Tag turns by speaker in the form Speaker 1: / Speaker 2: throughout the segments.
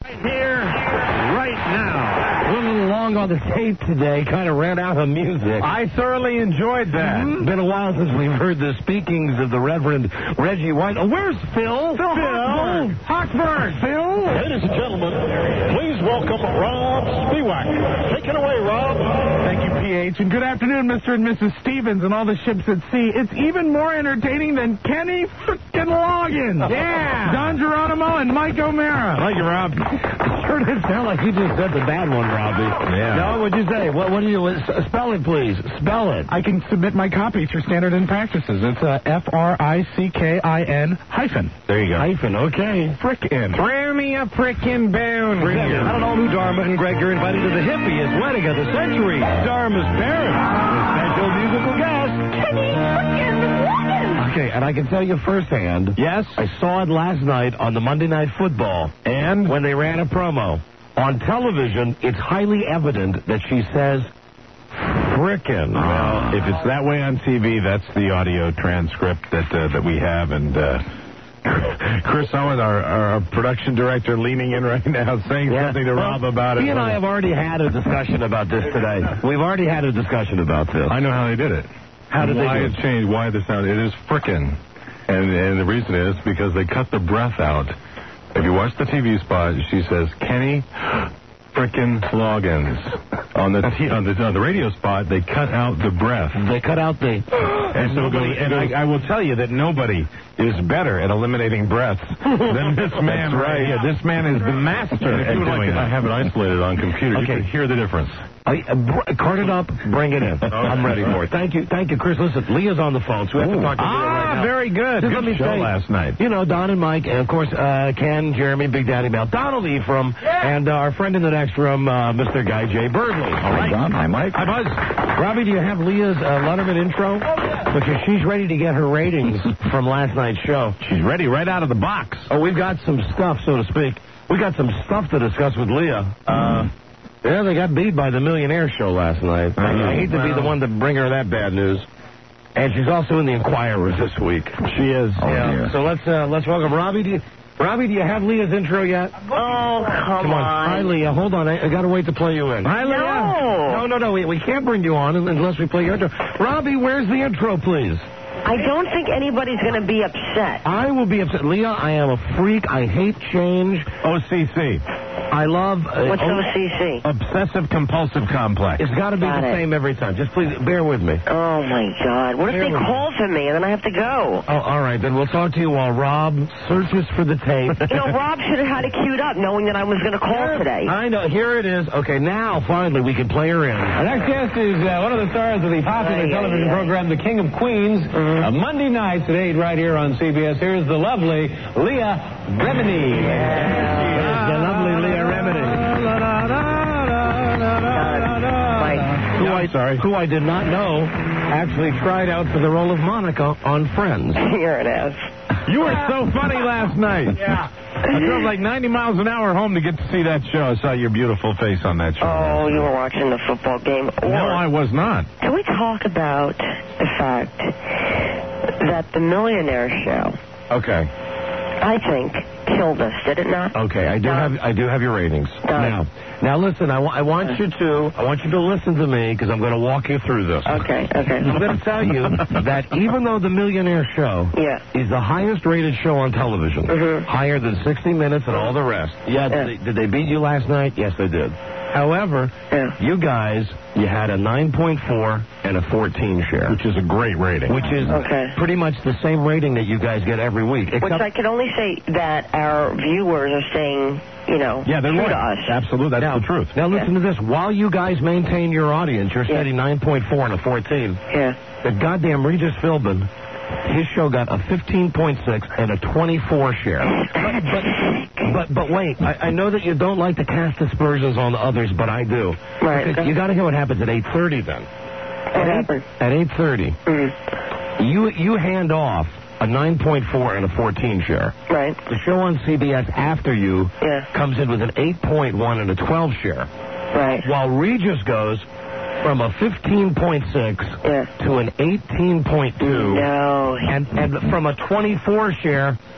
Speaker 1: Here, right now.
Speaker 2: We're a little long on the tape today, kind of ran out of music.
Speaker 1: I thoroughly enjoyed that.
Speaker 2: It's been a while since we've heard the speakings of the Reverend Reggie White. Oh, where's Phil?
Speaker 1: Phil Hochberg.
Speaker 2: Phil?
Speaker 3: Ladies and gentlemen, please welcome Rob Spiewak. Take it away, Rob.
Speaker 1: Thank you, PH. And good afternoon, Mr. and Mrs. Stevens and all the ships at sea. It's even more entertaining than Kenny frickin' Loggins. Yeah. Don Geronimo and Mike O'Mara.
Speaker 2: Thank you, Rob. Sure did sound like you just said the bad one, Robbie.
Speaker 1: Yeah.
Speaker 2: No, what'd you say? What do you... Spell it, please. Spell it.
Speaker 1: I can submit my copy through Standard & Practices. It's Frickin hyphen.
Speaker 2: There you go. Hyphen, okay.
Speaker 1: Frickin.
Speaker 2: Throw me a frickin' bone. I don't know who Dharma and Greg are invited to the hippiest wedding of the century. Dharma's parents. Special musical guest.
Speaker 4: Kenny frickin' Loggins.
Speaker 2: Okay, and I can tell you firsthand.
Speaker 1: Yes?
Speaker 2: I saw it last night on the Monday Night Football.
Speaker 1: And?
Speaker 2: When they ran a promo. On television, it's highly evident that she says, frickin'.
Speaker 1: Well, if it's that way on TV, that's the audio transcript that we have, and Chris Owen, our production director, leaning in right now, saying something to Rob about it.
Speaker 2: He and I have already had a discussion about this today. We've already had a discussion about this.
Speaker 5: I know how they did it.
Speaker 2: How did
Speaker 5: why
Speaker 2: they do
Speaker 5: it changed, why the sound. It is frickin'. And the reason is because they cut the breath out. If you watch the TV spot, she says, Kenny frickin' Loggins. On the radio spot, they cut out the breath.
Speaker 2: They cut out the...
Speaker 1: And so I will tell you that nobody is better at eliminating breaths than this man right here. This man is the master at doing it.
Speaker 5: I have it isolated on computer.
Speaker 2: Okay.
Speaker 5: You can hear the difference.
Speaker 2: Cart it up, bring it in. I'm ready for it. Thank you, Chris. Listen, Leah's on the phone, so we have to talk to Leah right now.
Speaker 1: Very good.
Speaker 2: Just let me
Speaker 1: show
Speaker 2: say,
Speaker 1: last night.
Speaker 2: You know, Don and Mike, and of course, Ken, Jeremy, Big Daddy Mel, Donald Ephraim, and our friend in the next room, Mr. Guy J. Birdley. All right.
Speaker 1: Hi, Don. Hi, Mike.
Speaker 2: Hi, Buzz. Robbie, do you have Leah's Letterman intro? Because she's ready to get her ratings from last night's show.
Speaker 1: She's ready right out of the box.
Speaker 2: Oh, we've got some stuff, so to speak. We got some stuff to discuss with Leah. Yeah, they got beat by the Millionaire Show last night. I hate to be the one to bring her that bad news. And she's also in the Inquirer this week.
Speaker 1: She is.
Speaker 2: Yeah. So let's welcome Robbie. Do you have Leah's intro yet?
Speaker 4: Oh, come on.
Speaker 2: Hi, Leah. Hold on. I got to wait to play you in. Hi, Leah. No. We can't bring you on unless we play your intro. Robbie, where's the intro, please?
Speaker 4: I don't think anybody's going to be upset.
Speaker 2: I will be upset. Leah, I am a freak. I hate change.
Speaker 1: OCC.
Speaker 2: I love...
Speaker 4: What's OCC?
Speaker 1: Obsessive Compulsive Complex.
Speaker 2: It's got to be the same every time. Just please, bear with me.
Speaker 4: Oh, my God. What if they call for me and then I have to go?
Speaker 2: Oh, all right. Then we'll talk to you while Rob searches for the tape.
Speaker 4: You know, Rob should have had it queued up knowing that I was going to call today.
Speaker 2: I know. Here it is. Okay, now, finally, we can play her in.
Speaker 6: Our next guest is one of the stars of the popular television program, The King of Queens. Monday nights at 8 right here on CBS. Here's the lovely Leah Remini.
Speaker 2: The lovely Leah Remini. Who I did not know actually tried out for the role of Monica on Friends.
Speaker 4: Here it is.
Speaker 1: You were so funny last night.
Speaker 4: Yeah.
Speaker 1: I drove like 90 miles an hour home to get to see that show. I saw your beautiful face on that show.
Speaker 4: Oh, you were watching the football game.
Speaker 1: No, I was not.
Speaker 4: Can we talk about the fact that the Millionaire Show,
Speaker 1: Okay.
Speaker 4: I think, killed us, did it not?
Speaker 2: Okay, I do have your ratings. Now listen, I want you to listen to me because I'm going to walk you through this.
Speaker 4: Okay.
Speaker 2: I'm going to tell you that even though the Millionaire Show is the highest rated show on television, higher than 60 Minutes and all the rest. Did they beat you last night? Yes, they did. However, you guys, you had a 9.4 and a 14 share.
Speaker 1: Which is a great rating.
Speaker 2: Which is pretty much the same rating that you guys get every week.
Speaker 4: Which I can only say that our viewers are staying, they're true to us.
Speaker 1: Absolutely, that's the truth.
Speaker 2: Now listen to this. While you guys maintain your audience, you're steady 9.4 and a 14.
Speaker 4: Yeah.
Speaker 2: The goddamn Regis Philbin, his show got a 15.6 and a 24 share. But wait, I know that you don't like to cast aspersions on the others, but I do.
Speaker 4: Right.
Speaker 2: Okay, you got to hear what happens at 8:30 then.
Speaker 4: What happened?
Speaker 2: At 8:30, you hand off a 9.4 and a 14 share.
Speaker 4: Right.
Speaker 2: The show on CBS after you comes in with an 8.1 and a 12 share.
Speaker 4: Right.
Speaker 2: While Regis goes from a 15.6 to an 18.2.
Speaker 4: No.
Speaker 2: And from a 24 share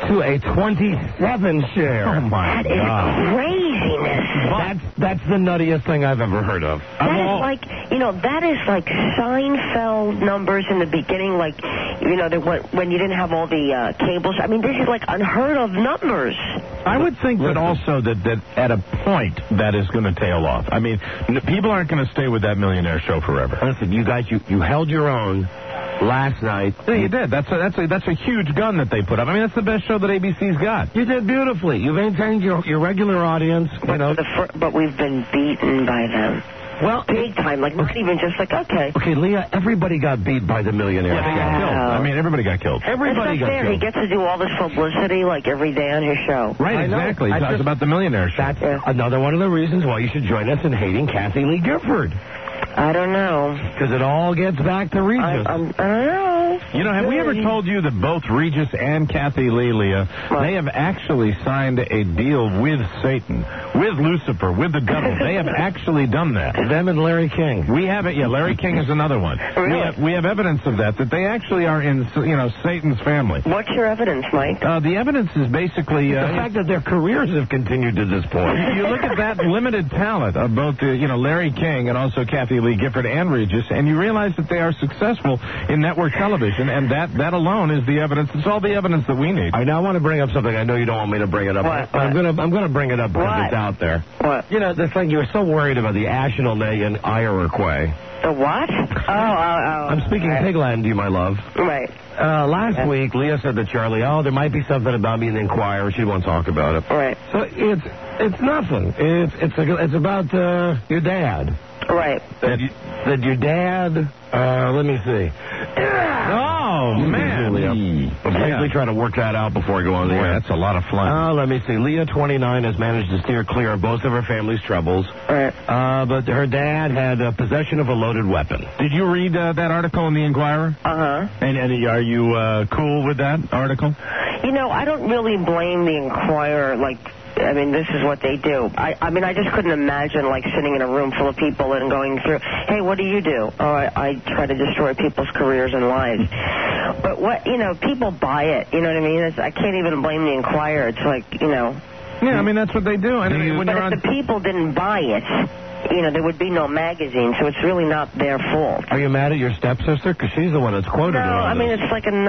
Speaker 2: to a 27 share.
Speaker 1: Oh, my
Speaker 4: That is craziness.
Speaker 2: That's the nuttiest thing I've ever heard of.
Speaker 4: That is like Seinfeld numbers in the beginning, like, when you didn't have all the cables. I mean, this is like unheard of numbers.
Speaker 1: I would think that also that at a point that is going to tail off. I mean, people aren't going to stay with that millionaire show forever.
Speaker 2: Listen, you guys, you held your own last night.
Speaker 1: Yeah, you did. That's a huge gun that they put up. I mean, that's the best show that ABC's got.
Speaker 2: You did beautifully. You maintained your regular audience.
Speaker 4: But we've been beaten by them.
Speaker 2: Well,
Speaker 4: big time, like not even just like, okay.
Speaker 2: Okay, Leah, everybody got beat by the millionaire show.
Speaker 1: I mean, everybody got killed.
Speaker 2: Everybody got killed.
Speaker 4: He gets to do all this publicity like every day on his show.
Speaker 1: Right, exactly. He talks about the millionaire show.
Speaker 2: That's another one of the reasons why you should join us in hating Kathy Lee Gifford.
Speaker 4: I don't know.
Speaker 2: Because it all gets back to Regis.
Speaker 4: I don't know.
Speaker 1: Have we ever told you that both Regis and Kathy Lee, Leah, they have actually signed a deal with Satan, with Lucifer, with the devil. They have actually done that.
Speaker 2: Them and Larry King.
Speaker 1: We have it. Yeah, Larry King is another one.
Speaker 4: Really?
Speaker 1: We have evidence of that they actually are in, Satan's family.
Speaker 4: What's your evidence, Mike?
Speaker 1: The evidence is basically
Speaker 2: the fact that their careers have continued to this point.
Speaker 1: You look at that limited talent of both, Larry King and also Kathy Lee Gifford and Regis, and you realize that they are successful in network television, and that alone is the evidence. It's all the evidence that we need.
Speaker 2: I now want to bring up something. I know you don't want me to bring it up.
Speaker 4: What?
Speaker 2: I'm gonna bring it up because it's out there.
Speaker 4: What?
Speaker 2: The thing you were so worried about the Ashionale and Iroquois.
Speaker 4: The what? Oh.
Speaker 2: I'm speaking Pigland to you, my love.
Speaker 4: Right.
Speaker 2: Last week, Leah said to Charlie, there might be something about me in the Inquirer. She won't talk about it.
Speaker 4: Right.
Speaker 2: So it's nothing. It's about your dad.
Speaker 4: Right.
Speaker 2: That your dad, let me see.
Speaker 1: Oh, man.
Speaker 2: I'm basically trying to work that out before I go on the air.
Speaker 1: That's a lot of fun.
Speaker 2: Let me see. Leah, 29, has managed to steer clear of most of her family's troubles.
Speaker 4: Right.
Speaker 2: But her dad had possession of a loaded weapon.
Speaker 1: Did you read that article in the Inquirer?
Speaker 4: Uh-huh.
Speaker 1: And are you cool with that article?
Speaker 4: I don't really blame the Inquirer, this is what they do. I just couldn't imagine, sitting in a room full of people and going through, hey, what do you do? Oh, I try to destroy people's careers and lives. But people buy it. You know what I mean? I can't even blame the Inquirer. It's
Speaker 1: Yeah, that's what they do. And
Speaker 4: if the people didn't buy it, there would be no magazine, so it's really not their fault.
Speaker 2: Are you mad at your stepsister? Because she's the one that's quoted
Speaker 4: No,
Speaker 2: it.
Speaker 4: it's like a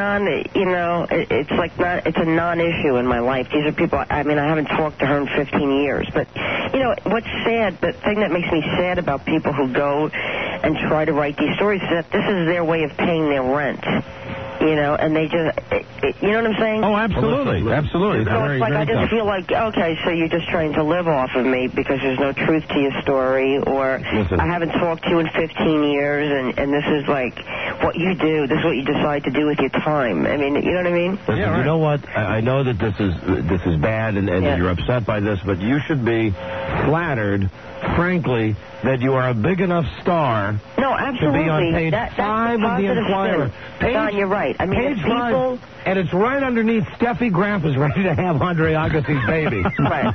Speaker 4: it's a non-issue in my life. These are people, I haven't talked to her in 15 years. But, what's sad, the thing that makes me sad about people who go and try to write these stories is that this is their way of paying their rent. And they just, you know what I'm saying?
Speaker 1: Oh, absolutely. Absolutely.
Speaker 4: So it's I just feel like, okay, so you're just trying to live off of me because there's no truth to your story, or I haven't talked to you in 15 years, and this is what you do. This is what you decide to do with your time. You know what I mean?
Speaker 2: Listen, you know what? I know that this is bad, and you're upset by this, but you should be flattered, frankly, that you are a big enough star.
Speaker 4: No, absolutely.
Speaker 2: To be on page 5 of the Inquirer.
Speaker 4: Don, you're right.
Speaker 2: Page 5, and it's right underneath Steffi Grandpa's ready to have Andre Agassi's baby.
Speaker 4: Right.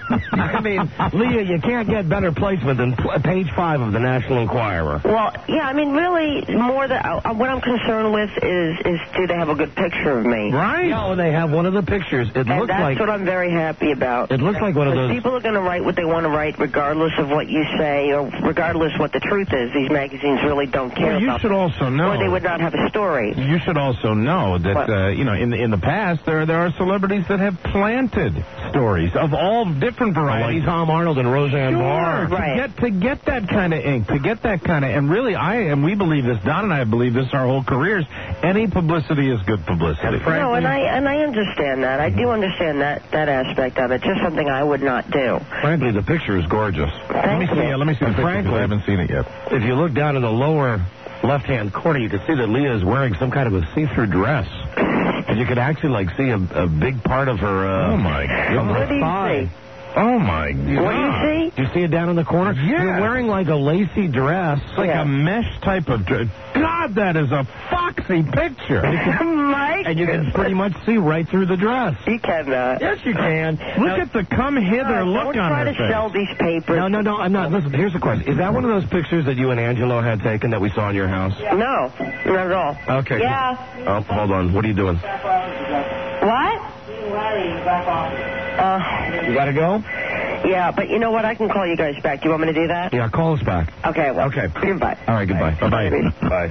Speaker 2: Leah, you can't get better placement than page 5 of the National Enquirer.
Speaker 4: Well, yeah, really, more what I'm concerned with is do they have a good picture of me?
Speaker 2: Right. No, they have one of the pictures. That's
Speaker 4: what I'm very happy about.
Speaker 2: It looks like one of those.
Speaker 4: People are going to write what they want to write, regardless of what you say, or regardless what the truth is. These magazines really don't care.
Speaker 1: Well, you should also know,
Speaker 4: or they would not have a story.
Speaker 1: You should also know that in the past there are celebrities that have planted stories of all different varieties.
Speaker 2: Like Tom Arnold and Roseanne Barr.
Speaker 4: Right.
Speaker 1: To get that kind of ink, to get that kind of, and really, we believe this. Don and I believe this our whole careers. Any publicity is good publicity.
Speaker 4: No, and I understand that. I do understand that aspect of it. Just something I would not do.
Speaker 2: Frankly, the picture is gorgeous.
Speaker 1: Let me see the picture. I haven't seen it yet.
Speaker 2: If you look down in the lower left-hand corner, you can see that Leah is wearing some kind of a see-through dress. And you could actually, see a big part of her,
Speaker 1: oh, my God.
Speaker 4: What do you see?
Speaker 1: Oh, my God.
Speaker 4: What do you see?
Speaker 2: Do you see it down in the corner?
Speaker 1: Yeah.
Speaker 2: You're wearing, a lacy dress.
Speaker 1: It's like a mesh type of dress. God, that is a foxy picture.
Speaker 4: Mike?
Speaker 2: And you can pretty much see right through the dress.
Speaker 4: You cannot.
Speaker 2: Yes, you can.
Speaker 1: Look at the come-hither look on her face.
Speaker 4: Don't try to sell these papers.
Speaker 2: No, I'm not. Listen, here's the question. Is that one of those pictures that you and Angelo had taken that we saw in your house?
Speaker 4: No, not at all.
Speaker 2: Okay.
Speaker 4: Yeah.
Speaker 2: Oh, hold on. What are you doing?
Speaker 4: What?
Speaker 2: You got to go?
Speaker 4: Yeah, but you know what? I can call you guys back. Do you want me to do that?
Speaker 2: Yeah, call us back.
Speaker 4: Okay, well.
Speaker 2: Okay.
Speaker 4: Goodbye.
Speaker 2: All right, goodbye.
Speaker 1: Bye-bye.
Speaker 2: Bye.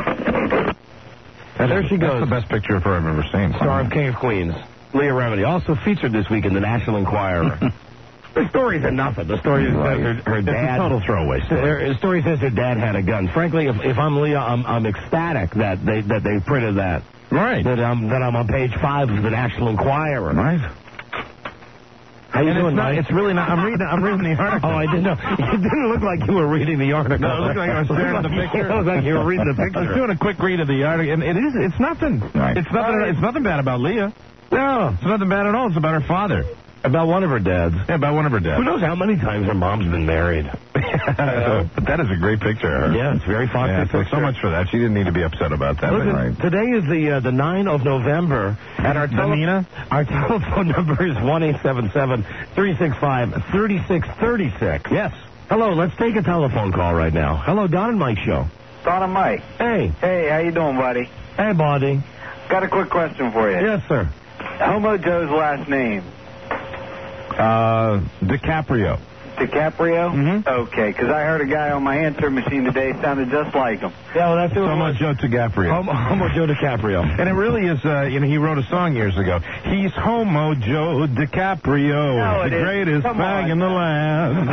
Speaker 2: And there she goes.
Speaker 1: That's the best picture of her I've ever seen.
Speaker 2: Star of King of Queens, Leah Remini. Also featured this week in the National Enquirer. The stories are nothing. The story says her dad...
Speaker 1: It's a total throwaway story.
Speaker 2: The story says her dad had a gun. Frankly, if I'm Leah, I'm ecstatic that they printed that.
Speaker 1: Right.
Speaker 2: That I'm on page 5 of the National Enquirer.
Speaker 1: Right.
Speaker 2: How you doing, Mike?
Speaker 1: It's really not. I'm reading the article.
Speaker 2: Oh, I didn't know. It didn't look like you were reading the article.
Speaker 1: No, it looked like I was staring at the picture.
Speaker 2: It looked like you were reading the picture.
Speaker 1: I was doing a quick read of the article, and it's nothing. Right. It's nothing bad about Leah.
Speaker 2: No.
Speaker 1: It's nothing bad at all. It's about her father.
Speaker 2: About one of her dads.
Speaker 1: Yeah, about one of her dads.
Speaker 2: Who knows how many times her mom's been married?
Speaker 1: But that is a great picture of her.
Speaker 2: Yeah, it's very foxy picture.
Speaker 1: So much for that. She didn't need to be upset about that.
Speaker 2: Listen, today is the 9th of November, and our telephone number is 1-877-365-3636.
Speaker 1: Yes.
Speaker 2: Hello, let's take a telephone call right now. Hello, Don and Mike Show.
Speaker 7: Don and Mike.
Speaker 2: Hey.
Speaker 7: Hey, how you doing, buddy?
Speaker 2: Hey, buddy.
Speaker 7: Got a quick question for you.
Speaker 2: Yes, sir.
Speaker 7: Homo Joe's last name?
Speaker 1: DiCaprio.
Speaker 7: DiCaprio?
Speaker 1: Mm-hmm.
Speaker 7: Okay, because I heard a guy on my answer machine today sounded just like him.
Speaker 2: Yeah, well, that's
Speaker 1: Homo Joe DiCaprio.
Speaker 2: Homo Joe DiCaprio.
Speaker 1: And it really is, he wrote a song years ago. He's Homo Joe DiCaprio, the greatest fag in the land.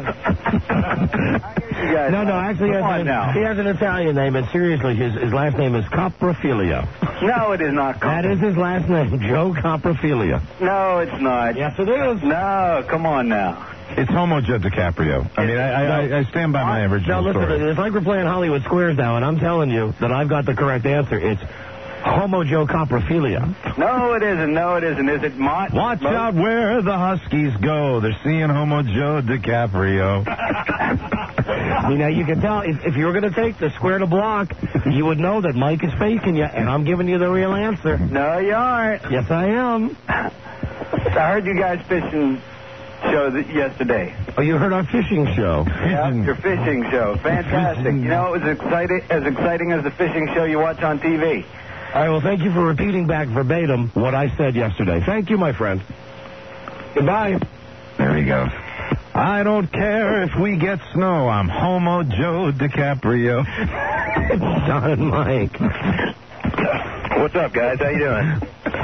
Speaker 2: No, actually, he has an Italian name, and seriously, his last name is Coprofilia.
Speaker 7: No, it is not.
Speaker 2: That is his last name, Joe Coprofilia.
Speaker 7: No, it's not.
Speaker 2: Yes, it is.
Speaker 7: No, come on now.
Speaker 1: It's Homo Joe DiCaprio. I mean, I stand by my original
Speaker 2: story. Now, listen, it's like we're playing Hollywood Squares now, and I'm telling you that I've got the correct answer. It's Homo Joe Coprophilia.
Speaker 7: No, it isn't. No, it isn't. Is it Mott?
Speaker 1: Watch out where the Huskies go. They're seeing Homo Joe DiCaprio.
Speaker 2: You know, you can tell if you were going to take the square to block, you would know that Mike is faking you, and I'm giving you the real answer.
Speaker 7: No, you aren't.
Speaker 2: Yes, I am.
Speaker 7: I heard you guys fishing show yesterday.
Speaker 2: Oh, you heard our fishing show?
Speaker 7: Yeah, your fishing show. Fantastic. You know, it was as exciting as the fishing show you watch on TV.
Speaker 2: All right, well, thank you for repeating back verbatim what I said yesterday. Thank you, my friend. Goodbye.
Speaker 1: There he goes. I don't care if we get snow. I'm Homo Joe DiCaprio.
Speaker 2: Don and Mike.
Speaker 7: What's up, guys? How you doing?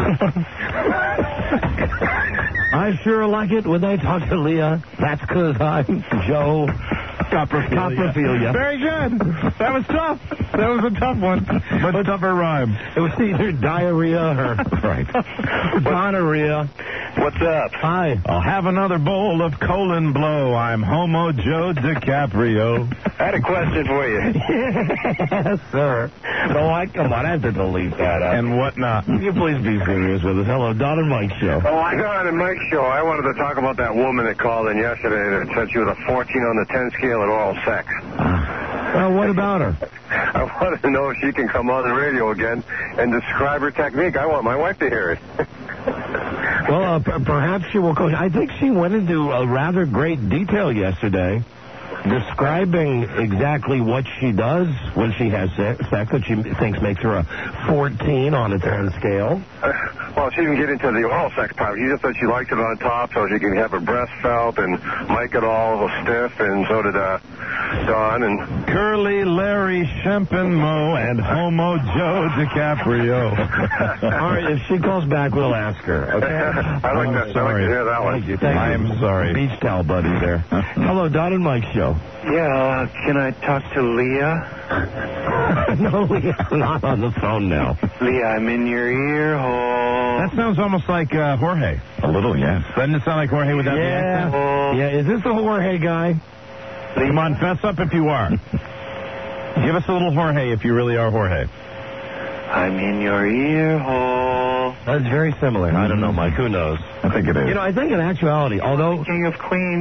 Speaker 2: I sure like it when they talk to Leah. That's because I'm Joe Coprophilia.
Speaker 1: Very good. That was tough. That was a tough one. But tougher rhyme.
Speaker 2: It was either diarrhea or gonorrhea.
Speaker 7: What's up?
Speaker 2: Hi.
Speaker 1: I'll have another bowl of colon blow. I'm Homo Joe DiCaprio.
Speaker 7: I had a question for you.
Speaker 2: Yes, sir. No, come on. I have to delete that.
Speaker 1: And whatnot.
Speaker 2: Will you please be serious with us? Hello, Don and Mike Show.
Speaker 8: Don and Mike Show. I wanted to talk about that woman that called in yesterday that said she was a 14 on the 10 scale at oral sex.
Speaker 2: Well, what about her?
Speaker 8: I wanted to know if she can come on the radio again and describe her technique. I want my wife to hear it.
Speaker 2: Well, perhaps she will coach. I think she went into a rather great detail yesterday, describing exactly what she does when she has sex that she thinks makes her a 14 on a 10 scale.
Speaker 8: Well, she didn't get into the oral sex part. She just said she likes it on top so she can have her breast felt and make it all stiff, and so did Don and
Speaker 1: Curly, Larry, Shemp and Mo, and Homo Joe DiCaprio.
Speaker 2: All right, if she calls back, we'll ask her. Okay?
Speaker 8: I like that.
Speaker 1: Sorry.
Speaker 8: I like to hear that one.
Speaker 2: Thank you.
Speaker 1: I am sorry.
Speaker 2: Beach towel buddy there. Hello, Don and Mike Show.
Speaker 7: Yeah, can I talk to Leah?
Speaker 2: No, Leah's not on the phone now.
Speaker 7: Leah, I'm in your ear hole.
Speaker 1: That sounds almost like Jorge. A little, yes. Doesn't it sound like Jorge without the accent?
Speaker 2: Yeah, is this the Jorge guy?
Speaker 1: Come on, fess up if you are. Give us a little Jorge if you really are Jorge.
Speaker 7: I'm in your ear hole.
Speaker 2: That's very similar. I don't know, Mike. Who knows?
Speaker 1: I think it is.
Speaker 2: You know, I think in actuality, although...
Speaker 7: King of Queens.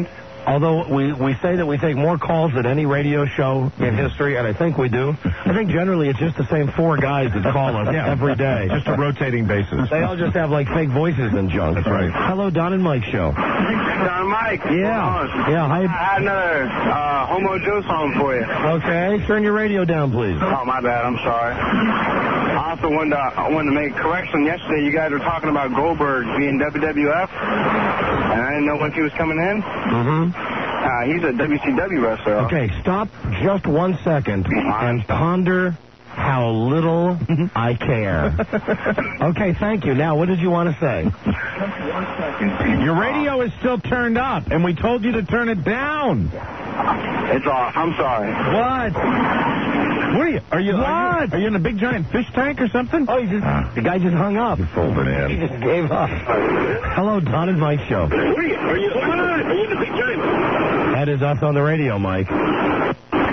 Speaker 2: Although we say that we take more calls than any radio show in history, and I think we do. I think generally it's just the same 4 guys that call us every day.
Speaker 1: Just a rotating basis.
Speaker 2: They all just have like fake voices and junk.
Speaker 1: That's right.
Speaker 2: Hello, Don and Mike show.
Speaker 8: Don Mike.
Speaker 2: Yeah. Yeah. Hi.
Speaker 8: I had another Homo Joe song for you.
Speaker 2: Okay. Turn your radio down, please.
Speaker 8: Oh, my bad. I'm sorry. I also wanted to make a correction. Yesterday, you guys were talking about Goldberg being WWF, and I didn't know when he was coming in. He's a WCW wrestler.
Speaker 2: Okay, stop just 1 second and ponder how little I care. Okay, thank you. Now, what did you want to say?
Speaker 1: Your radio is still turned up, and we told you to turn it down.
Speaker 8: It's off. I'm sorry.
Speaker 1: What are you? Are you in a big giant fish tank or something?
Speaker 2: Oh, the guy just hung up.
Speaker 1: He folded in.
Speaker 2: He just gave up. Hello, Don and Mike show.
Speaker 8: Are you in a big giant?
Speaker 2: That is us on the radio, Mike.
Speaker 8: Hello,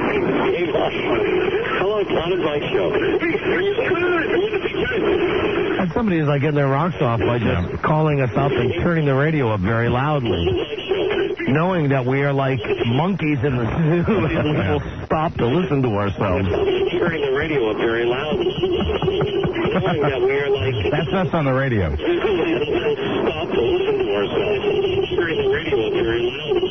Speaker 8: Don and Mike show. Are you in a big giant?
Speaker 2: And somebody is like getting their rocks off by just calling us up and turning the radio up very loudly, knowing that we are like monkeys in the zoo and we will stop to listen to ourselves.
Speaker 8: Turning the radio up very loudly, knowing that we are like...
Speaker 1: That's us on the radio.
Speaker 8: Stop to listen to ourselves. Turning the radio up very loudly.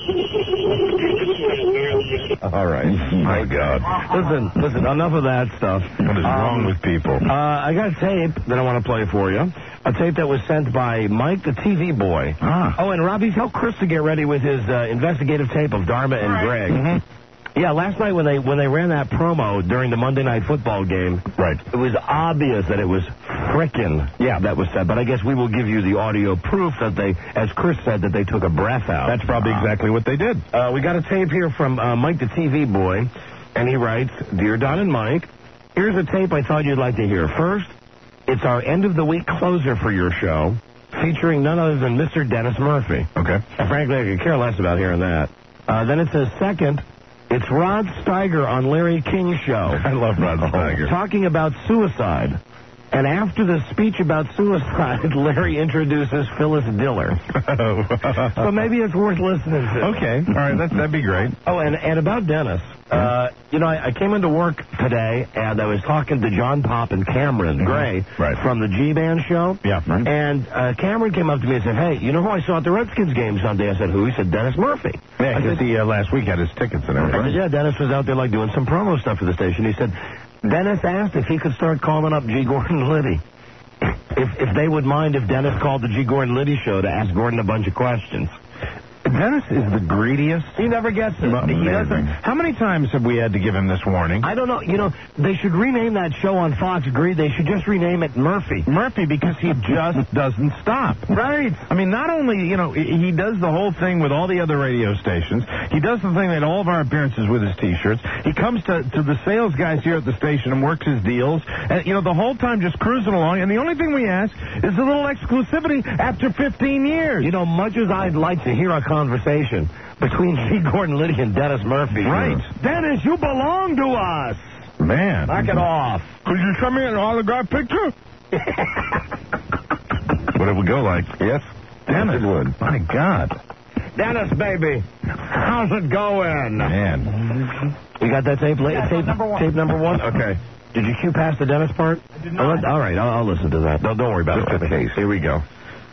Speaker 1: All right. My God.
Speaker 2: Listen, enough of that stuff.
Speaker 1: What is wrong with people?
Speaker 2: I got a tape that I want to play for you. A tape that was sent by Mike, the TV boy. Oh, and Robbie, tell Chris to get ready with his investigative tape of Dharma and Greg. Yeah, last night when they ran that promo during the Monday Night Football game, it was obvious that it was frickin' that was said. But I guess we will give you the audio proof that they, as Chris said, that they took a breath out.
Speaker 1: That's probably exactly what they did.
Speaker 2: We got a tape here from Mike, the TV boy, and he writes, Dear Don and Mike, here's a tape I thought you'd like to hear. First, it's our end-of-the-week closer for your show, featuring none other than Mr. Dennis Murphy.
Speaker 1: Okay.
Speaker 2: And frankly, I could care less about hearing that. Then it says, second, it's Rod Steiger on Larry King's show.
Speaker 1: I love Rod Steiger.
Speaker 2: Talking about suicide. And after the speech about suicide, Larry introduces Phyllis Diller. So maybe it's worth listening to.
Speaker 1: Okay. All right, that'd be great.
Speaker 2: Oh, and about Dennis. I came into work today, and I was talking to John Pop and Cameron Gray from the G-Band show.
Speaker 1: Yeah. Right.
Speaker 2: And Cameron came up to me and said, hey, you know who I saw at the Redskins game Sunday? I said, who? He said, Dennis Murphy.
Speaker 1: Yeah, because he last week had his tickets and everything.
Speaker 2: I said, yeah, Dennis was out there like doing some promo stuff for the station. He said, Dennis asked if he could start calling up G. Gordon Liddy. If they would mind if Dennis called the G. Gordon Liddy show to ask Gordon a bunch of questions.
Speaker 1: Dennis is the greediest.
Speaker 2: He never gets it.
Speaker 1: He doesn't. How many times have we had to give him this warning?
Speaker 2: I don't know. You know, they should rename that show on Fox Greed. They should just rename it Murphy.
Speaker 1: Murphy, because he just doesn't stop.
Speaker 2: Right.
Speaker 1: I mean, not only, he does the whole thing with all the other radio stations. He does the thing at all of our appearances with his T-shirts. He comes to the sales guys here at the station and works his deals. And, the whole time just cruising along. And the only thing we ask is a little exclusivity after 15 years.
Speaker 2: Much as I'd like to hear a conversation between G. Gordon Liddy and Dennis Murphy.
Speaker 1: Right.
Speaker 2: Dennis, you belong to us.
Speaker 1: Man.
Speaker 2: Knock it off.
Speaker 1: Could you send me an autograph picture? What it would go like? Yes. Dennis. It would. My God.
Speaker 2: Dennis, baby. How's it going?
Speaker 1: Man.
Speaker 2: You got that tape? Tape
Speaker 4: number one.
Speaker 2: Tape number one? Okay. Did you cue past the Dennis part?
Speaker 4: I did not.
Speaker 2: All right, I'll listen to that. Don't worry about
Speaker 1: it.
Speaker 2: Just
Speaker 1: Here we go.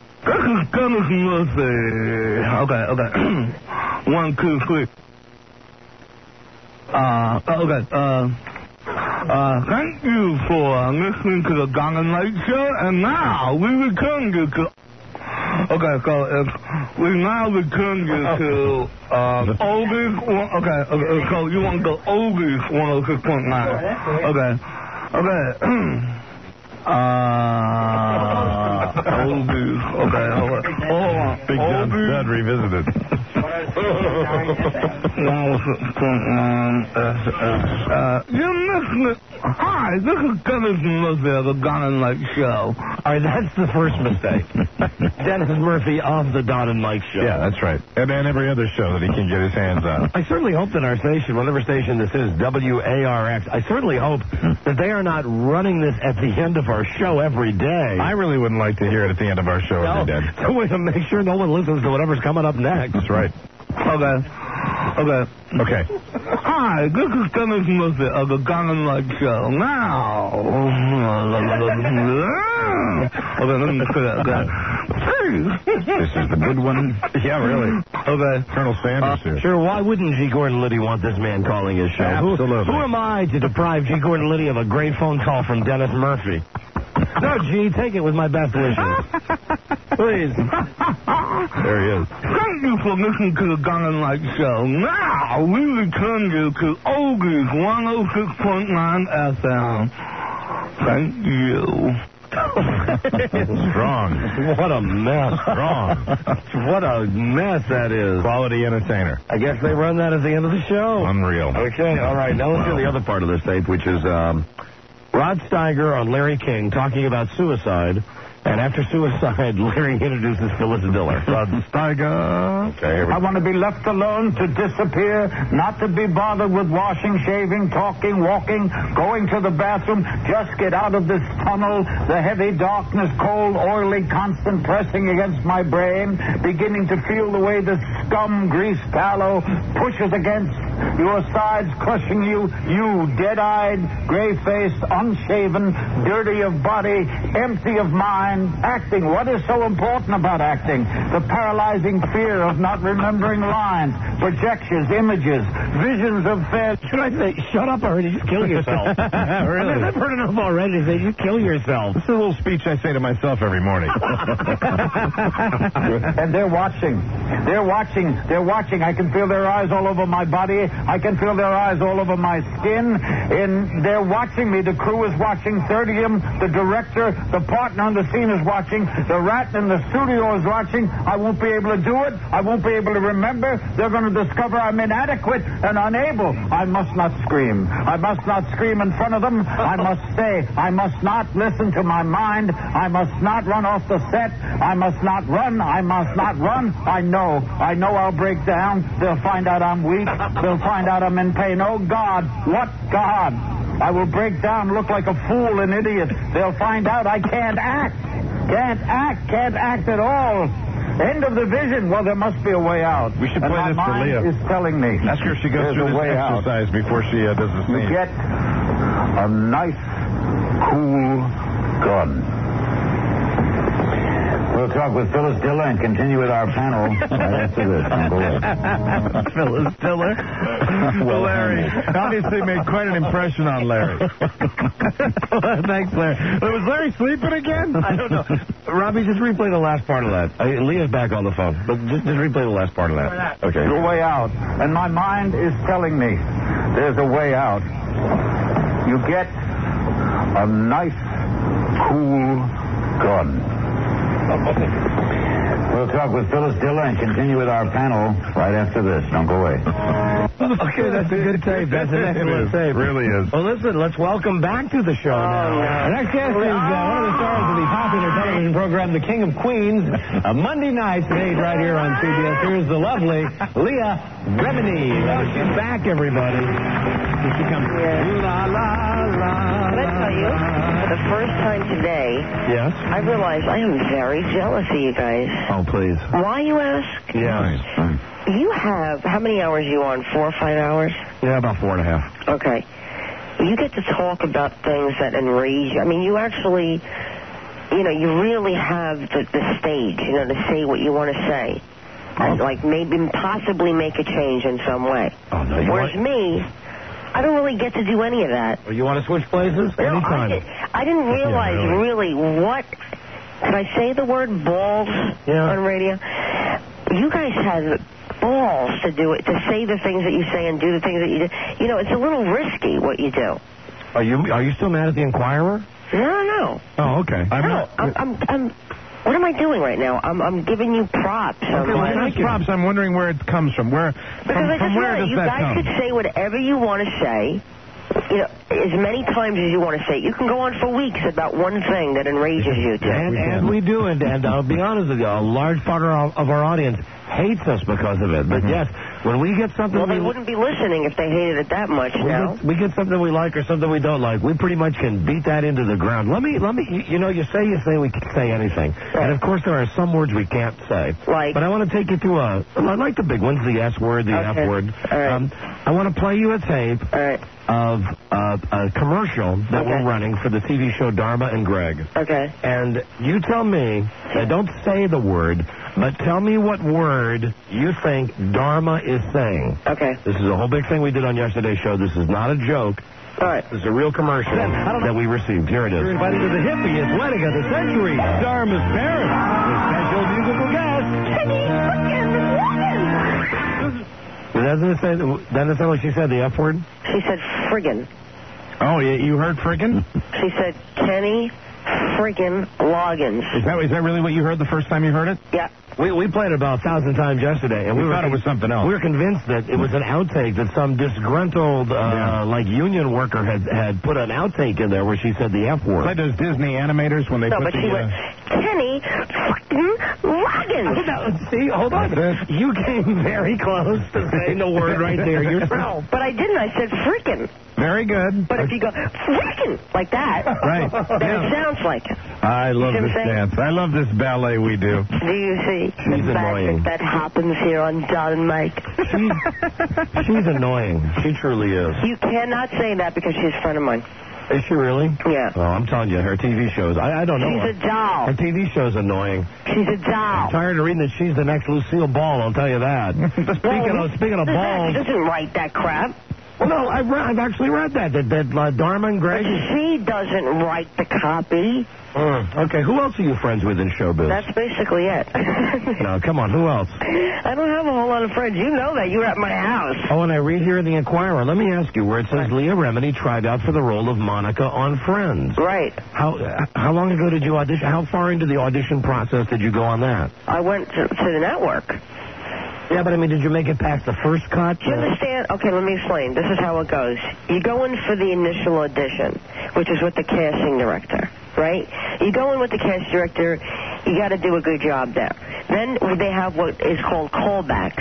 Speaker 9: Okay. 1, 2, 3. Thank you for listening to the Don and Mike show, and now we return you to... Okay, so we now return you to Oldies. Okay, so you want to go Oldies 106.9. Okay. Oldies. Okay, hold on.
Speaker 1: Big John Stud revisited.
Speaker 9: You're listening. Hi, this is Dennis Murphy of the Don and Mike show.
Speaker 2: All right, that's the first mistake. Dennis Murphy of the Don and Mike show.
Speaker 1: Yeah, that's right. And every other show that he can get his hands on.
Speaker 2: I certainly hope that our station, whatever station this is, WARX, I certainly hope that they are not running this at the end of our show every day.
Speaker 1: I really wouldn't like to hear it at the end of our show every day.
Speaker 2: So we can make sure no one listens to whatever's coming up next.
Speaker 1: That's right.
Speaker 9: Okay,
Speaker 1: Okay.
Speaker 9: Hi, this is Dennis Murphy of the Garden Light Show. Now. Okay, let me say that again.
Speaker 1: This is the good one. Yeah, really.
Speaker 9: Okay.
Speaker 1: Colonel Sanders here.
Speaker 2: Sure, why wouldn't G. Gordon Liddy want this man calling his show?
Speaker 1: Absolutely.
Speaker 2: Who am I to deprive G. Gordon Liddy of a great phone call from Dennis Murphy? No, G, take it with my best wishes. Please.
Speaker 1: There he is.
Speaker 9: Thank you for listening to the Garden Light Show. Now, we return you to Ogie's 106.9 FM. Thank you.
Speaker 1: Strong.
Speaker 2: What a mess.
Speaker 1: Strong.
Speaker 2: What a mess that is.
Speaker 1: Quality entertainer.
Speaker 2: I guess they run that at the end of the show.
Speaker 1: Unreal.
Speaker 2: Okay, all right. Now let's do the other part of this tape, which is Rod Steiger on Larry King talking about suicide. And after suicide, Larry introduces Phyllis Diller.
Speaker 1: Rod Steiger.
Speaker 2: Okay,
Speaker 10: I want to be left alone to disappear, not to be bothered with washing, shaving, talking, walking, going to the bathroom. Just get out of this tunnel. The heavy darkness, cold, oily, constant pressing against my brain, beginning to feel the way the scum, grease, tallow pushes against your sides, crushing you. You, dead-eyed, gray-faced, unshaven, dirty of body, empty of mind. Acting. What is so important about acting? The paralyzing fear of not remembering lines, projections, images, visions of fair.
Speaker 2: Should I say, shut up already, just kill yourself?
Speaker 1: Really?
Speaker 2: I mean, I've heard enough already. Say, just kill yourself.
Speaker 1: This is a little speech I say to myself every morning.
Speaker 10: And they're watching. They're watching. They're watching. I can feel their eyes all over my body. I can feel their eyes all over my skin. And they're watching me. The crew is watching. 30M, the director, the partner on the scene is watching. The rat in the studio is watching. I won't be able to do it. I won't be able to remember. They're going to discover I'm inadequate and unable. I must not scream. I must not scream in front of them. I must stay. I must not listen to my mind. I must not run off the set. I must not run. I must not run. I know I'll break down. They'll find out I'm weak. They'll find out I'm in pain. Oh, God. What God? I will break down, look like a fool, an idiot. They'll find out I can't act. Can't act at all. End of the vision. Well, there must be a way out.
Speaker 1: We should play this for Leah.
Speaker 10: My mind is telling me.
Speaker 1: Ask her if she goes through this exercise before she does the scene.
Speaker 10: You get a nice, cool gun. We'll talk with Phyllis Diller and continue with our panel right after this.
Speaker 1: Phyllis Diller? Well, Larry obviously made quite an impression on Larry.
Speaker 2: Thanks, Larry. Was Larry sleeping again? I don't know. Robbie, just replay the last part of that. Leah's back on the phone, but just replay the last part of that. Okay.
Speaker 10: There's a way out. And my mind is telling me there's a way out. You get a nice, cool gun. We'll talk with Phyllis Diller and continue with our panel right after this. Don't go away.
Speaker 2: Okay, that's a good tape. That's an excellent tape.
Speaker 1: It really is.
Speaker 2: Well, listen, let's welcome back to the show now. Our next guest is one of the stars of the popular television program, The King of Queens, Monday nights at 8 right here on CBS. Here's the lovely Leah Remini. She's back, everybody. Here she comes. La, la, la.
Speaker 4: Can I tell you, for the first time today,
Speaker 2: yes,
Speaker 4: I realize I am very jealous of you guys.
Speaker 2: Oh, please.
Speaker 4: Why, you ask?
Speaker 2: Yes.
Speaker 4: You have, how many hours are you on, 4 or 5 hours?
Speaker 2: Yeah, about 4.5.
Speaker 4: Okay. You get to talk about things that enrage you. I mean, you actually, you really have the stage, to say what you want to say. And, maybe possibly make a change in some way.
Speaker 2: Oh, no,
Speaker 4: whereas me, I don't really get to do any of that.
Speaker 2: Well, you want to switch places?
Speaker 4: No,
Speaker 2: anytime.
Speaker 4: I didn't realize really what... Can I say the word balls on radio? You guys have balls to do it, to say the things that you say and do the things that you do. It's a little risky what you do.
Speaker 2: Are you still mad at the Inquirer?
Speaker 4: No.
Speaker 1: Oh, okay.
Speaker 4: I'm what am I doing right now? I'm giving you props.
Speaker 1: Okay, well, nice props. I'm wondering where it comes from. From where does that come?
Speaker 4: You guys could say whatever you want to say. As many times as you want to say it. You can go on for weeks about one thing that enrages you.
Speaker 2: And we do, and I'll be honest with you, a large part of our audience hates us because of it. But yes, when we get something...
Speaker 4: Well, they wouldn't be listening if they hated it that much,
Speaker 2: we get something we like or something we don't like. We pretty much can beat that into the ground. Let me. You know, you say we can say anything. Right. And, of course, there are some words we can't say.
Speaker 4: Like?
Speaker 2: But I want to take you through I like the big ones, the S word, the F word.
Speaker 4: All right.
Speaker 2: I want to play you a tape of a commercial that we're running for the TV show Dharma and Greg.
Speaker 4: Okay.
Speaker 2: And you tell me, don't say the word, but tell me what word you think Dharma is saying.
Speaker 4: Okay.
Speaker 2: This is a whole big thing we did on yesterday's show. This is not a joke.
Speaker 4: All right.
Speaker 2: This is a real commercial that we received. Here it is.
Speaker 6: You're invited to the hippiest wedding of the century, Dharma's parents. With special musical guest,
Speaker 2: Doesn't it say what she said, the F word?
Speaker 4: She said friggin'.
Speaker 1: Oh, yeah, you heard friggin'?
Speaker 4: She said Kenny friggin' Loggins.
Speaker 1: Is that really what you heard the first time you heard it?
Speaker 4: Yeah.
Speaker 2: We played it about 1,000 times yesterday, and we
Speaker 1: thought it was something else.
Speaker 2: We were convinced that it was an outtake, that some disgruntled, union worker had put an outtake in there where she said the F word.
Speaker 1: Like those Disney animators when they put
Speaker 4: but she went, Kenny Loggins.
Speaker 2: See, hold on. You came very close to saying the word right there yourself.
Speaker 4: But I didn't. I said frickin'.
Speaker 1: Very good.
Speaker 4: But if you go frickin' like that,
Speaker 1: right,
Speaker 4: then it sounds like it.
Speaker 1: I love this dance. I love this ballet we do.
Speaker 4: Do you see?
Speaker 2: She's annoying.
Speaker 4: That happens here on Don and Mike.
Speaker 2: She's annoying. She truly is.
Speaker 4: You cannot say that because she's a friend of mine.
Speaker 2: Is she really?
Speaker 4: Yeah.
Speaker 2: Well, I'm telling you, her TV shows, I don't know.
Speaker 4: She's a doll.
Speaker 2: Her TV show's annoying.
Speaker 4: She's a doll.
Speaker 2: I'm tired of reading that she's the next Lucille Ball, I'll tell you that. Speaking of balls...
Speaker 4: She doesn't write that crap.
Speaker 2: Well, no, I've actually read that Dharma and Greg...
Speaker 4: But she doesn't write the copy.
Speaker 2: Okay, who else are you friends with in showbiz?
Speaker 4: That's basically it.
Speaker 2: No, come on, who else?
Speaker 4: I don't have a whole lot of friends. You know that. You were at my house.
Speaker 2: Oh, and I read here in the Inquirer. Let me ask you, where it says Leah Remini tried out for the role of Monica on Friends.
Speaker 4: Right.
Speaker 2: How long ago did you audition? How far into the audition process did you go on that?
Speaker 4: I went to the network.
Speaker 2: Yeah, but I mean, did you make it past the first cut?
Speaker 4: Do you understand? Okay, let me explain. This is how it goes. You go in for the initial audition, which is with the casting director, right? You go in with the casting director, you got to do a good job there. Then they have what is called callbacks.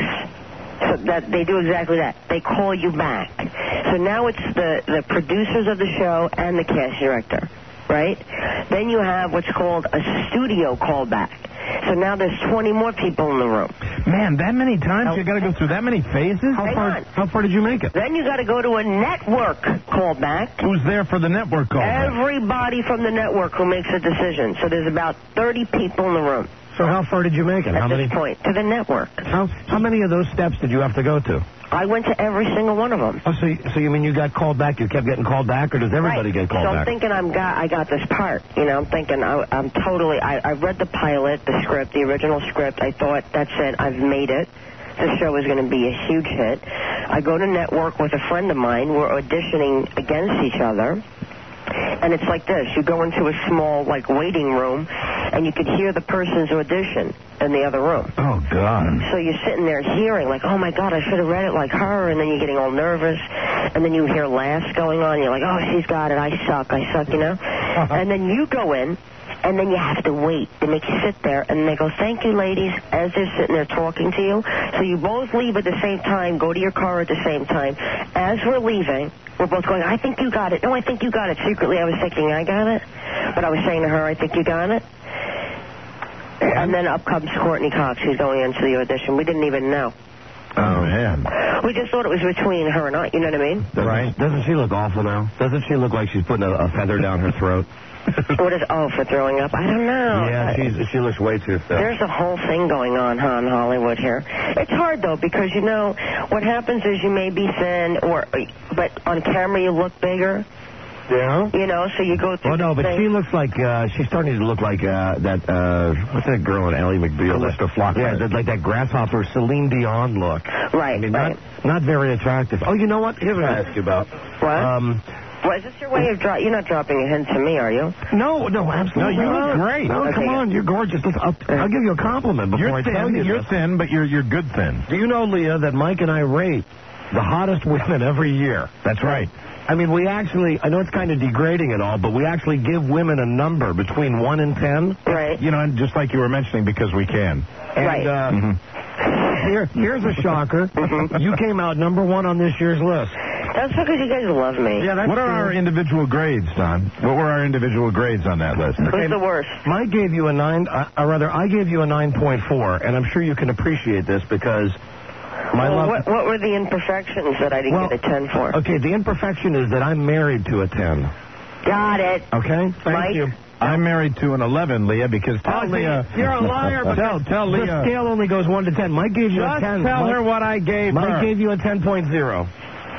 Speaker 4: So that they do exactly that. They call you back. So now it's the producers of the show and the casting director, right? Then you have what's called a studio callback. So now there's 20 more people in the room.
Speaker 1: Man, that many times? You got to go through that many phases?
Speaker 2: How far did you make it?
Speaker 4: Then you got to go to a network callback.
Speaker 1: Who's there for the network callback?
Speaker 4: Everybody from the network who makes a decision. So there's about 30 people in the room.
Speaker 2: So how far did you make it?
Speaker 4: At this point, to the network.
Speaker 2: How many of those steps did you have to go to?
Speaker 4: I went to every single one of them.
Speaker 2: Oh, so you mean you got called back? You kept getting called back, or does everybody get called back?
Speaker 4: So I'm thinking I got this part. You know, I'm thinking I'm totally. I read the pilot, the script, the original script. I thought, that's it. I've made it. This show is going to be a huge hit. I go to network with a friend of mine. We're auditioning against each other. And it's like this. You go into a small, waiting room, and you could hear the person's audition in the other room.
Speaker 2: Oh, God.
Speaker 4: So you're sitting there hearing, oh, my God, I should have read it like her, and then you're getting all nervous, and then you hear laughs going on. You're like, oh, she's got it. I suck, you know? And then you go in, and then you have to wait. They make you sit there, and they go, thank you, ladies, as they're sitting there talking to you. So you both leave at the same time, go to your car at the same time. As we're leaving, we're both going, I think you got it. No, I think you got it. Secretly, I was thinking I got it. But I was saying to her, I think you got it. And then up comes Courtney Cox. She's going into the audition. We didn't even know.
Speaker 2: Oh, man.
Speaker 4: We just thought it was between her and I. You know what I mean?
Speaker 2: Right. Doesn't she look awful now? Doesn't she look like she's putting a feather down her throat?
Speaker 4: What is, for throwing up? I don't know.
Speaker 2: Yeah, she looks way too thin.
Speaker 4: There's a whole thing going on, in Hollywood here. It's hard, though, because, what happens is you may be thin, but on camera you look bigger.
Speaker 2: Yeah?
Speaker 4: So you go through.
Speaker 2: Oh, no, but she looks like, she's starting to look like what's that girl in Ally McBeal?
Speaker 1: Calista Flockhart.
Speaker 2: Yeah, like that grasshopper Celine Dion look.
Speaker 4: Right,
Speaker 2: I mean, not very attractive. Oh, you know what? Here's what I ask you about.
Speaker 4: What? Well, is this your way of you're not dropping a hint to me, are you?
Speaker 2: No, absolutely.
Speaker 1: No, you look great.
Speaker 2: No, come on, you're gorgeous. I'll give you a compliment before I tell you.
Speaker 1: You're thin, but you're good thin.
Speaker 2: Do you know, Leah, that Mike and I rate the hottest women every year.
Speaker 1: That's right.
Speaker 2: I mean, we actually, I know it's kind of degrading and all, but we actually give women a number between 1 and 10.
Speaker 4: Right.
Speaker 1: You know, and just like you were mentioning, because we can.
Speaker 2: And, here's a shocker. You came out number 1 on this year's list.
Speaker 4: That's because you guys love me.
Speaker 2: Yeah, that's
Speaker 1: what are our individual grades, Don? What were our individual grades on that list?
Speaker 4: Who's the worst?
Speaker 2: Mike gave you a 9, or rather, I gave you a 9.4, and I'm sure you can appreciate this because
Speaker 4: what were the imperfections that I didn't get a 10 for?
Speaker 2: Okay, the imperfection is that I'm married to a 10.
Speaker 4: Got it.
Speaker 2: Okay,
Speaker 4: Mike?
Speaker 2: you.
Speaker 1: I'm married to an 11, Leah, because Leah...
Speaker 2: You're a liar.
Speaker 1: Tell Leah.
Speaker 2: The scale only goes 1 to 10. Mike gave you a 10.
Speaker 1: Tell her what I gave her.
Speaker 2: Mike gave you a 10.0.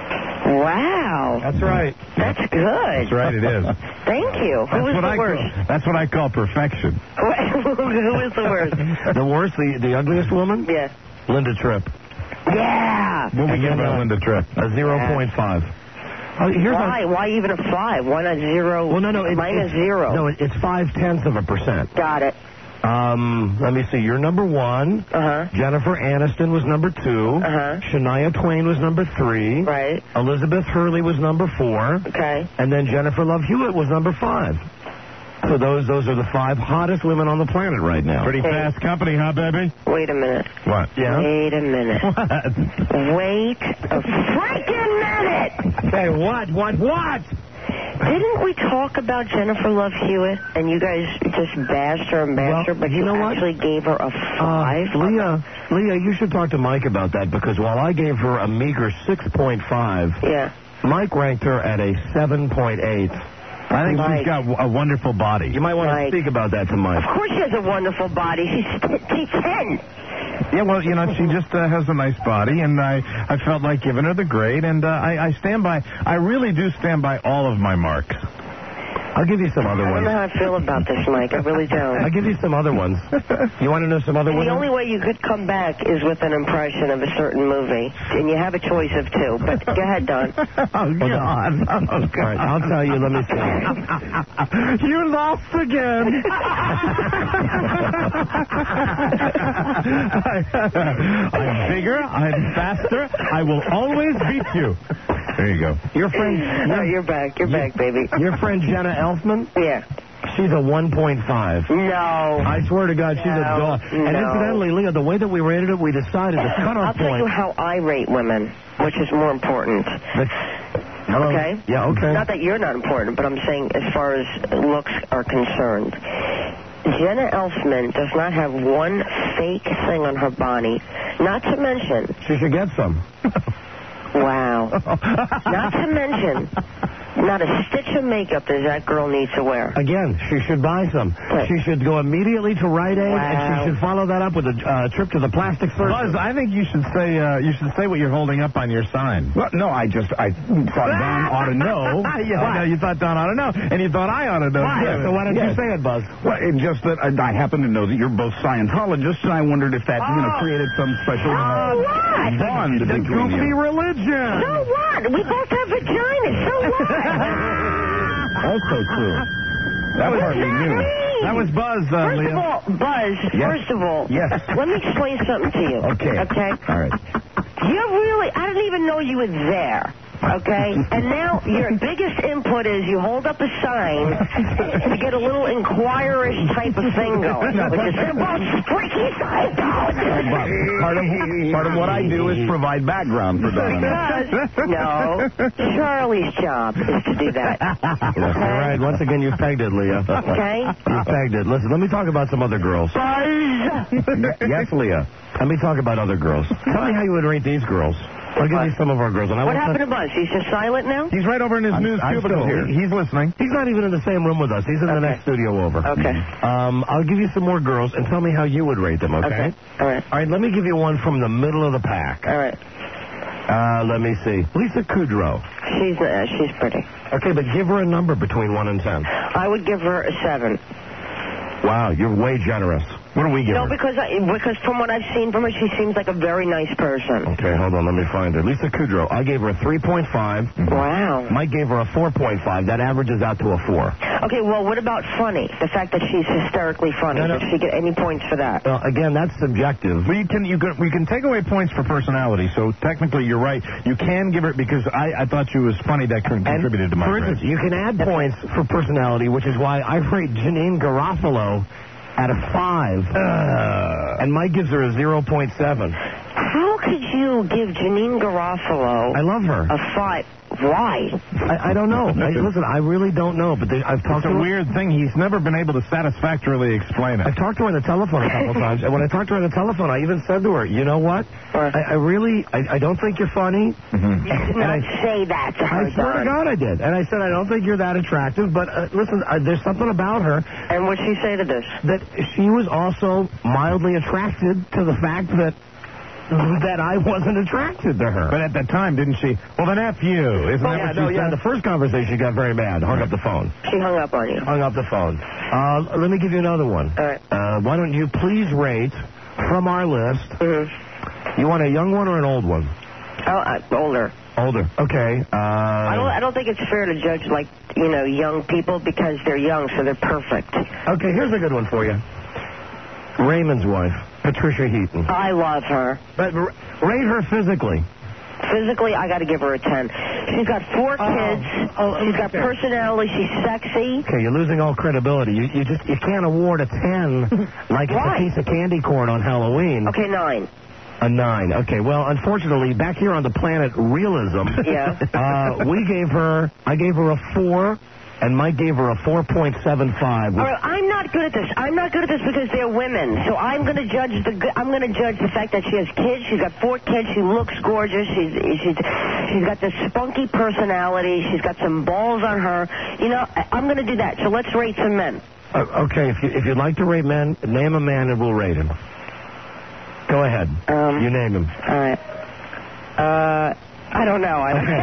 Speaker 4: Wow.
Speaker 2: That's right.
Speaker 4: That's good.
Speaker 1: That's right, it is.
Speaker 4: Thank you. Who was the worst?
Speaker 1: That's what I call perfection.
Speaker 4: Who is the worst?
Speaker 2: The worst, the ugliest woman?
Speaker 4: Yeah.
Speaker 2: Linda Tripp.
Speaker 4: Yeah.
Speaker 1: What we give about Linda Tripp?
Speaker 2: A 0.5.
Speaker 4: Why? Why even a 5? Why not 0?
Speaker 2: Well, no.
Speaker 4: Minus 0.
Speaker 2: No, it's 0.5%.
Speaker 4: Got it.
Speaker 2: Let me see. You're number 1. Jennifer Aniston was number 2. Shania Twain was number 3.
Speaker 4: Right.
Speaker 2: Elizabeth Hurley was number 4.
Speaker 4: Okay.
Speaker 2: And then Jennifer Love Hewitt was number 5. So those are the 5 hottest women on the planet right now.
Speaker 1: Pretty fast company, huh, baby?
Speaker 4: Wait a minute.
Speaker 1: What?
Speaker 2: Yeah?
Speaker 4: Wait a minute. Wait a freaking minute!
Speaker 2: Hey, what?
Speaker 4: Didn't we talk about Jennifer Love Hewitt, and you guys just bashed her and bashed her, but you actually gave her a 5?
Speaker 2: Leah, you should talk to Mike about that, because while I gave her a meager 6.5, Mike ranked her at a 7.8.
Speaker 1: I think she's got a wonderful body.
Speaker 2: You might want to speak about that to Mike.
Speaker 4: Of course she has a wonderful body. She's 10.
Speaker 1: Yeah, well, you know, she just has a nice body, and I felt like giving her the grade, and I stand by, I really do stand by all of my marks.
Speaker 2: I'll give you some other ones.
Speaker 4: I don't know how I feel about this, Mike. I really don't.
Speaker 2: I'll give you some other ones. You want to know some other ones?
Speaker 4: The only way you could come back is with an impression of a certain movie, and you have a choice of 2. But go ahead, Don.
Speaker 1: Oh, God. Oh, God.
Speaker 2: All right, I'll tell you. Let me see.
Speaker 1: You lost again. I'm bigger. I'm faster. I will always beat you. There you go.
Speaker 2: Your friend...
Speaker 4: No, you're back. You're back, baby.
Speaker 2: Your friend Jenna Elfman?
Speaker 4: Yeah.
Speaker 2: She's a 1.5.
Speaker 4: No.
Speaker 2: I swear to God, she's a dog.
Speaker 4: No.
Speaker 2: And incidentally, Leah, the way that we rated it, we decided the cutoff point...
Speaker 4: I'll tell you how I rate women, which is more important. Okay?
Speaker 2: Yeah, okay.
Speaker 4: Not that you're not important, but I'm saying as far as looks are concerned. Jenna Elfman does not have one fake thing on her body. Not to mention...
Speaker 2: She should get some.
Speaker 4: Wow. Not to mention, not a stitch of makeup does that girl need to wear.
Speaker 2: Again, she should buy some. She should go immediately to Rite Aid, and she should follow that up with a trip to the plastic surgery.
Speaker 1: Buzz, I think you should say what you're holding up on your sign.
Speaker 10: Well, no, I thought Don ought to know.
Speaker 1: You thought Don ought to know, and you thought I ought to know.
Speaker 2: Right. So why don't you say it, Buzz?
Speaker 10: Well, it's just that I happen to know that you're both Scientologists, and I wondered if that created some special bond between you.
Speaker 1: Goofy religion.
Speaker 4: So what? We both have vaginas. So what?
Speaker 10: Also true. That was hardly new.
Speaker 1: That was Buzz,
Speaker 4: First of all, Buzz, first of all, let me explain something to you.
Speaker 10: Okay.
Speaker 4: All right. I didn't even know you were there. Okay? And now your biggest input is you hold up a sign to get a little inquirish type of thing going. Which is about freaky Scientology.
Speaker 10: Part of what I do is provide background for Donna.
Speaker 4: No. Charlie's job is to do that. Okay?
Speaker 2: All right. Once again, you pegged it, Leah.
Speaker 4: Okay?
Speaker 2: You pegged it. Listen, let me talk about some other girls.
Speaker 10: Yes, Leah.
Speaker 2: Let me talk about other girls. Tell me how you would rate these girls. I'll give you some of our girls. And
Speaker 4: what happened to Buzz? He's just silent now?
Speaker 1: He's right over in his news cubicle here. He's listening.
Speaker 2: He's not even in the same room with us. He's in the next studio over.
Speaker 4: Okay.
Speaker 2: I'll give you some more girls and tell me how you would rate them, okay?
Speaker 4: All right.
Speaker 2: All right, let me give you one from the middle of the pack.
Speaker 4: All right.
Speaker 2: Let me see. Lisa Kudrow.
Speaker 4: She's pretty.
Speaker 2: Okay, but give her a number between 1 and 10.
Speaker 4: I would give her a 7.
Speaker 2: Wow, you're way generous.
Speaker 1: What do we give
Speaker 4: No,
Speaker 1: her?
Speaker 4: because from what I've seen from her, she seems like a very nice person.
Speaker 2: Okay, hold on. Let me find her. Lisa Kudrow. I gave her a 3.5.
Speaker 4: Wow.
Speaker 2: Mike gave her a 4.5. That averages out to a 4.
Speaker 4: Okay, well, what about funny? The fact that she's hysterically funny.
Speaker 2: No.
Speaker 4: Does she get any points for that?
Speaker 2: Well, again, that's subjective.
Speaker 1: We can take away points for personality, so technically you're right. You can give her, because I thought she was funny, that contributed to my
Speaker 2: grade. For instance, you can add points for personality, which is why I rate Janine Garofalo at a 5. And Mike gives her a 0.7.
Speaker 4: How could you give Janine Garofalo...
Speaker 2: I love her.
Speaker 4: ...a 5? Why?
Speaker 2: I don't know. Listen, I really don't know, but I've talked to her.
Speaker 1: It's a weird thing. He's never been able to satisfactorily explain it.
Speaker 2: I've talked to her on the telephone a couple times, and when I talked to her on the telephone, I even said to her, you know what? I don't think you're funny.
Speaker 4: Mm-hmm. You did not say that to her,
Speaker 2: I swear to God I did. And I said, I don't think you're that attractive, but listen, there's something about her.
Speaker 4: And what'd she say to this?
Speaker 2: That she was also mildly attracted to the fact that I wasn't attracted to her.
Speaker 1: But at the time, didn't she? Well, then F you. Isn't that what she said?
Speaker 2: The first conversation, she got very mad. Hung up the phone.
Speaker 4: She hung up on you.
Speaker 2: Hung up the phone. Let me give you another one.
Speaker 4: All right.
Speaker 2: Why don't you please rate from our list?
Speaker 4: Mm-hmm.
Speaker 2: You want a young one or an old one?
Speaker 4: Older.
Speaker 2: Older. Okay.
Speaker 4: I don't think it's fair to judge, young people because they're young, so they're perfect.
Speaker 2: Okay, here's a good one for you. Raymond's wife, Patricia Heaton.
Speaker 4: I love her.
Speaker 2: But rate her physically.
Speaker 4: Physically, I got to give her a 10. She's got 4 kids. She's got personality. She's sexy.
Speaker 2: Okay, you're losing all credibility. You can't award a 10 like it's a piece of candy corn on Halloween.
Speaker 4: Okay, 9.
Speaker 2: A 9. Okay, well, unfortunately, back here on the planet Realism, I gave her a 4. And Mike gave her a 4.75.
Speaker 4: All right, I'm not good at this. I'm not good at this because they're women. So I'm going to judge the fact that she has kids. She's got 4 kids. She looks gorgeous. She's got this spunky personality. She's got some balls on her. I'm going to do that. So let's rate some men.
Speaker 2: Okay, if you'd like to rate men, name a man and we'll rate him. Go ahead. You name him.
Speaker 4: All right. I don't know.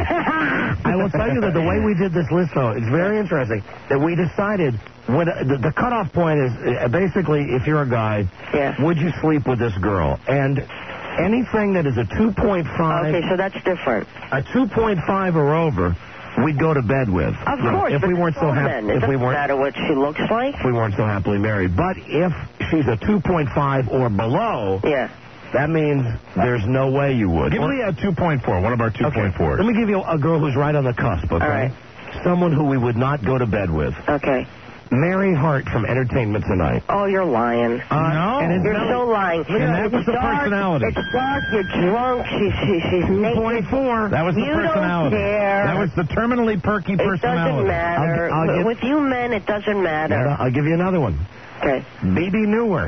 Speaker 2: I will tell you that the way we did this list, though, it's very interesting, that we decided the cutoff point is basically, if you're a guy, would you sleep with this girl? And anything that is a 2.5...
Speaker 4: Okay, so that's different.
Speaker 2: A 2.5 or over, we'd go to bed with.
Speaker 4: Of course,
Speaker 2: if we weren't so happy.
Speaker 4: It doesn't matter what she looks like.
Speaker 2: If we weren't so happily married. But if she's a 2.5 or below... That means there's no way you would.
Speaker 1: Give me a 2.4, one of our 2.4s.
Speaker 2: Let me give you a girl who's right on the cusp, okay?
Speaker 4: All right.
Speaker 2: Someone who we would not go to bed with.
Speaker 4: Okay.
Speaker 2: Mary Hart from Entertainment Tonight.
Speaker 4: Oh, you're lying.
Speaker 1: No.
Speaker 4: You're so lying.
Speaker 1: And that was the personality.
Speaker 4: It's dark, you're drunk, she's naked.
Speaker 2: 2.4.
Speaker 1: That was the personality.
Speaker 4: You don't care.
Speaker 1: That was the terminally perky personality.
Speaker 4: It doesn't matter. With you men, it doesn't matter.
Speaker 2: I'll give you another one.
Speaker 4: Okay.
Speaker 2: Bebe Neuwirth.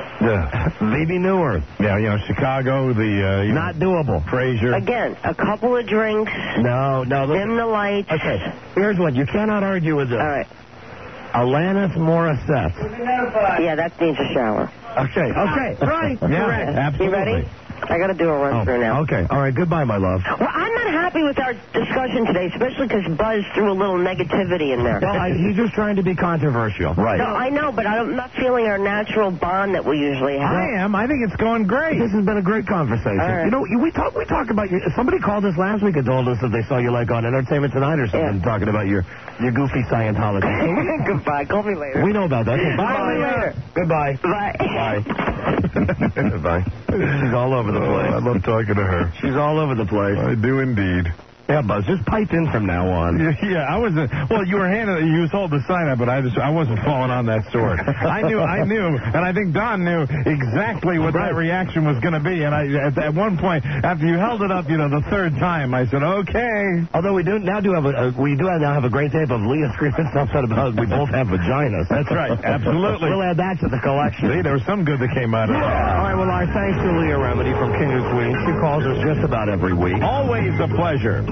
Speaker 2: Bebe Neuwirth.
Speaker 1: Yeah, Chicago,
Speaker 2: not doable.
Speaker 1: Frasier.
Speaker 4: Again, a couple of drinks.
Speaker 2: No.
Speaker 4: Dim the lights.
Speaker 2: Okay, here's one. You cannot argue with this.
Speaker 4: All right.
Speaker 2: Alanis Morissette.
Speaker 4: Yeah, that needs a shower.
Speaker 2: Okay. Right.
Speaker 1: Yeah,
Speaker 2: correct.
Speaker 1: Absolutely.
Speaker 4: You ready? I got to do a run through now.
Speaker 2: Okay. All right. Goodbye, my love.
Speaker 4: Well, I'm not happy with our discussion today, especially because Buzz threw a little negativity in there.
Speaker 2: Well, he's just trying to be controversial. Right.
Speaker 4: No, I know, but I'm not feeling our natural bond that we usually have.
Speaker 1: I am. I think it's going great.
Speaker 2: This has been a great conversation.
Speaker 4: Right.
Speaker 2: We talk about you. Somebody called us last week and told us that they saw you on Entertainment Tonight or something, talking about your goofy Scientology.
Speaker 4: Goodbye. Call me later.
Speaker 2: We know about that.
Speaker 4: Call me later.
Speaker 2: Goodbye.
Speaker 4: Bye.
Speaker 2: Goodbye. She's all over the place.
Speaker 1: I love talking to her.
Speaker 2: She's all over the place.
Speaker 1: I do indeed.
Speaker 2: Yeah, Buzz, just pipe in from now on.
Speaker 1: Yeah, I wasn't. Well, you was holding the sign up, but I wasn't falling on that sword. I knew, and I think Don knew exactly what that reaction was going to be. And at one point, after you held it up, the third time, I said, okay.
Speaker 2: Although we do now have a great tape of Leah screaming something about we both have vaginas.
Speaker 1: That's right, absolutely.
Speaker 2: We'll add that to the collection.
Speaker 1: See, there was some good that came out of that.
Speaker 2: All right, well, our thanks to Leah Remedy from King of Queens. She calls us just about every week.
Speaker 1: Always a pleasure.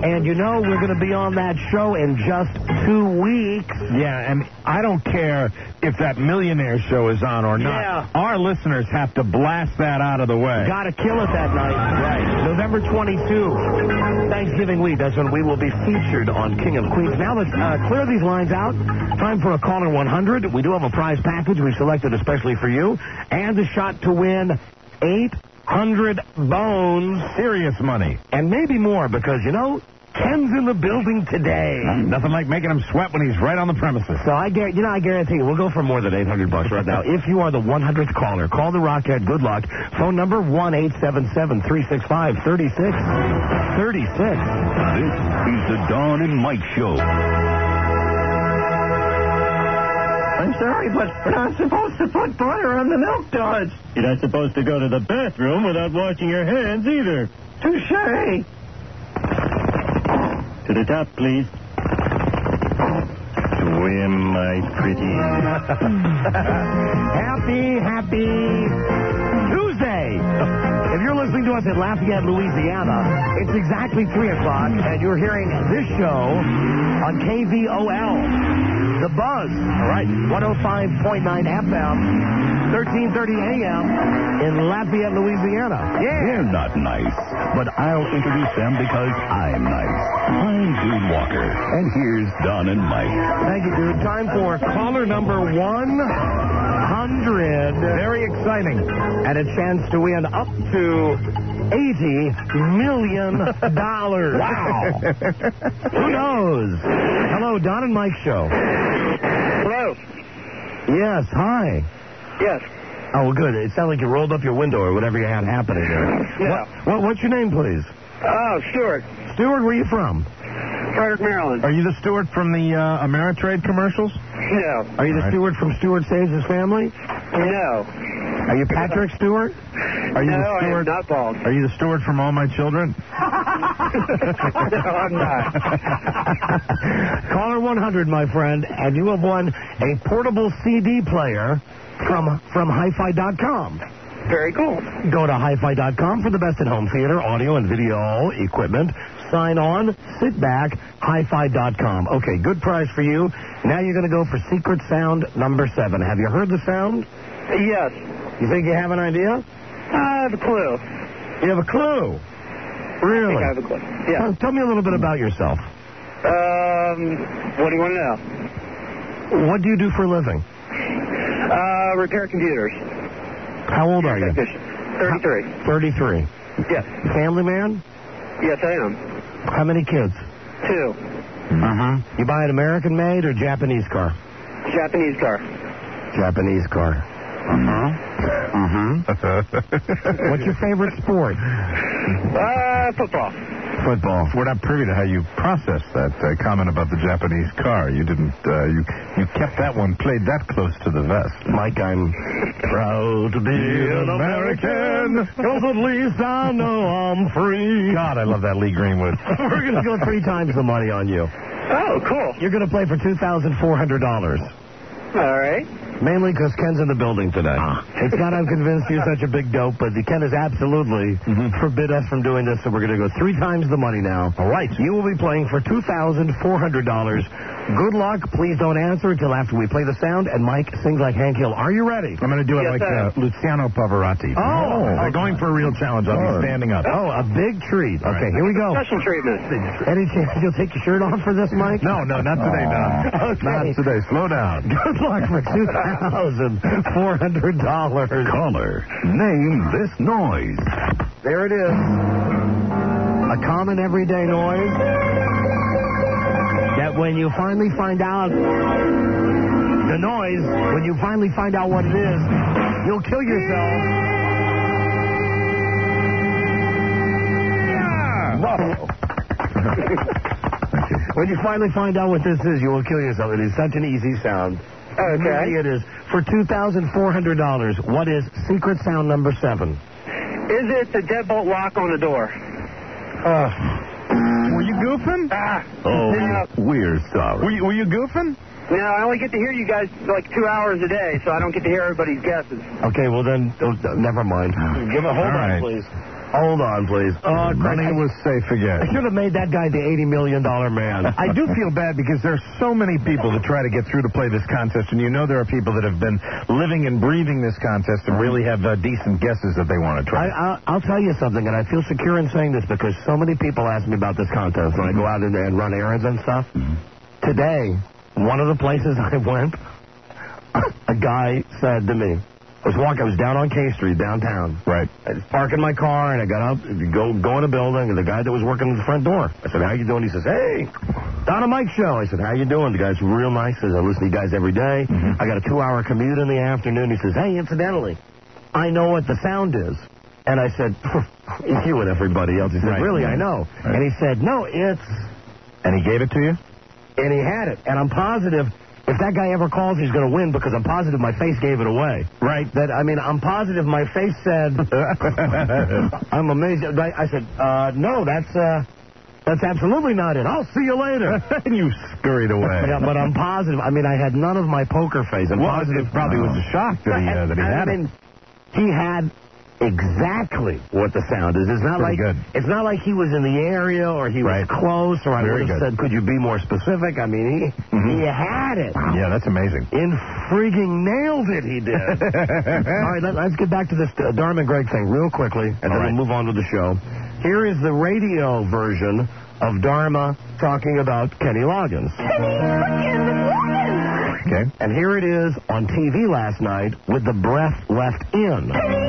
Speaker 2: And you know we're going to be on that show in just 2 weeks.
Speaker 1: Yeah, and I don't care if that millionaire show is on or not.
Speaker 2: Yeah.
Speaker 1: Our listeners have to blast that out of the way.
Speaker 2: Got to kill it that night. Right. November 22, Thanksgiving week. That's when we will be featured on King of Queens. Now let's clear these lines out. Time for a caller 100. We do have a prize package we selected especially for you. And a shot to win 800 bones.
Speaker 1: Serious money.
Speaker 2: And maybe more because, you know, Ken's in the building today.
Speaker 1: Nothing like making him sweat when he's right on the premises.
Speaker 2: So I guarantee you, we'll go for more than $800 right now. If you are the 100th caller, call the Rockhead. Good luck. Phone number 1-877-365-3636.
Speaker 11: This is the Dawn and Mike Show.
Speaker 12: I'm sorry, but we're not supposed to put butter on the milk duds.
Speaker 13: You're not supposed to go to the bathroom without washing your hands either.
Speaker 12: Touché.
Speaker 13: To the top, please. Swim, my pretty.
Speaker 2: Happy Tuesday. If you're listening to us in Lafayette, Louisiana, it's exactly 3 o'clock, and you're hearing this show on KVOL. The Buzz. All right. 105.9 FM, 1330 AM in Lafayette, Louisiana. Yeah.
Speaker 11: They're not nice, but I'll introduce them because I'm nice. I'm Dude Walker, and here's Don and Mike.
Speaker 2: Thank you, dude. Time for caller number 100.
Speaker 1: Very exciting.
Speaker 2: And a chance to win up to $80 million. Wow. Who knows? Hello, Don and Mike Show.
Speaker 8: Hello.
Speaker 2: Yes, hi.
Speaker 8: Yes.
Speaker 2: Oh, well, good. It sounded like you rolled up your window or whatever you had happening there.
Speaker 8: Yeah.
Speaker 2: What's your name, please?
Speaker 8: Oh, Stuart.
Speaker 2: Stuart, where are you from?
Speaker 8: Frederick, Maryland.
Speaker 1: Are you the Stuart from the Ameritrade commercials?
Speaker 8: No.
Speaker 2: Are you the Stuart from Stuart Saves His Family?
Speaker 8: No.
Speaker 2: Are you Patrick Stewart?
Speaker 1: Are you
Speaker 8: No,
Speaker 1: the
Speaker 8: I am
Speaker 1: Stuart?
Speaker 8: not bald.
Speaker 1: Are you the Stuart from All My Children?
Speaker 8: No, I'm not.
Speaker 2: Caller 100, my friend, and you have won a portable CD player from hi-fi.com.
Speaker 8: Very cool.
Speaker 2: Go to hi-fi.com for the best in home theater, audio, and video equipment. Sign on, sit back, hi-fi.com. Okay, good prize for you. Now you're going to go for secret sound number 7. Have you heard the sound?
Speaker 8: Yes.
Speaker 2: You think you have an idea?
Speaker 8: I have a clue.
Speaker 2: You have a clue? Really?
Speaker 8: I think I have a clue. Yeah.
Speaker 2: Tell me a little bit about yourself.
Speaker 8: What do you want to know?
Speaker 2: What do you do for a living?
Speaker 8: Repair computers.
Speaker 2: How old are you?
Speaker 8: 33.
Speaker 2: 33.
Speaker 8: Yes.
Speaker 2: Family man?
Speaker 8: Yes, I am.
Speaker 2: How many kids?
Speaker 8: 2.
Speaker 2: You buy an American-made or Japanese car?
Speaker 8: Japanese car.
Speaker 2: Japanese car. What's your favorite sport?
Speaker 8: Football.
Speaker 1: Football. We're not privy to how you processed that comment about the Japanese car. You didn't. You kept that one played that close to the vest.
Speaker 2: Mike, I'm proud to be an American, 'cause at least I know I'm free.
Speaker 1: God, I love that Lee Greenwood.
Speaker 2: We're going to go 3 times the money on you.
Speaker 8: Oh, cool.
Speaker 2: You're going to play for $2,400.
Speaker 8: All right.
Speaker 2: Mainly because Ken's in the building today. It's not I'm convinced you're such a big dope, but Ken has absolutely forbid us from doing this, so we're going to go 3 times the money now.
Speaker 1: All right.
Speaker 2: You will be playing for $2,400. Good luck. Please don't answer until after we play the sound, and Mike sings like Hank Hill. Are you ready?
Speaker 1: I'm going to do it like Luciano Pavarotti. They're going for a real challenge. I'll be standing up.
Speaker 2: Oh, a big treat. Okay, here we go.
Speaker 8: Special treatment.
Speaker 2: Any chance you'll take your shirt off for this, Mike?
Speaker 1: No, not today, Don.
Speaker 2: Okay.
Speaker 1: Not today. Slow down.
Speaker 2: Good luck for $2,400.
Speaker 11: Caller, name this noise.
Speaker 2: There it is. A common everyday noise that when you finally find out the noise, when you finally find out what it is, you'll kill yourself. When you finally find out what this is, you will kill yourself. It is such an easy sound.
Speaker 8: Okay.
Speaker 2: Really it is. For $2,400, what is secret sound number 7?
Speaker 8: Is it the deadbolt lock on the door?
Speaker 1: Were you goofing?
Speaker 11: We're sorry.
Speaker 1: Were you goofing?
Speaker 8: No, I only get to hear you guys like 2 hours a day, so I don't get to hear everybody's guesses.
Speaker 2: Okay, well then, never mind. Give a hold on,
Speaker 1: right.
Speaker 2: please. Hold on, please.
Speaker 1: Money was safe again.
Speaker 2: I should have made that guy the $80 million man.
Speaker 1: I do feel bad because there's so many people that try to get through to play this contest, and you know there are people that have been living and breathing this contest and really have decent guesses that they want to try.
Speaker 2: I'll tell you something, and I feel secure in saying this because so many people ask me about this contest when I go out and run errands and stuff. Today, one of the places I went, a guy said to me, I was down on K Street, downtown.
Speaker 1: Right.
Speaker 2: I was parking my car, and I got up to go in a building, and the guy that was working at the front door, I said, how you doing? He says, hey, Don and Mike show. I said, how you doing? The guy's real nice. He says, I listen to you guys every day. I got a 2-hour commute in the afternoon. He says, hey, incidentally, I know what the sound is. And I said, you and everybody else. He said, really, I know. Right. And he said, no, it's...
Speaker 1: And he gave it to you?
Speaker 2: And he had it. And I'm positive... If that guy ever calls, he's going to win because I'm positive my face gave it away.
Speaker 1: Right.
Speaker 2: I'm positive my face said, I'm amazed. I said, no, that's absolutely not it. I'll see you later.
Speaker 1: And you scurried away.
Speaker 2: Yeah, but I'm positive. I had none of my poker face. I'm positive.
Speaker 1: It probably was a shock that he had it.
Speaker 2: He had exactly what the sound is. It's not like he was in the area or he was close or I would have said, could you be more specific? He had it.
Speaker 1: Wow. Yeah, that's amazing.
Speaker 2: In frigging nailed it, he did. All right, let's get back to this Dharma and Greg thing real quickly, and then we'll move on to the show. Here is the radio version of Dharma talking about Kenny Loggins.
Speaker 1: Okay.
Speaker 2: And here it is on TV last night with the breath left in.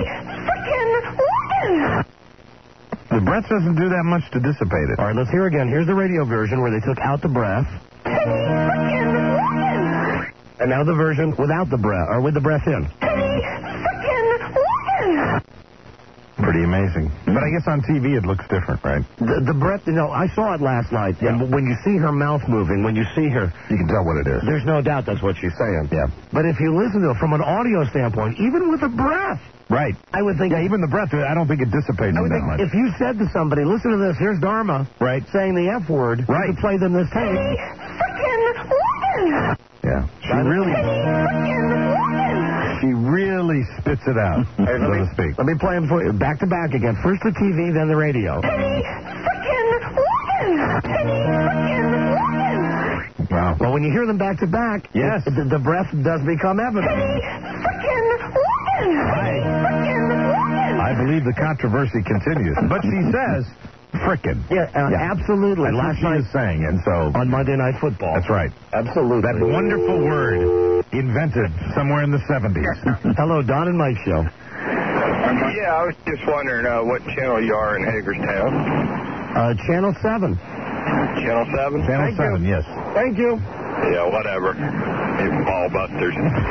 Speaker 1: The breath doesn't do that much to dissipate it.
Speaker 2: All right, let's hear again. Here's the radio version where they took out the breath. And now the version without the breath, or with the breath in.
Speaker 1: Pretty amazing. But I guess on TV it looks different, right?
Speaker 2: The breath, I saw it last night. Yeah. And when you see her mouth moving, when you see her...
Speaker 1: You can tell what it is.
Speaker 2: There's no doubt that's what she's saying.
Speaker 1: Yeah.
Speaker 2: But if you listen to it from an audio standpoint, even with the breath...
Speaker 1: Right.
Speaker 2: I would think...
Speaker 1: Yeah, even the breath, I don't think it dissipates that much.
Speaker 2: If you said to somebody, listen to this, here's Dharma...
Speaker 1: Right.
Speaker 2: ...saying the F word...
Speaker 1: Right.
Speaker 2: You could play them this tape...
Speaker 1: Yeah. She really spits it out, so to speak.
Speaker 2: Let me play them for you, back to back again. First the TV, then the radio.
Speaker 1: Wow.
Speaker 2: Well, when you hear them back to back,
Speaker 1: yes,
Speaker 2: the breath does become evident.
Speaker 1: I believe the controversy continues, but she says frickin'.
Speaker 2: Yeah, absolutely.
Speaker 1: And last night is saying, and so
Speaker 2: on Monday Night Football.
Speaker 1: That's right.
Speaker 2: Absolutely.
Speaker 1: That wonderful word invented somewhere in the 70s.
Speaker 2: Hello, Don and Mike show.
Speaker 8: Yeah, I was just wondering what channel you are in Hagerstown.
Speaker 2: Channel 7.
Speaker 8: Channel 7?
Speaker 1: Channel 7, yes.
Speaker 2: Thank you.
Speaker 8: Yeah, whatever. You ball busters.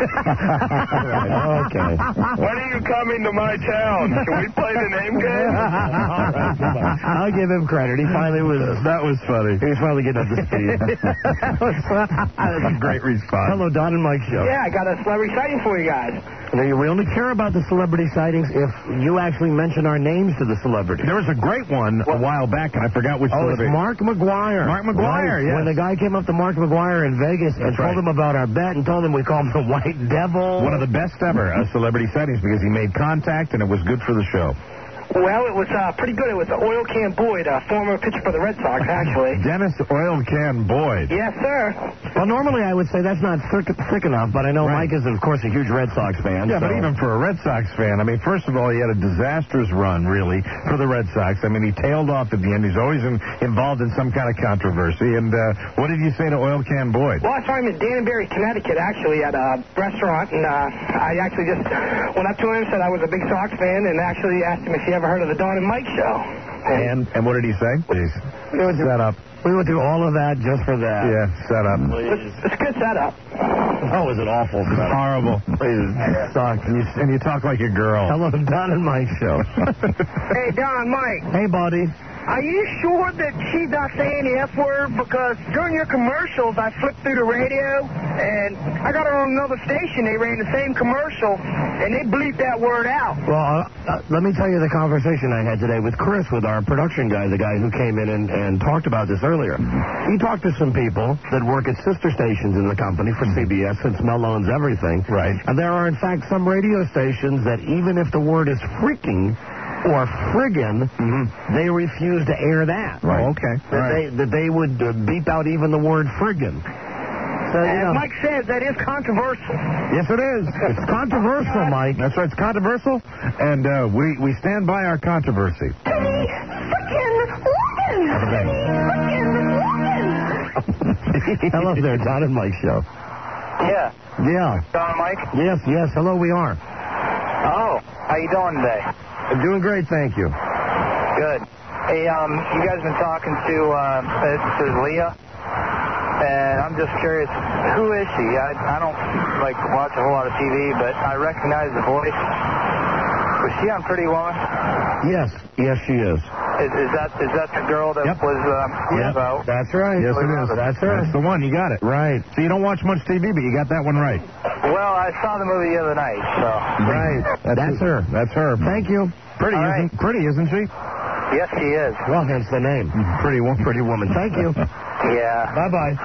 Speaker 2: Okay.
Speaker 8: When are you coming to my town? Can we play the name game?
Speaker 2: I'll give him credit. He finally was.
Speaker 1: That was funny.
Speaker 2: He was finally getting up to speed.
Speaker 1: That was a great response.
Speaker 2: Hello, Don and Mike show.
Speaker 14: Yeah, I got a celebrity sighting for you guys.
Speaker 2: We only care about the celebrity sightings if you actually mention our names to the celebrity.
Speaker 1: There was a great one a while back, and I forgot which celebrity.
Speaker 2: It's Mark McGuire.
Speaker 1: Mark McGuire, yes.
Speaker 2: When the guy came up to Mark McGuire in Vegas and told him about our bet and told him we called him the White Devil.
Speaker 1: One of the best ever celebrity sightings because he made contact, and it was good for the show.
Speaker 14: Well, it was pretty good. It was Oil Can Boyd, a former pitcher for the Red Sox, actually.
Speaker 1: Dennis Oil Can Boyd.
Speaker 14: Yes, sir.
Speaker 2: Well, normally I would say that's not thick enough, but I know Mike is, of course, a huge Red Sox fan.
Speaker 1: Yeah, but even for a Red Sox fan, first of all, he had a disastrous run, really, for the Red Sox. He tailed off at the end. He's always involved in some kind of controversy. And what did you say to Oil Can Boyd?
Speaker 14: Well, I saw him in Danbury, Connecticut, actually, at a restaurant, and I actually just went up to him, said I was a big Sox fan, and actually asked him if he ever heard of the Don and Mike show.
Speaker 1: And what did he say? Please. Set up.
Speaker 2: We went through all of that just for that.
Speaker 1: Yeah, set up.
Speaker 14: It's a good setup.
Speaker 2: Oh, is it awful?
Speaker 1: It's horrible.
Speaker 2: It sucks.
Speaker 1: And you talk like a girl.
Speaker 2: Hello, Don and Mike show.
Speaker 14: Hey, Don, Mike.
Speaker 2: Hey, buddy.
Speaker 14: Are you sure that she's not saying the F word? Because during your commercials, I flipped through the radio, and I got her on another station. They ran the same commercial, and they bleeped that word out.
Speaker 2: Well, let me tell you the conversation I had today with Chris, with our production guy, the guy who came in and talked about this earlier. He talked to some people that work at sister stations in the company for CBS, since Mel owns everything.
Speaker 1: Right.
Speaker 2: And there are, in fact, some radio stations that even if the word is freaking, or friggin', they refused to air that.
Speaker 1: Right. Oh, okay.
Speaker 2: That they would beep out even the word friggin'. So,
Speaker 14: As Mike says, that is controversial.
Speaker 1: Yes, it is. It's controversial, Mike. That's right. It's controversial, and we stand by our controversy.
Speaker 2: Hello there, Don and Mike show.
Speaker 7: Yeah.
Speaker 2: Yeah.
Speaker 7: Don and Mike?
Speaker 2: Yes. Hello, we are.
Speaker 7: Oh, how you doing today?
Speaker 2: I'm doing great, thank you.
Speaker 7: Good. Hey, you guys been talking to Leah, and I'm just curious, who is she? I don't watch a whole lot of TV, but I recognize the voice. Was she on Pretty Woman?
Speaker 2: Yes, she is.
Speaker 7: Is that the girl that was about?
Speaker 2: That's right.
Speaker 1: Yes, it is.
Speaker 2: That's her.
Speaker 1: That's the one. You got it.
Speaker 2: Right.
Speaker 1: So you don't watch much TV, but you got that one right.
Speaker 7: Well, I saw the movie the other night, so.
Speaker 2: Right. That's her.
Speaker 1: That's her.
Speaker 2: Thank you.
Speaker 1: Pretty, isn't she?
Speaker 7: Yes, she is.
Speaker 2: Well, hence the name. Pretty woman. Thank you.
Speaker 7: Yeah.
Speaker 2: Bye-bye.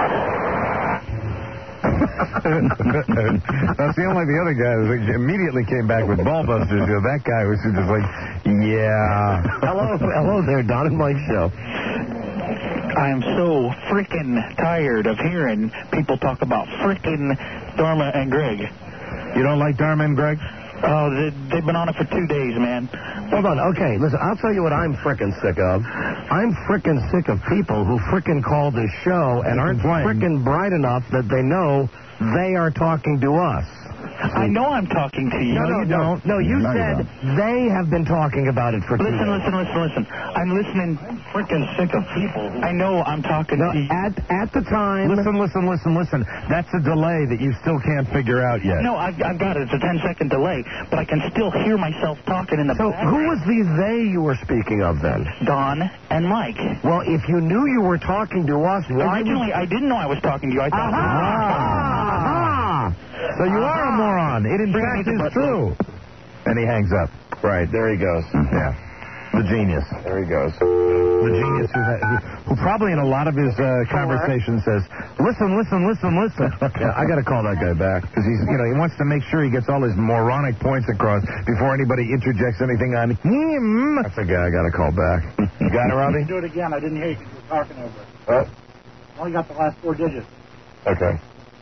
Speaker 1: Now, see, unlike the other guy that immediately came back with ballbusters, that guy was just like, yeah.
Speaker 2: Hello there, Don and Mike show.
Speaker 15: I am so freaking tired of hearing people talk about freaking Dharma and Greg.
Speaker 1: You don't like Dharma and Greg?
Speaker 15: Oh, they've been on it for 2 days, man.
Speaker 2: Hold on. Okay, listen, I'll tell you what I'm frickin' sick of. I'm frickin' sick of people who frickin' call this show and aren't frickin' bright enough that they know they are talking to us.
Speaker 15: I know I'm talking to you.
Speaker 2: No, you don't. No, you said they have been talking about it for 2 days.
Speaker 15: Listen. I'm listening. Freaking sick of people. I know I'm talking to you.
Speaker 2: At the time.
Speaker 1: Listen. That's a delay that you still can't figure out yet.
Speaker 15: No, I've got it. It's a 10-second delay, but I can still hear myself talking in the background.
Speaker 2: So who was the they you were speaking of then?
Speaker 15: Don and Mike.
Speaker 2: Well, if you knew you were talking to us, why
Speaker 15: originally I didn't know I was talking to you. I thought.
Speaker 1: So you are a moron. It in fact is true. And he hangs up.
Speaker 2: Right, there he goes.
Speaker 1: Yeah. The genius.
Speaker 2: There he goes.
Speaker 1: The genius who probably in a lot of his conversations says, listen.
Speaker 2: Yeah, I got to call that guy back.
Speaker 1: Because he wants to make sure he gets all his moronic points across before anybody interjects anything on him.
Speaker 2: That's a guy I got to call back. You got it, Robbie?
Speaker 15: Do it again. I didn't hear you because you were talking over it.
Speaker 2: Oh.
Speaker 15: Only got the last 4 digits.
Speaker 2: Okay.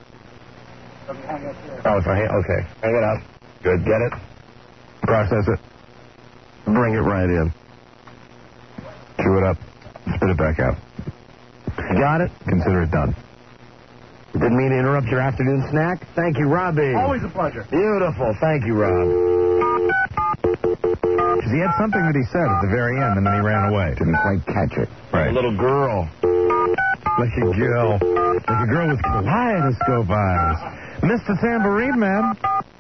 Speaker 2: Okay. Hang it up. Good. Get it.
Speaker 1: Process it.
Speaker 2: Bring it right in.
Speaker 1: Chew it up. Spit it back out.
Speaker 2: Got it?
Speaker 1: Consider it done.
Speaker 2: Didn't mean to interrupt your afternoon snack. Thank you, Robbie.
Speaker 15: Always a pleasure.
Speaker 2: Beautiful. Thank you, Rob.
Speaker 1: Because he had something that he said at the very end, and then he ran away.
Speaker 2: Didn't quite catch it.
Speaker 1: Right.
Speaker 2: A little girl.
Speaker 1: Like a girl. Like a girl with kaleidoscope eyes. Mr. Tambourine Man.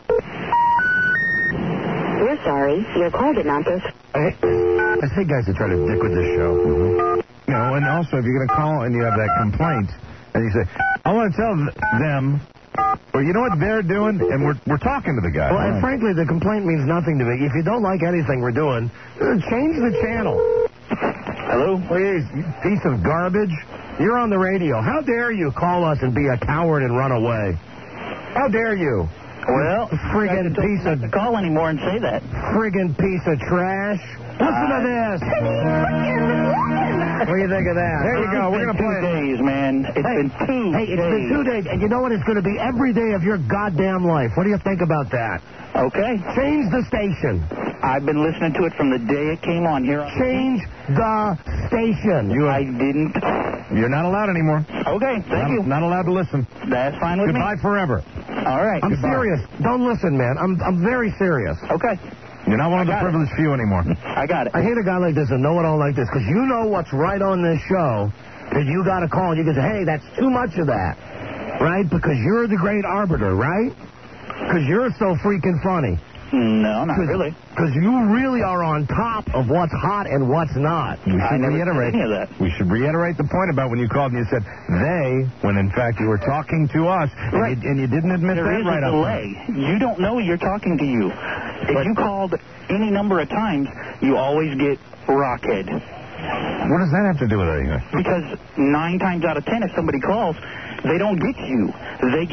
Speaker 16: We're sorry. Your call did not go.
Speaker 2: I hate guys that try to dick with this show.
Speaker 1: And also, if you're going to call and you have that complaint, and you say, I want to tell them, well, you know what they're doing? And we're talking to the guy.
Speaker 2: Well, and frankly, the complaint means nothing to me. If you don't like anything we're doing, change the channel.
Speaker 15: Hello?
Speaker 2: Please, you piece of garbage. You're on the radio. How dare you call us and be a coward and run away? How dare you?
Speaker 15: Well,
Speaker 2: friggin' piece of...
Speaker 15: call anymore and say that.
Speaker 2: Friggin' piece of trash. Listen to this. What do you think of that?
Speaker 1: There you go. We're going to play it.
Speaker 15: 2 days, man. It's been 2 days.
Speaker 2: Hey, it's been 2 days. And you know what? It's going to be every day of your goddamn life. What do you think about that?
Speaker 15: Okay.
Speaker 2: Change the station.
Speaker 15: I've been listening to it from the day it came on here.
Speaker 2: Change the station.
Speaker 15: I didn't.
Speaker 1: You're not allowed anymore.
Speaker 15: Okay, thank you.
Speaker 1: Not allowed to listen.
Speaker 15: That's fine with
Speaker 1: Goodbye forever.
Speaker 15: All right.
Speaker 2: I'm serious. Don't listen, man. I'm very serious.
Speaker 15: Okay.
Speaker 1: You're not one of the privileged few anymore.
Speaker 15: I got it.
Speaker 2: I hate a guy like this and know-it-all like this, because you know what's right on this show, that you got to call and you can say, hey, that's too much of that, right? Because you're the great arbiter, right? Because you're so freaking funny.
Speaker 15: No, not really.
Speaker 2: Because you really are on top of what's hot and what's not.
Speaker 1: We should reiterate
Speaker 15: any of that.
Speaker 1: We should reiterate the point about when you called and you said they, when in fact you were talking to us,
Speaker 15: right.
Speaker 1: and you didn't admit
Speaker 15: there
Speaker 1: that right
Speaker 15: up. There
Speaker 1: is
Speaker 15: a delay. You don't know you're talking to you. If you called any number of times, you always get Rockhead.
Speaker 1: What does that have to do with anything?
Speaker 15: Because 9 times out of 10, if somebody calls, they don't get you. They get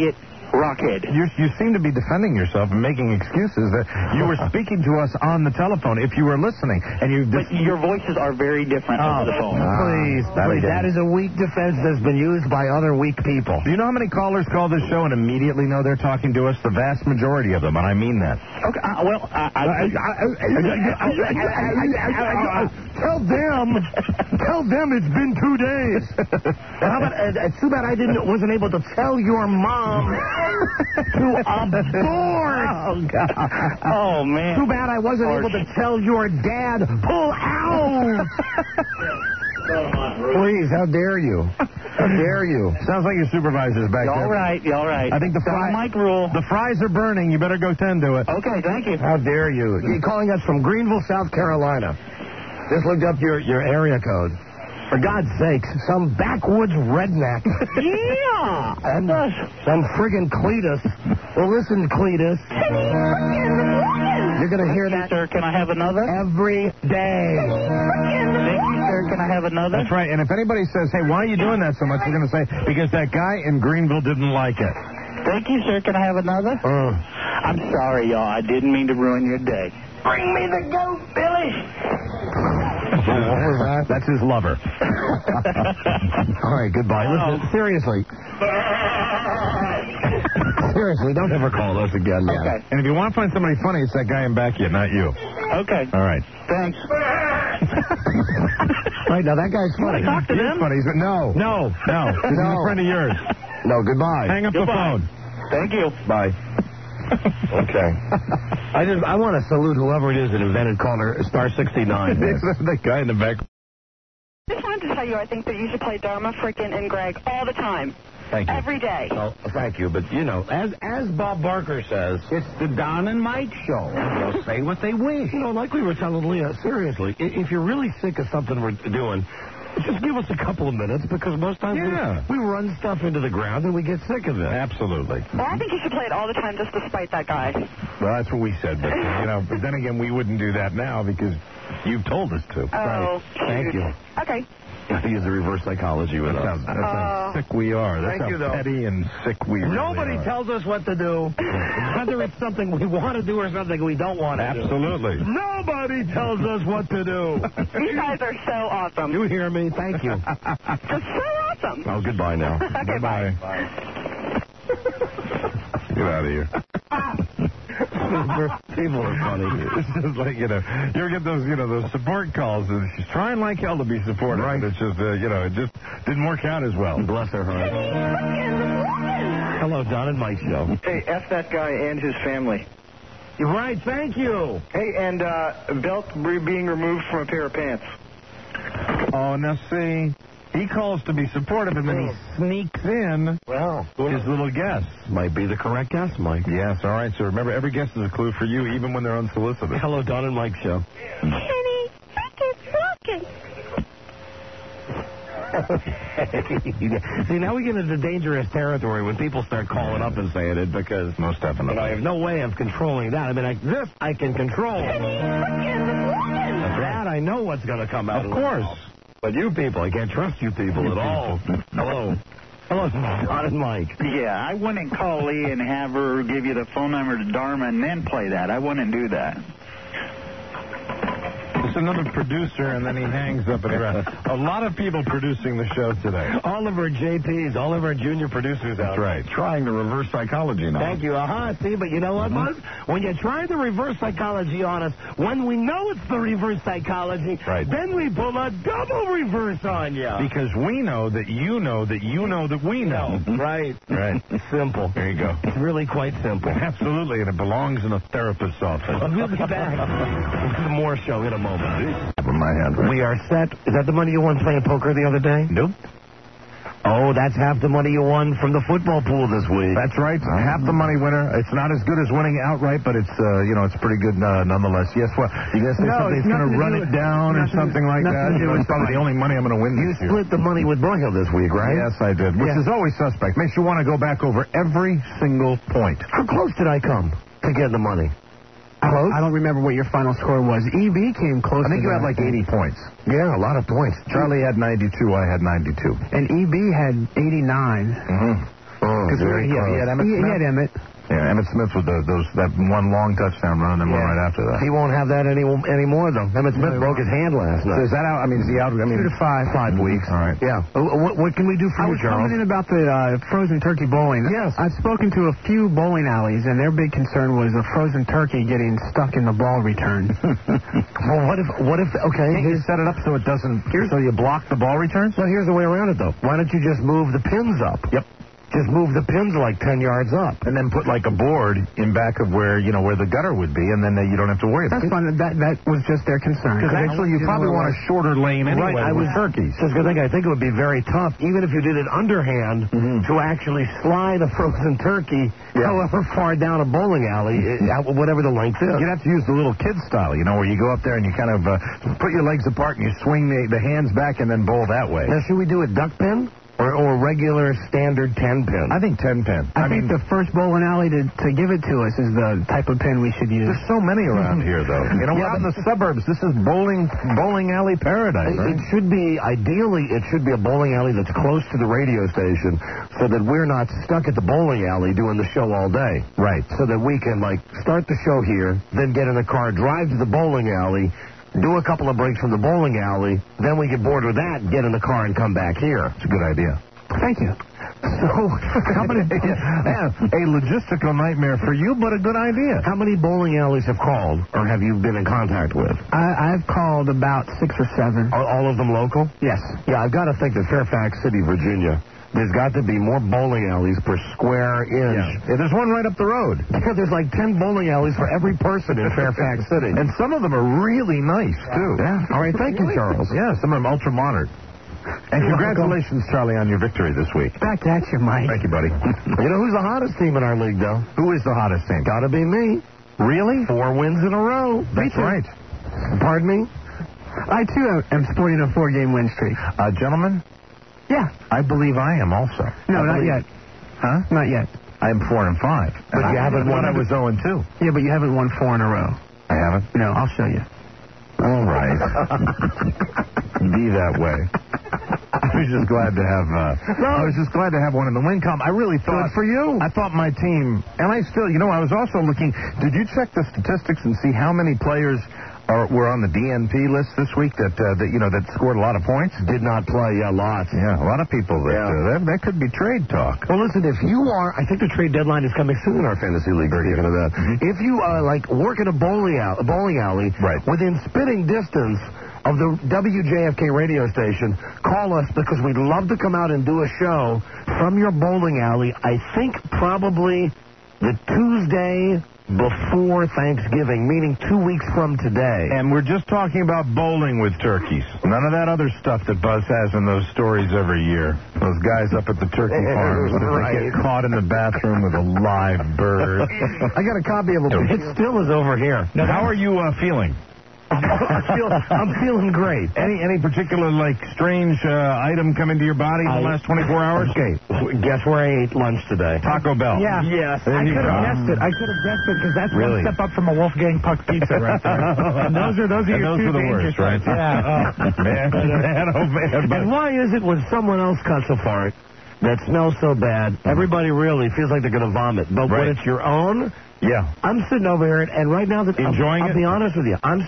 Speaker 15: Rockhead.
Speaker 1: You seem to be defending yourself and making excuses that you were speaking to us on the telephone if you were listening. And
Speaker 15: But your voices are very different over the phone.
Speaker 2: Please, that is a weak defense that's been used by other weak people.
Speaker 1: Do you know how many callers call this show and immediately know they're talking to us? The vast majority of them, and I mean that.
Speaker 15: Okay,
Speaker 2: Tell them it's been 2 days. How about, it's too bad I wasn't able to tell your mom to abort.
Speaker 15: Oh, God. Oh, man.
Speaker 2: Too bad I wasn't able to tell your dad, pull out. Please, how dare you? How dare you?
Speaker 1: Sounds like your supervisor's back there.
Speaker 15: All right.
Speaker 1: I think
Speaker 15: Mike rule.
Speaker 1: The fries are burning. You better go tend to it.
Speaker 15: Okay, thank you.
Speaker 2: How dare you? You're calling us from Greenville, South Carolina. Just looked up your area code. For God's sakes, some backwoods redneck.
Speaker 15: Yeah!
Speaker 2: And some friggin' Cletus. Well, listen, Cletus. You're going to hear that,
Speaker 15: sir. Can I have another?
Speaker 2: Every day.
Speaker 15: Thank you, sir. Can I have another?
Speaker 1: That's right. And if anybody says, hey, why are you doing that so much, we're going to say, because that guy in Greenville didn't like it.
Speaker 15: Thank you, sir. Can I have another? I'm sorry, y'all. I didn't mean to ruin your day. Bring me the goat, Billy.
Speaker 1: What was that? That's his lover.
Speaker 2: All right, goodbye. Listen, seriously. Seriously, don't ever call us again, man.
Speaker 15: Okay.
Speaker 1: And if you want to find somebody funny, it's that guy in Bacchia, not you.
Speaker 15: Okay.
Speaker 1: All right.
Speaker 15: Thanks.
Speaker 2: Right, now that guy's funny.
Speaker 15: Talk to them.
Speaker 1: Funny. No. This is a friend of yours.
Speaker 2: No, goodbye.
Speaker 1: Hang up the phone.
Speaker 15: Thank you.
Speaker 1: Bye.
Speaker 2: Okay. I want to salute whoever it is that invented caller star 69.
Speaker 1: The guy in the back.
Speaker 17: I just wanted to tell you I think that you should play Dharma, Frickin', and Greg all the time.
Speaker 1: Thank you.
Speaker 17: Every day.
Speaker 2: Well, thank you, but, you know, as Bob Barker says, it's the Don and Mike show. They'll say what they wish. You know, like we were telling Leah, seriously, if you're really sick of something we're doing, just give us a couple of minutes, because most times we run stuff into the ground and we get sick of it.
Speaker 1: Absolutely.
Speaker 17: Well, I think you should play it all the time just to spite that guy.
Speaker 1: Well, that's what we said, but, but then again, we wouldn't do that now because you've told us to.
Speaker 17: Oh,
Speaker 2: Thank you.
Speaker 17: Okay.
Speaker 2: I think it's the reverse psychology with us.
Speaker 1: That's how sick we are. That's how petty and sick we really
Speaker 2: Nobody
Speaker 1: are.
Speaker 2: tells us what to do, whether it's something we want to do or something we don't want to do.
Speaker 1: Absolutely.
Speaker 2: Nobody tells us what to do.
Speaker 17: You guys are so awesome.
Speaker 2: You hear me? Thank you.
Speaker 17: Just so awesome.
Speaker 2: Oh, goodbye now.
Speaker 17: Okay, bye.
Speaker 1: Get out of here.
Speaker 2: People are funny.
Speaker 1: It's just like, you ever get those, those support calls, and she's trying like hell to be supportive, right? But it's just, it just didn't work out as well.
Speaker 2: Bless her heart. Hello, Don and Mike show.
Speaker 7: Hey, F that guy and his family.
Speaker 2: You're right, thank you.
Speaker 7: Hey, and belt being removed from a pair of pants.
Speaker 1: Oh, now see, he calls to be supportive, and then he sneaks in his little guess.
Speaker 2: Might be the correct guess, Mike.
Speaker 1: Yes, all right, so remember, every guess is a clue for you, even when they're unsolicited.
Speaker 2: Hello, Don and Mike show.
Speaker 17: Kenny, fucking.
Speaker 2: See, now we get into dangerous territory when people start calling up and saying it, because
Speaker 1: most definitely,
Speaker 2: I have no way of controlling that. I mean, this I can control. That I know what's going to come out.
Speaker 1: Of course.
Speaker 2: But you people, I can't trust you people at all. Hello. Hello, Don and Mike.
Speaker 15: Yeah, I wouldn't call Lee and have her give you the phone number to Dharma and then play that. I wouldn't do that.
Speaker 1: It's another producer, and then he hangs up and around. A lot of people producing the show today.
Speaker 2: All of our JPs, all of our junior producers out.
Speaker 1: That's right.
Speaker 2: Trying to reverse psychology now. Thank you. See, but you know what, Buzz? When you try the reverse psychology on us, when we know it's the reverse psychology, then we pull a double reverse on you.
Speaker 1: Because we know that you know that you know that we know.
Speaker 2: Right. It's simple.
Speaker 1: There you go.
Speaker 2: It's really quite simple.
Speaker 1: Absolutely, and it belongs in a therapist's office.
Speaker 2: We'll be back with the more show in a moment.
Speaker 1: My hand, right?
Speaker 2: We are set. Is that the money you won playing poker the other day?
Speaker 1: Nope.
Speaker 2: Oh, that's half the money you won from the football pool this week.
Speaker 1: That's right. Half the money winner. It's not as good as winning outright, but it's it's pretty good nonetheless. Yes, well, you guys say something's going to run it down or something like that? It's probably the only money I'm going to win this year.
Speaker 2: You split the money with Broyhill this week, right?
Speaker 1: Yes, I did, which is always suspect. Makes you want to go back over every single point.
Speaker 2: How close did I come to getting the money? Close?
Speaker 18: I don't remember what your final score was. EB came close.
Speaker 1: I think you had like 80 points.
Speaker 2: Yeah, a lot of points.
Speaker 1: Charlie had 92. I had 92.
Speaker 18: And EB had 89.
Speaker 2: Mm-hmm. Because
Speaker 19: he had Emmett Smith.
Speaker 18: He had Emmett.
Speaker 19: Yeah, Emmett Smith with that one long touchdown run and then one right after that.
Speaker 2: He won't have that anymore, though. Emmett Smith broke his hand last night.
Speaker 19: So is that out? I mean, is he out?
Speaker 18: 2 to 5.
Speaker 2: 5 weeks.
Speaker 19: All right.
Speaker 2: Yeah. What can we do for you, Charles?
Speaker 18: I was commenting about the frozen turkey bowling.
Speaker 2: Yes.
Speaker 18: I've spoken to a few bowling alleys, and their big concern was a frozen turkey getting stuck in the ball return.
Speaker 2: Well, what if? Okay,
Speaker 19: you set it up so it doesn't. So you block the ball returns.
Speaker 2: Well, here's the way around it, though. Why don't you just move the pins up?
Speaker 19: Yep.
Speaker 2: Just move the pins like 10 yards up.
Speaker 19: And then put like a board in back of where the gutter would be, and then you don't have to worry about it.
Speaker 18: That's fun. That was just their concern.
Speaker 19: Because actually you probably want a shorter lane anyway with turkeys.
Speaker 2: I think it would be very tough, even if you did it underhand, to actually slide a frozen turkey however far down a bowling alley, whatever the length is.
Speaker 19: You'd have to use the little kid style, where you go up there and you kind of put your legs apart and you swing the hands back and then bowl that way.
Speaker 2: Now, should we do a duck pin? Or regular standard 10 pin?
Speaker 19: I think 10 pin.
Speaker 18: I think the first bowling alley to give it to us is the type of pin we should use.
Speaker 19: There's so many around here, though. We're out in the suburbs. This is bowling alley paradise. Right?
Speaker 2: It should be a bowling alley that's close to the radio station, so that we're not stuck at the bowling alley doing the show all day.
Speaker 19: Right.
Speaker 2: So that we can start the show here, then get in the car, drive to the bowling alley, do a couple of breaks from the bowling alley, then we get bored with that, get in the car, and come back here.
Speaker 19: It's a good idea.
Speaker 18: Thank you.
Speaker 2: So,
Speaker 19: a logistical nightmare for you, but a good idea.
Speaker 2: How many bowling alleys have called, or have you been in contact with?
Speaker 18: I've called about 6 or 7.
Speaker 2: Are all of them local?
Speaker 18: Yes.
Speaker 2: Yeah, I've got to think that Fairfax City, Virginia, there's got to be more bowling alleys per square inch.
Speaker 19: Yeah, there's one right up the road.
Speaker 2: Yeah, there's like 10 bowling alleys for every person in Fairfax City.
Speaker 19: And some of them are really nice, too.
Speaker 2: Yeah. All right, thank you, Charles.
Speaker 19: Yeah, some of them ultra-modern. And congratulations, Charlie, on your victory this week.
Speaker 18: Back at you, Mike.
Speaker 19: Thank you, buddy.
Speaker 2: You know who's the hottest team in our league, though?
Speaker 19: Who is the hottest team?
Speaker 2: Gotta be me.
Speaker 19: Really?
Speaker 2: 4 wins in a row.
Speaker 19: That's right.
Speaker 2: Pardon me?
Speaker 18: I, too, am sporting a 4-game win streak.
Speaker 19: Gentlemen?
Speaker 18: Yeah.
Speaker 19: I believe I am also.
Speaker 18: No, not yet.
Speaker 19: Huh?
Speaker 18: Not yet.
Speaker 19: I am 4 and 5.
Speaker 2: But you haven't won.
Speaker 19: I was 0 and 2.
Speaker 18: Yeah, but you haven't won 4 in a row.
Speaker 19: I haven't?
Speaker 18: No, I'll show you.
Speaker 19: All right. Be that way. I was just glad to have. I was just glad to have one in the win column. I really thought.
Speaker 2: Good for you.
Speaker 19: I thought my team, and I still, I was also looking. Did you check the statistics and see how many players were on the DNP list this week that scored a lot of points?
Speaker 2: Did not play, lots.
Speaker 19: Yeah, a lot of people. That could be trade talk.
Speaker 2: Well, listen, if you are, I think the trade deadline is coming soon in our fantasy league. Speaking of that, if you work at a bowling alley,
Speaker 19: right,
Speaker 2: within spitting distance of the WJFK radio station, call us because we'd love to come out and do a show from your bowling alley. I think probably the Tuesday before Thanksgiving, meaning 2 weeks from today.
Speaker 19: And we're just talking about bowling with turkeys. None of that other stuff that Buzz has in those stories every year. Those guys up at the turkey farms that get caught in the bathroom with a live bird.
Speaker 2: I got a copy of it. It still is over here.
Speaker 19: Now, how are you feeling?
Speaker 2: I'm feeling great.
Speaker 19: Any particular strange item come into your body in the last 24 hours?
Speaker 2: Okay, guess where I ate lunch today?
Speaker 19: Taco Bell.
Speaker 18: Yeah.
Speaker 2: Yes.
Speaker 18: I could have guessed it. Because that's one step up from a Wolfgang Puck pizza right there. And those are your two
Speaker 19: the
Speaker 18: dangerous
Speaker 19: worst, right?
Speaker 18: Yeah.
Speaker 19: Man.
Speaker 2: And why is it when someone else cuts a fart that smells so bad, everybody really feels like they're going to vomit? But when it's your own...
Speaker 19: Yeah.
Speaker 2: I'm sitting over here, and right now,
Speaker 19: enjoying
Speaker 2: I'll be honest with you, I'm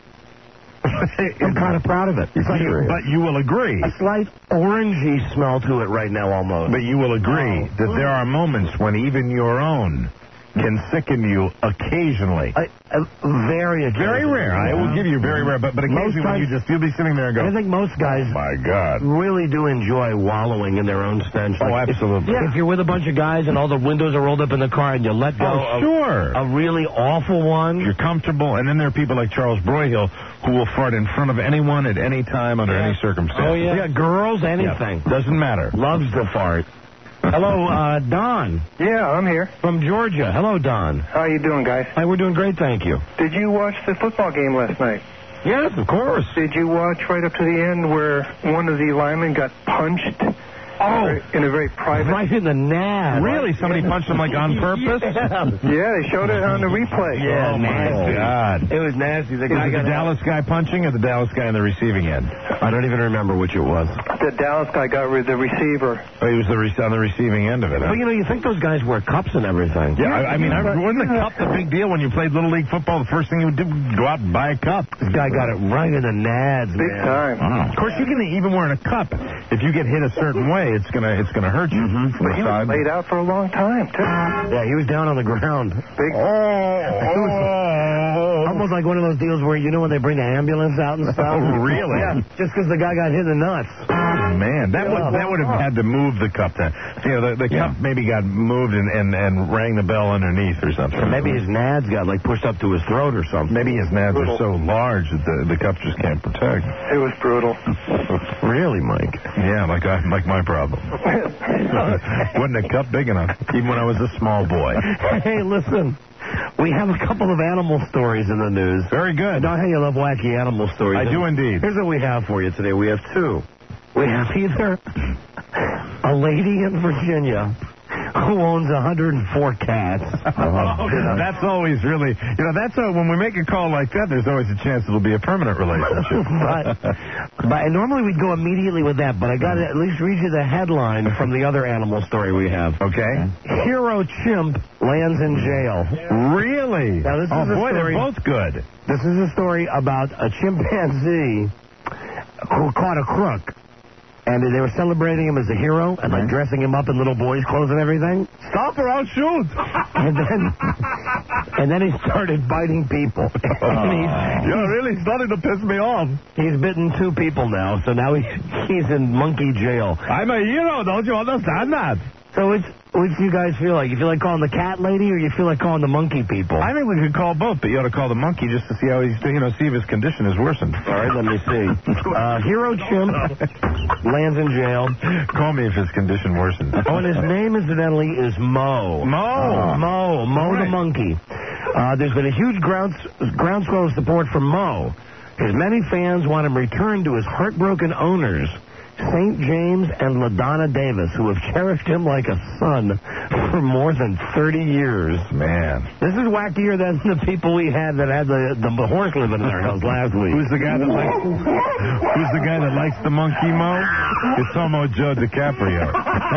Speaker 2: kind of proud of it.
Speaker 19: But you will agree.
Speaker 2: A slight orangey smell to it right now, almost.
Speaker 19: But you will agree that there are moments when even your own can sicken you occasionally.
Speaker 2: Very occasionally.
Speaker 19: Very rare. I will give you very rare, but occasionally when you'll be sitting there and go,
Speaker 2: I think most guys
Speaker 19: my God,
Speaker 2: really do enjoy wallowing in their own stench.
Speaker 19: Oh, absolutely.
Speaker 2: If you're with a bunch of guys and all the windows are rolled up in the car and you let go a really awful one.
Speaker 19: You're comfortable, and then there are people like Charles Broyhill who will fart in front of anyone at any time under any circumstance.
Speaker 2: Oh, yeah. Girls, anything.
Speaker 19: Yeah. Doesn't matter.
Speaker 2: Loves to fart. Hello, Don.
Speaker 20: Yeah, I'm here.
Speaker 2: From Georgia. Hello, Don.
Speaker 20: How you doing, guys?
Speaker 2: Hi, we're doing great, thank you.
Speaker 20: Did you watch the football game last night?
Speaker 2: Yes, of course.
Speaker 20: Did you watch right up to the end where one of the linemen got punched in a very private...
Speaker 2: Right in the nads.
Speaker 1: Really? Somebody punched him, like, on purpose?
Speaker 20: Yeah, they showed it on the replay.
Speaker 2: Yeah,
Speaker 1: oh, my God.
Speaker 2: It was nasty. The
Speaker 1: Is
Speaker 2: guy
Speaker 1: it
Speaker 2: got
Speaker 1: the Dallas guy punching or the Dallas guy on the receiving end?
Speaker 2: I don't even remember which it was.
Speaker 20: The Dallas guy got rid of the receiver.
Speaker 1: Oh, he was on the receiving end of it. Huh?
Speaker 2: Well, you think those guys wear cups and everything.
Speaker 1: Yeah, I mean, wasn't the cup the big deal when you played Little League football? The first thing you would do was go out and buy a cup.
Speaker 2: This guy got it right in the nads,
Speaker 20: Big time.
Speaker 1: Oh. Of course, you can even wearing a cup. If you get hit a certain way, it's gonna hurt you.
Speaker 20: But he was laid out for a long time, too.
Speaker 2: Yeah, he was down on the ground. Almost like one of those deals where, when they bring the ambulance out and stuff.
Speaker 1: Oh, really?
Speaker 2: Yeah, just because the guy got hit in the nuts.
Speaker 1: Oh, man, that would have had to move the cup then. The cup maybe got moved and rang the bell underneath or something.
Speaker 2: Or maybe his nads got, pushed up to his throat or something.
Speaker 1: Maybe his nads are so large that the cup just can't protect.
Speaker 20: It was brutal.
Speaker 2: Really, Mike?
Speaker 1: Yeah, like my problem. Wasn't a cup big enough, even when I was a small boy.
Speaker 2: Hey, listen. We have a couple of animal stories in the news.
Speaker 1: Very good.
Speaker 2: I know how you love wacky animal stories.
Speaker 1: I do indeed.
Speaker 2: Here's what we have for you today. We have two. We have either a lady in Virginia who owns 104 cats.
Speaker 1: That's always really, when we make a call like that, there's always a chance it'll be a permanent relationship.
Speaker 2: but normally we'd go immediately with that, but I got to at least read you the headline from the other animal story we have.
Speaker 1: Okay.
Speaker 2: Hero chimp lands in jail.
Speaker 1: Really?
Speaker 2: Now, this is a story,
Speaker 1: they're both good.
Speaker 2: This is a story about a chimpanzee who caught a crook. And they were celebrating him as a hero and dressing him up in little boys' clothes and everything.
Speaker 1: Stop or I'll shoot.
Speaker 2: And then he started biting people.
Speaker 1: You're really starting to piss me off.
Speaker 2: He's bitten 2 people now, so now he's in monkey jail.
Speaker 1: I'm a hero, don't you understand that?
Speaker 2: So which do you guys feel like? You feel like calling the cat lady or you feel like calling the monkey people?
Speaker 1: I think we could call both, but you ought to call the monkey just to see how he's doing, see if his condition has worsened.
Speaker 2: All right, let me see. Hero chimp lands in jail.
Speaker 1: Call me if his condition worsens.
Speaker 2: Oh, and his name, incidentally, is Mo. Mo the monkey. There's been a huge groundswell of support for Mo. His many fans want him returned to his heartbroken owners, St. James and LaDonna Davis, who have cherished him like a son for more than 30 years.
Speaker 1: Man.
Speaker 2: This is wackier than the people we had that had the horse living in their house last week.
Speaker 1: Who's the guy that likes the monkey, Mo? It's Homo Joe DiCaprio.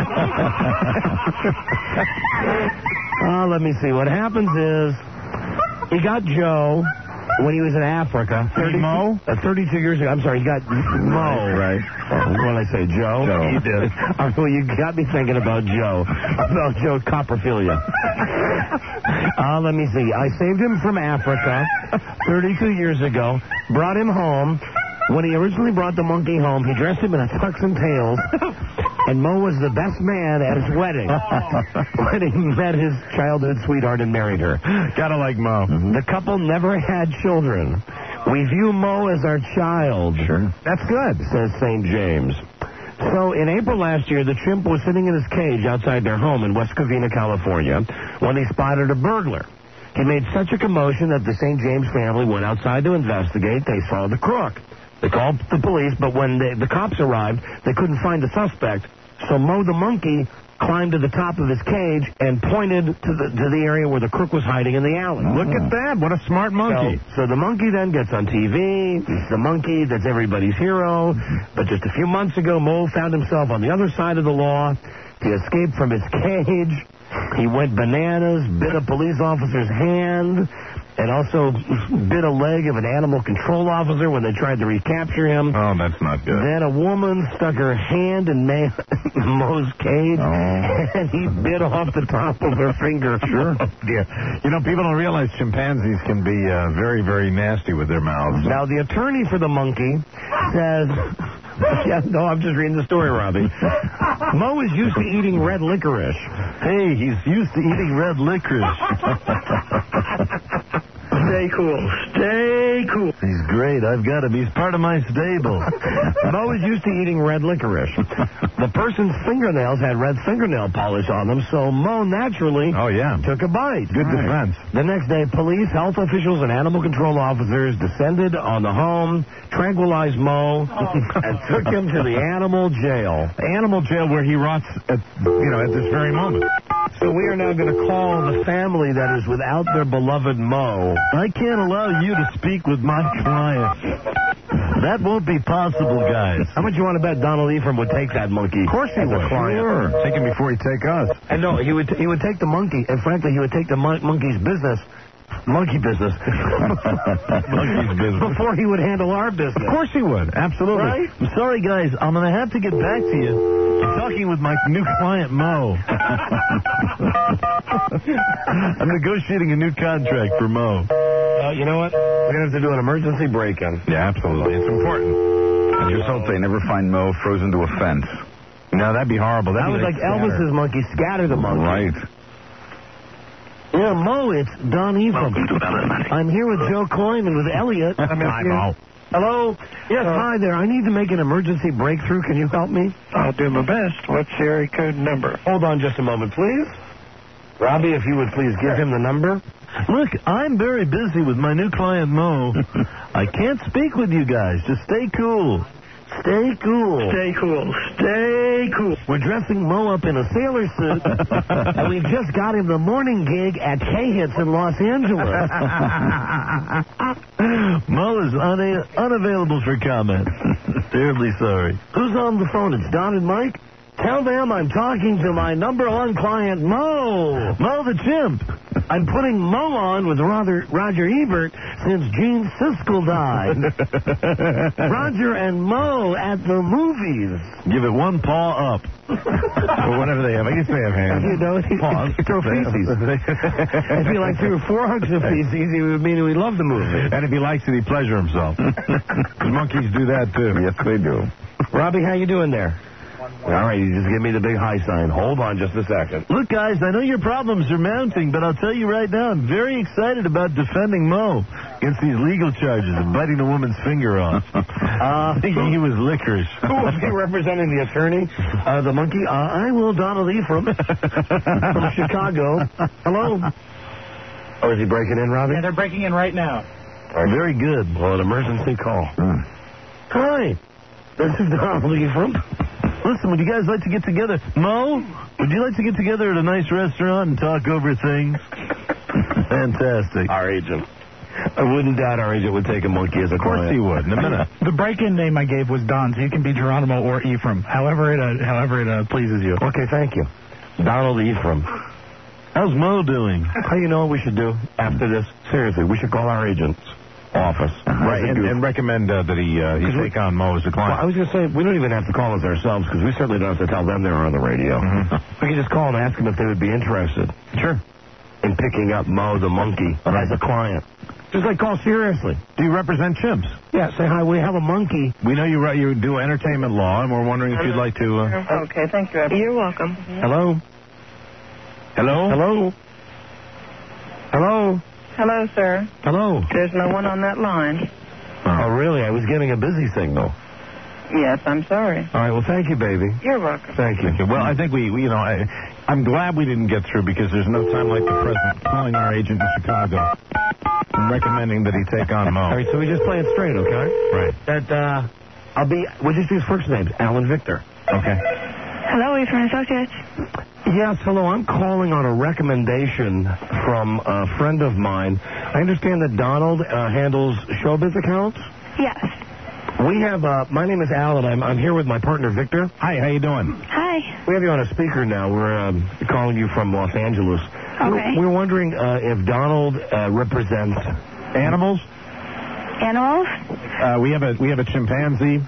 Speaker 2: Let me see. What happens is he got Joe when he was in Africa. 32 years ago. I'm sorry, he got Mo.
Speaker 1: Right.
Speaker 2: What did I say, Joe?
Speaker 1: He did.
Speaker 2: Well, you got me thinking about Joe. About Joe Copperfilia. Let me see. I saved him from Africa 32 years ago, brought him home. When he originally brought the monkey home, he dressed him in a tux and tails, and Mo was the best man at his wedding when he met his childhood sweetheart and married her.
Speaker 1: Gotta like Mo.
Speaker 2: The couple never had children. We view Mo as our child.
Speaker 1: Sure.
Speaker 2: That's good, says St. James. So in April last year, the chimp was sitting in his cage outside their home in West Covina, California, when he spotted a burglar. He made such a commotion that the St. James family went outside to investigate. They saw the crook. They called the police, but when the cops arrived, they couldn't find the suspect. So Mo the monkey climbed to the top of his cage and pointed to the area where the crook was hiding in the alley.
Speaker 1: Look at that. What a smart monkey.
Speaker 2: So the monkey then gets on TV. He's the monkey that's everybody's hero. But just a few months ago, Mo found himself on the other side of the law. He escaped from his cage. He went bananas, bit a police officer's hand, and also bit a leg of an animal control officer when they tried to recapture him.
Speaker 1: Oh, that's not good.
Speaker 2: Then a woman stuck her hand in Mo's cage, and he bit off the top of her finger.
Speaker 1: Sure. Yeah. People don't realize chimpanzees can be very, very nasty with their mouths.
Speaker 2: Now, the attorney for the monkey says... Yeah, no, I'm just reading the story, Robbie. Mo is used to eating red licorice.
Speaker 1: Hey, he's used to eating red licorice.
Speaker 14: Stay cool. Stay cool.
Speaker 1: He's
Speaker 19: great. I've got him. He's part of my stable.
Speaker 2: Mo is used to eating red licorice. The person's fingernails had red fingernail polish on them, so Mo naturally took a bite.
Speaker 19: Good defense.
Speaker 2: The next day, police, health officials, and animal control officers descended on the home, tranquilized Mo, and took him to the animal jail.
Speaker 19: The animal jail where he rots at this very moment.
Speaker 2: So we are now going to call the family that is without their beloved Mo.
Speaker 19: I can't allow you to speak with my client. That won't be possible, guys.
Speaker 2: How much you want to bet Donald Ephraim would take that monkey?
Speaker 19: Of course he would. Sure. Take him before he take us.
Speaker 2: And no, he would take the monkey, and frankly, he would take the monkey's business. Monkey business.
Speaker 19: Monkey's business.
Speaker 2: Before he would handle our business.
Speaker 19: Of course he would. Absolutely.
Speaker 2: Right?
Speaker 19: I'm sorry, guys. I'm going to have to get back to you. I'm talking with my new client, Mo. I'm negotiating a new contract for Mo.
Speaker 2: You know what? We're going to have to do an emergency break-in.
Speaker 19: Yeah, absolutely. It's important.
Speaker 21: I just hope they never find Mo frozen to a fence.
Speaker 19: No, that'd be horrible.
Speaker 2: That was like Elvis's monkey, Scatter the monkey.
Speaker 21: Right.
Speaker 2: Yeah, Mo, it's Don Ephraim. I'm here with Joe Coyne and with Elliot.
Speaker 19: Hi, Mo.
Speaker 2: Hello? Yes, hi there. I need to make an emergency breakthrough. Can you help me?
Speaker 20: I'll do my best. What's the area code number?
Speaker 2: Hold on just a moment, please. Robbie, if you would please give him the number.
Speaker 19: Look, I'm very busy with my new client, Mo. I can't speak with you guys. Just stay cool. Stay cool.
Speaker 20: Stay cool. Stay cool.
Speaker 2: We're dressing Mo up in a sailor suit, and we've just got him the morning gig at K-Hits in Los Angeles.
Speaker 19: Mo is unavailable for comment. Terribly sorry.
Speaker 2: Who's on the phone? It's Don and Mike? Tell them I'm talking to my number one client, Mo.
Speaker 19: Mo the chimp.
Speaker 2: I'm putting Mo on with Roger Ebert since Gene Siskel died. Roger and Mo at the movies.
Speaker 19: Give it one paw up. Or whatever they have. I guess they have hands.
Speaker 2: You know, throw feces. If he like threw 4 hugs of feces, he would mean he loved the movie.
Speaker 19: And if he likes it, he'd pleasure himself. Because monkeys do that, too.
Speaker 21: Yes, they do.
Speaker 2: Robbie, how you doing there? All right, you just give me the big high sign. Hold on just a second.
Speaker 19: Look, guys, I know your problems are mounting, but I'll tell you right now, I'm very excited about defending Mo against these legal charges of biting a woman's finger off. Thinking he was licorice.
Speaker 2: Who will be representing the attorney? The monkey? I will, Donald Ephraim from Chicago. Hello? Oh, is he breaking in, Robbie?
Speaker 18: Yeah, they're breaking in right now.
Speaker 2: All right, very good. Well, an emergency call. Hi, this is Donald Ephraim.
Speaker 19: Listen, would you guys like to get together? Mo, would you like to get together at a nice restaurant and talk over things? Fantastic.
Speaker 2: Our agent. I wouldn't doubt our agent would take a monkey as a client.
Speaker 19: Of course he would, in a minute.
Speaker 18: The break-in name I gave was Don, so you can be Geronimo or Ephraim, however it pleases you.
Speaker 2: Okay, thank you. Donald Ephraim.
Speaker 19: How's Mo doing?
Speaker 2: How you know what we should do after this? Seriously, we should call our agent's office.
Speaker 19: Right, and recommend that he take on Mo as a client.
Speaker 2: Well, I was going to say, we don't even have to call us ourselves, because we certainly don't have to tell them they're on the radio. We can just call and ask them if they would be interested.
Speaker 19: Sure.
Speaker 2: In picking up Mo the monkey as a client. Just like call seriously.
Speaker 19: Do you represent chimps?
Speaker 2: Yeah, say hi. We have a monkey.
Speaker 19: We know you do entertainment law, and we're wondering if you'd like to...
Speaker 4: Okay, thank you. You're welcome.
Speaker 2: Hello?
Speaker 19: Hello?
Speaker 2: Hello? Hello?
Speaker 4: Hello, sir.
Speaker 2: Hello?
Speaker 4: There's no one on that line.
Speaker 2: Oh, really? I was getting a busy signal.
Speaker 4: Yes, I'm sorry.
Speaker 2: All right, well, thank you, baby.
Speaker 4: You're welcome.
Speaker 19: Thank you. Well, I think I'm glad we didn't get through because there's no time like the present calling our agent in Chicago and recommending that he take on Mo.
Speaker 2: All right, so we just play it straight, okay?
Speaker 19: Right.
Speaker 2: That, we'll just use first names, Alan Victor.
Speaker 19: Okay.
Speaker 17: Hello, Ephraim Associates.
Speaker 2: Yes, hello. I'm calling on a recommendation from a friend of mine. I understand that Donald handles showbiz accounts?
Speaker 17: Yes.
Speaker 2: We have, my name is Alan. I'm here with my partner, Victor.
Speaker 19: Hi, how you doing?
Speaker 17: Hi.
Speaker 2: We have you on a speaker now. We're calling you from Los Angeles.
Speaker 17: Okay.
Speaker 2: We're wondering if Donald represents
Speaker 19: animals?
Speaker 17: Animals?
Speaker 19: We have a chimpanzee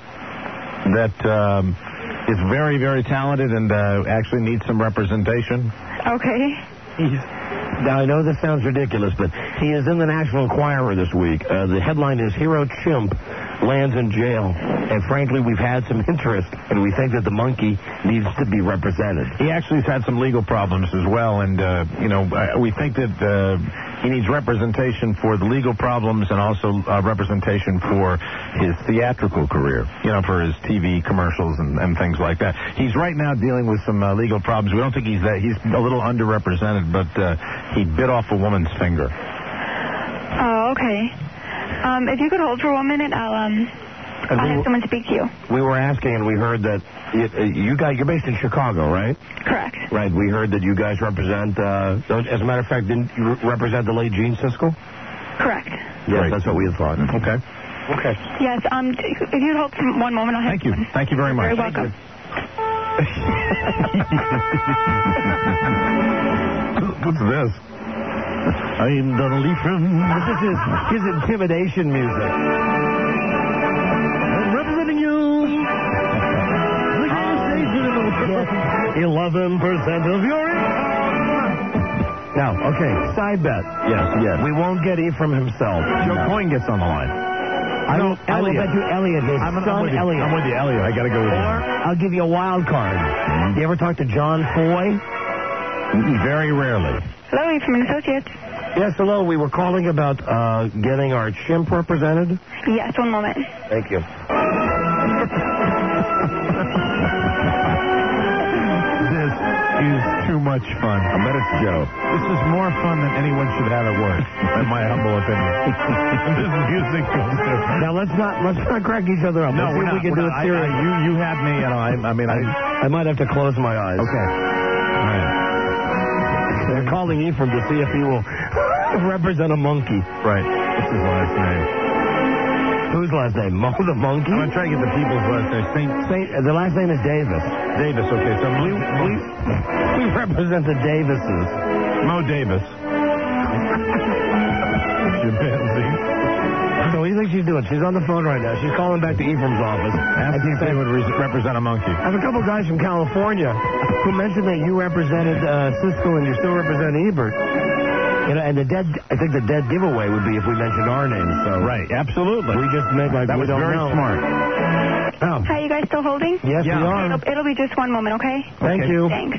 Speaker 19: that is very, very talented and actually needs some representation.
Speaker 17: Okay.
Speaker 2: Now, I know this sounds ridiculous, but he is in the National Enquirer this week. The headline is Hero Chimp Lands in Jail. And frankly, we've had some interest, and we think that the monkey needs to be represented.
Speaker 19: He actually has had some legal problems as well, and, we think that He needs representation for the legal problems and also representation for his theatrical career, for his TV commercials and things like that. He's right now dealing with some legal problems. We don't think he's a little underrepresented, but he bit off a woman's finger.
Speaker 17: Oh, okay. If you could hold for 1 minute, I'll have someone speak to you.
Speaker 2: We were asking, and we heard that you're based in Chicago, right?
Speaker 17: Correct.
Speaker 2: Right. We heard that you guys represent, as a matter of fact, didn't you represent the late Gene Siskel?
Speaker 17: Correct.
Speaker 2: Yes, that's what we had thought. Okay. Okay.
Speaker 17: Yes, if you'd hold for 1 moment, I'll have
Speaker 19: Thank you. Thank you very much.
Speaker 17: You're welcome.
Speaker 19: What's this?
Speaker 2: I'm Donald Ephraim. This is his intimidation music. I'm representing you. 11% of your income. Now, okay, side bet.
Speaker 19: Yes.
Speaker 2: We won't get Ephraim himself. Joe Coyne gets on the line. I will bet you Elliot, his son Elliot.
Speaker 19: I'm with you, Elliot. I got to go with you.
Speaker 2: Or I'll give you a wild card. You ever talk to John Foy?
Speaker 19: Very rarely.
Speaker 17: Hello, Ephraim and Associates.
Speaker 2: Yes, hello. We were calling about getting our chimp represented.
Speaker 17: Yes, 1 moment.
Speaker 2: Thank you.
Speaker 19: This is too much fun. I bet it's Joe. This is more fun than anyone should have at work, in my humble opinion. This music goes through.
Speaker 2: Now let's not crack each other up.
Speaker 19: No,
Speaker 2: let's see if we can do it serious.
Speaker 19: You had me,
Speaker 2: I might have to close my eyes.
Speaker 19: Okay. All right.
Speaker 2: They're calling Ephraim to see if he will represent a monkey.
Speaker 19: Right. What's his last name?
Speaker 2: Whose last name? Mo the monkey?
Speaker 19: I'm going to try to get the people's last name.
Speaker 2: The last name is Davis.
Speaker 19: Davis, okay. So
Speaker 2: we represent the Davises.
Speaker 19: Mo Davis. Chimpanzee.
Speaker 2: So what do you think she's doing? She's on the phone right now. She's calling back to Ephraim's office.
Speaker 19: Asking if they would represent a monkey.
Speaker 2: I have a couple guys from California who mentioned that you represented Siskel and you still represent Ebert. And I think the dead giveaway would be if we mentioned our names. So
Speaker 19: right, absolutely.
Speaker 2: We just make like
Speaker 19: that
Speaker 2: we
Speaker 19: was
Speaker 2: don't
Speaker 19: very
Speaker 2: know.
Speaker 19: Smart.
Speaker 2: Oh.
Speaker 17: Hi, you guys still holding?
Speaker 2: Yes, we are.
Speaker 17: It'll be just 1 moment, okay?
Speaker 2: Thank you.
Speaker 17: Thanks.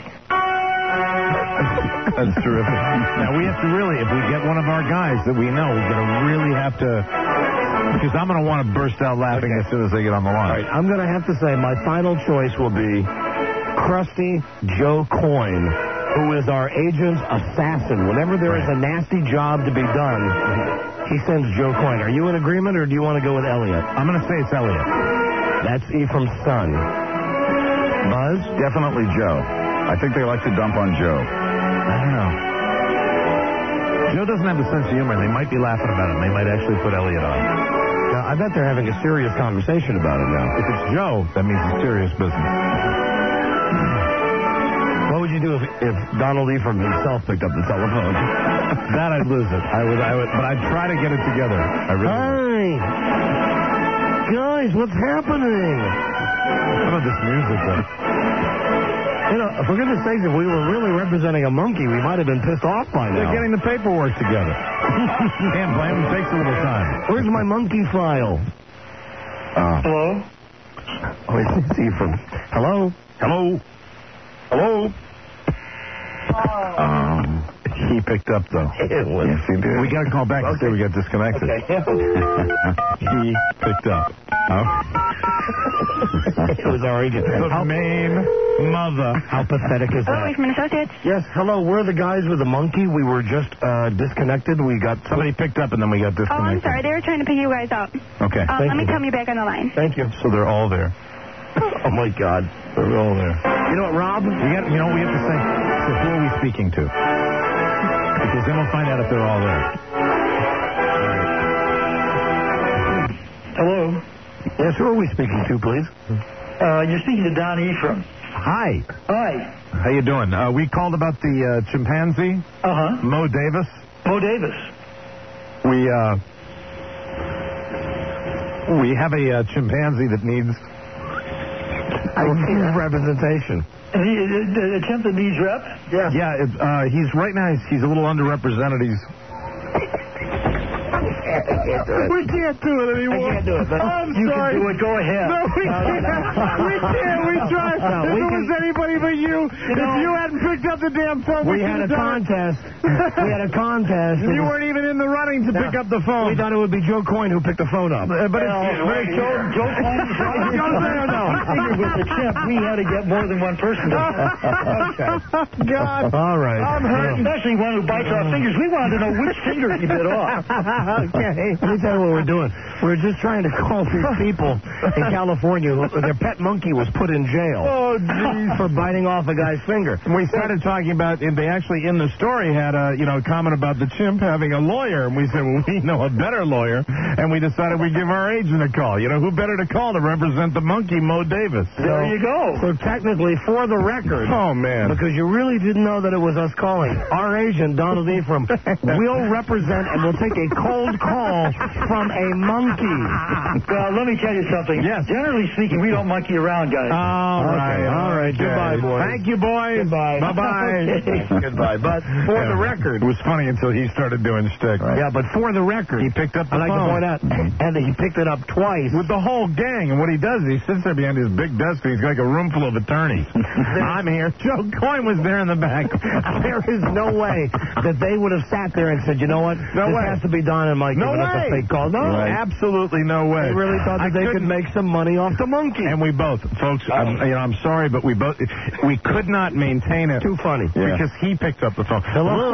Speaker 19: That's terrific. Now, we have to really, if we get one of our guys that we know, we're going to really have to, because I'm going to want to burst out laughing as soon as they get on the line.
Speaker 2: All right, I'm going to have to say my final choice will be Crusty Joe Coyne, who is our agent's assassin. Whenever there is a nasty job to be done, he sends Joe Coyne. Are you in agreement, or do you want to go with Elliot?
Speaker 19: I'm going to say it's Elliot.
Speaker 2: That's Ephraim's son. Buzz?
Speaker 21: Definitely Joe. I think they like to dump on Joe.
Speaker 19: I don't know. Joe doesn't have a sense of humor. They might be laughing about it. They might actually put Elliot on.
Speaker 2: Now, I bet they're having a serious conversation about it now.
Speaker 19: If it's Joe, that means it's serious business.
Speaker 2: What would you do if Donald Ephraim himself picked up the telephone?
Speaker 19: That I'd lose it. I would, but I'd try to get it together. I really would.
Speaker 2: Guys, what's happening?
Speaker 19: How about this music, though?
Speaker 2: For goodness sakes, if we were really representing a monkey, we might have been pissed off by now.
Speaker 19: They're getting the paperwork together. Can't blame them. It takes a little time.
Speaker 2: Where's my monkey file?
Speaker 20: Hello?
Speaker 2: Oh, it's Ephraim. Hello?
Speaker 19: Hello? Hello? He picked up, though.
Speaker 21: Yes, he did.
Speaker 19: We got to call back and say we got disconnected.
Speaker 2: Okay.
Speaker 19: He picked up.
Speaker 2: It was our agent.
Speaker 19: The main mother.
Speaker 2: How pathetic is
Speaker 17: Hello,
Speaker 2: that?
Speaker 17: Ephraim and Associates.
Speaker 2: Yes, hello. We're the guys with the monkey. We were just disconnected. We got
Speaker 19: somebody picked up and then we got disconnected.
Speaker 17: Oh, I'm sorry. They were trying to pick you guys up.
Speaker 19: Okay.
Speaker 17: Let me come you back on the line.
Speaker 2: Thank you.
Speaker 19: So they're all there.
Speaker 2: Oh my God,
Speaker 19: they're all there.
Speaker 2: You know what, Rob?
Speaker 19: We have to say, so who are we speaking to? Because then we'll find out if they're all there.
Speaker 20: Hello?
Speaker 2: Yes, who are we speaking to, please?
Speaker 20: You're speaking to Don Ephraim.
Speaker 19: Hi.
Speaker 20: Hi.
Speaker 19: How you doing? We called about the chimpanzee.
Speaker 20: Uh-huh.
Speaker 19: Mo Davis.
Speaker 20: Mo Davis.
Speaker 19: We have a chimpanzee that needs
Speaker 2: representation.
Speaker 20: The chimp that needs rep?
Speaker 19: Yes. Yeah, he's right now, he's a little underrepresented.
Speaker 18: We can't do it anymore.
Speaker 20: I can't do it. But
Speaker 18: I'm
Speaker 20: you
Speaker 18: sorry.
Speaker 20: can do it. Go ahead.
Speaker 18: No, we can't. We can't. We tried. If it was anybody but you, if you hadn't picked up the damn phone,
Speaker 2: we had a contest. We had a contest.
Speaker 18: You weren't even in the running to pick up the phone.
Speaker 2: We thought it would be Joe Coyne who picked the phone up.
Speaker 20: But it's Joe Coyne's right. With the chip, we had to get more than one person.
Speaker 18: Okay. God.
Speaker 2: All right.
Speaker 20: I'm hurt. Especially one who bites our fingers. We wanted to know which finger he bit off.
Speaker 2: Okay. Let me tell you what we're doing. We're just trying to call these people in California who their pet monkey was put in jail.
Speaker 18: Oh, geez.
Speaker 2: For biting off a guy's finger.
Speaker 1: And we started talking about, they actually in the story had a comment about the chimp having a lawyer. And we said, well, we know a better lawyer. And we decided we'd give our agent a call. Who better to call to represent the monkey, Mo Davis?
Speaker 20: There you go.
Speaker 2: So technically, for the record.
Speaker 1: Oh, man.
Speaker 2: Because you really didn't know that it was us calling. Our agent, Donald Ephraim, will represent and will take a cold call from a monkey.
Speaker 20: Well, let me tell you something.
Speaker 2: Yes.
Speaker 20: Generally speaking, we don't monkey around, guys.
Speaker 2: All right. Goodbye, boys.
Speaker 1: Thank you, boys.
Speaker 2: Goodbye.
Speaker 1: Bye-bye.
Speaker 2: Goodbye. But for the record.
Speaker 1: It was funny until he started doing shtick.
Speaker 2: Right. Yeah, but for the record.
Speaker 1: He picked up the phone.
Speaker 2: I'd like to point out, and he picked it up twice.
Speaker 1: With the whole gang. And what he does is he sits there behind his big desk and he's got like a room full of attorneys. I'm here. Joe Coyne was there in the back.
Speaker 2: There is no way that they would have sat there and said, you know what?
Speaker 1: No
Speaker 2: this
Speaker 1: way.
Speaker 2: has to be Don and Mike giving us a fake call. No.
Speaker 1: Right. Absolutely no way.
Speaker 2: They really thought that they could make some money off the monkey.
Speaker 1: And we both, folks, I'm sorry, but we could not maintain it.
Speaker 2: Too funny.
Speaker 1: Because he picked up the phone.
Speaker 2: Hello?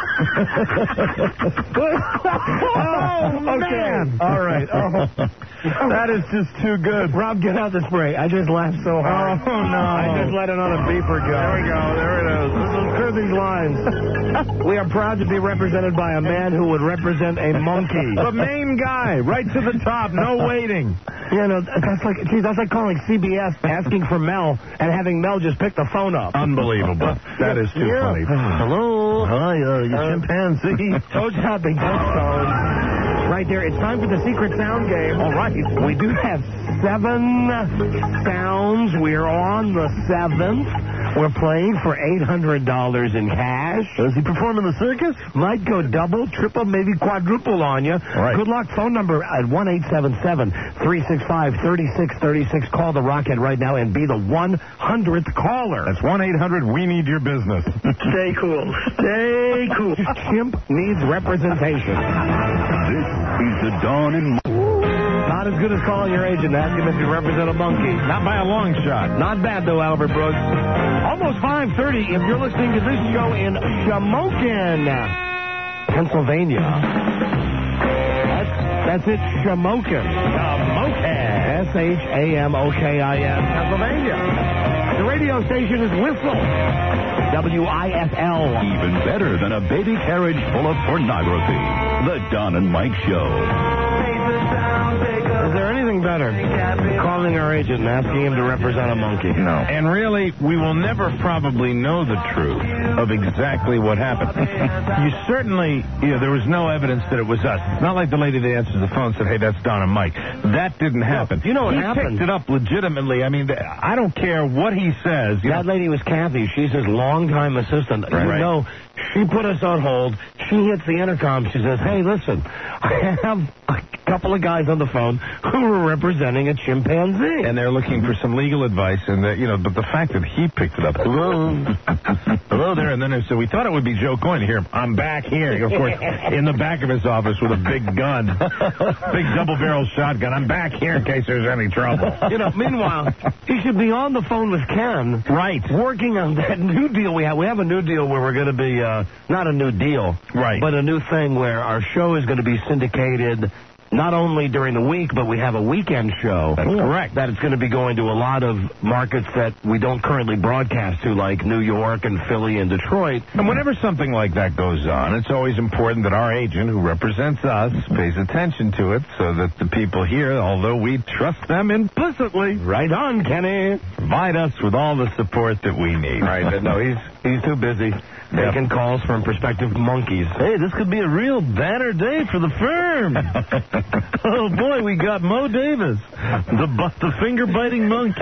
Speaker 1: Oh, man.
Speaker 2: All right.
Speaker 1: That is just too good.
Speaker 2: Rob, get out the spray. I just laughed so hard.
Speaker 1: Oh, no.
Speaker 2: I just let it on a beeper go.
Speaker 1: There we go. There it is.
Speaker 2: Clear these lines. We are proud to be represented by a man who would represent a monkey.
Speaker 1: The main guy, right to the top, no waiting.
Speaker 2: That's like calling CBS asking for Mel and having Mel just pick the phone up.
Speaker 1: Unbelievable. That is too funny.
Speaker 2: Hello.
Speaker 1: Hi, you chimpanzee.
Speaker 2: Toad's happy. Right there. It's time for the secret sound game.
Speaker 1: All right.
Speaker 2: We do have 7 sounds. We're on the 7th. We're playing for $800 in cash.
Speaker 1: Does he perform in the circus?
Speaker 2: Might go double, triple, maybe quadruple on you.
Speaker 1: Right.
Speaker 2: Good luck. Phone number at 1-877-365-3636. Call the Rocket right now and be the 100th caller.
Speaker 1: That's 1-800-WE-NEED-YOUR-BUSINESS.
Speaker 20: Stay cool. Stay cool.
Speaker 2: Chimp needs representation.
Speaker 11: This is the Dawn and
Speaker 2: Not as good as calling your agent and asking him if you represent a monkey.
Speaker 1: Not by a long shot.
Speaker 2: Not bad, though, Albert Brooks. Almost 5:30 if you're listening to this show in Shamokin, Pennsylvania. That's it, Shamokin. Shamokin, Pennsylvania. The radio station is Whistle, WIFL.
Speaker 11: even better than a baby carriage full of pornography. The Don and Mike Show.
Speaker 2: Is there anything better than calling our agent and asking him to represent a monkey?
Speaker 1: No. And really, we will never probably know the truth of exactly what happened. You certainly, there was no evidence that it was us. It's not like the lady that answered the phone said, hey, that's Don and Mike. That didn't happen.
Speaker 2: You know what
Speaker 1: he
Speaker 2: happened?
Speaker 1: picked it up legitimately. I mean, I don't care what he says.
Speaker 2: That lady was Kathy. She's his longtime assistant.
Speaker 1: Right.
Speaker 2: You know, she put us on hold. She hits the intercom. She says, hey, listen, I have a couple of guys on the phone who are representing a chimpanzee.
Speaker 1: And they're looking for some legal advice. And, but the fact that he picked it up. Hello. Hello there. And then they said, we thought it would be Joe Coyne. Here, I'm back here. Of course, in the back of his office with a big gun. Big double-barrel shotgun. I'm back here in case there's any trouble.
Speaker 2: Meanwhile, he should be on the phone with Ken.
Speaker 1: Right.
Speaker 2: Working on that new deal we have. We have a new deal where we're going to be, not a new deal.
Speaker 1: Right.
Speaker 2: But a new thing where our show is going to be syndicated not only during the week, but we have a weekend show.
Speaker 1: That's correct.
Speaker 2: That it's going to be going to a lot of markets that we don't currently broadcast to, like New York and Philly and Detroit.
Speaker 1: And whenever something like that goes on, it's always important that our agent, who represents us, pays attention to it so that the people here, although we trust them implicitly,
Speaker 2: right on, Kenny,
Speaker 1: provide us with all the support that we need.
Speaker 2: Right, but no, he's too busy making calls from prospective monkeys.
Speaker 1: Hey, this could be a real banner day for the firm. Oh, boy, we got Mo Davis, the finger-biting monkey.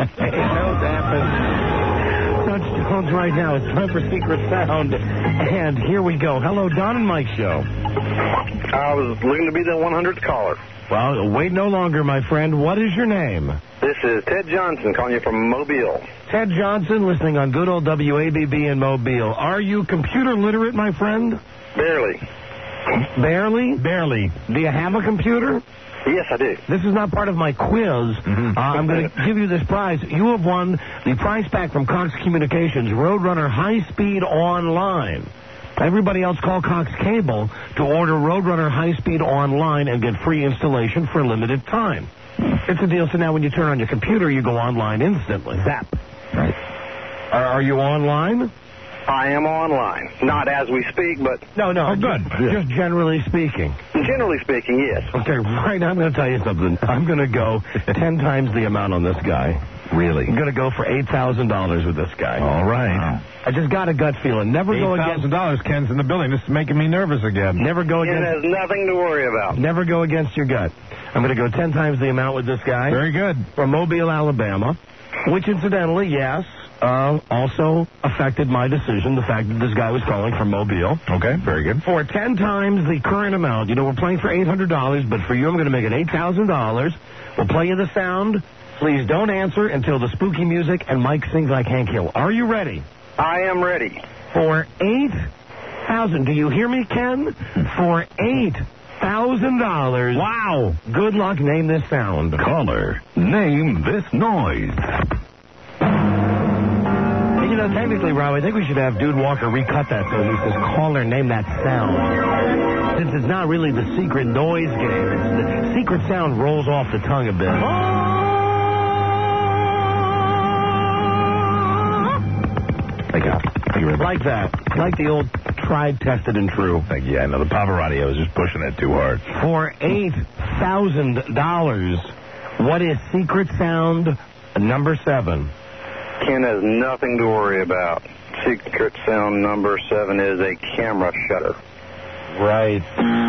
Speaker 2: Touchstones right now. It's time for Secret Sound. And here we go. Hello, Don and Mike Show.
Speaker 8: I was looking to be the 100th caller.
Speaker 2: Well, wait no longer, my friend. What is your name?
Speaker 8: This is Ted Johnson calling you from Mobile.
Speaker 2: Ted Johnson, listening on good old WABB in Mobile. Are you computer literate, my friend?
Speaker 8: Barely.
Speaker 2: Barely?
Speaker 19: Barely.
Speaker 2: Do you have a computer?
Speaker 8: Yes, I do.
Speaker 2: This is not part of my quiz. I'm going to give you this prize. You have won the prize pack from Cox Communications, Roadrunner High Speed Online. Everybody else call Cox Cable to order Roadrunner High Speed Online and get free installation for a limited time. It's a deal, so now when you turn on your computer, you go online instantly. Zap. Right. Are you online?
Speaker 8: I am online. Not as we speak, but...
Speaker 2: No. Oh, good. Just generally speaking.
Speaker 8: Generally speaking, yes.
Speaker 2: Okay, right now I'm going to tell you something. I'm going to go 10 times the amount on this guy.
Speaker 19: Really?
Speaker 2: I'm going to go for $8,000 with this guy.
Speaker 19: All right.
Speaker 2: I just got a gut feeling. Never go against...
Speaker 19: $8,000. Ken's in the building. This is making me nervous again.
Speaker 2: Never go against...
Speaker 8: It has nothing to worry about.
Speaker 2: Never go against your gut. I'm going to go 10 times the amount with this guy.
Speaker 19: Very good.
Speaker 2: From Mobile, Alabama, which incidentally, yes, also affected my decision, the fact that this guy was calling from Mobile.
Speaker 19: Okay, very good.
Speaker 2: For 10 times the current amount. You know, we're playing for $800, but for you, I'm going to make it $8,000. We'll play you the sound. Please don't answer until the spooky music and Mike sings like Hank Hill. Are you ready?
Speaker 8: I am ready.
Speaker 2: For $8,000. Do you hear me, Ken? For $8,000.
Speaker 19: Wow.
Speaker 2: Good luck. Name this sound.
Speaker 11: Caller, name this noise.
Speaker 2: You know, technically, Rob, I think we should have Dude Walker recut that so he says, caller, name that sound. Since it's not really the secret noise game. The secret sound rolls off the tongue a bit. Like that. Like the old tried, tested, and true.
Speaker 19: Yeah, no, the Pavarotti was just pushing it too hard.
Speaker 2: For $8,000, what is secret sound number 7?
Speaker 8: Ken has nothing to worry about. Secret sound number 7 is a camera shutter.
Speaker 2: Right.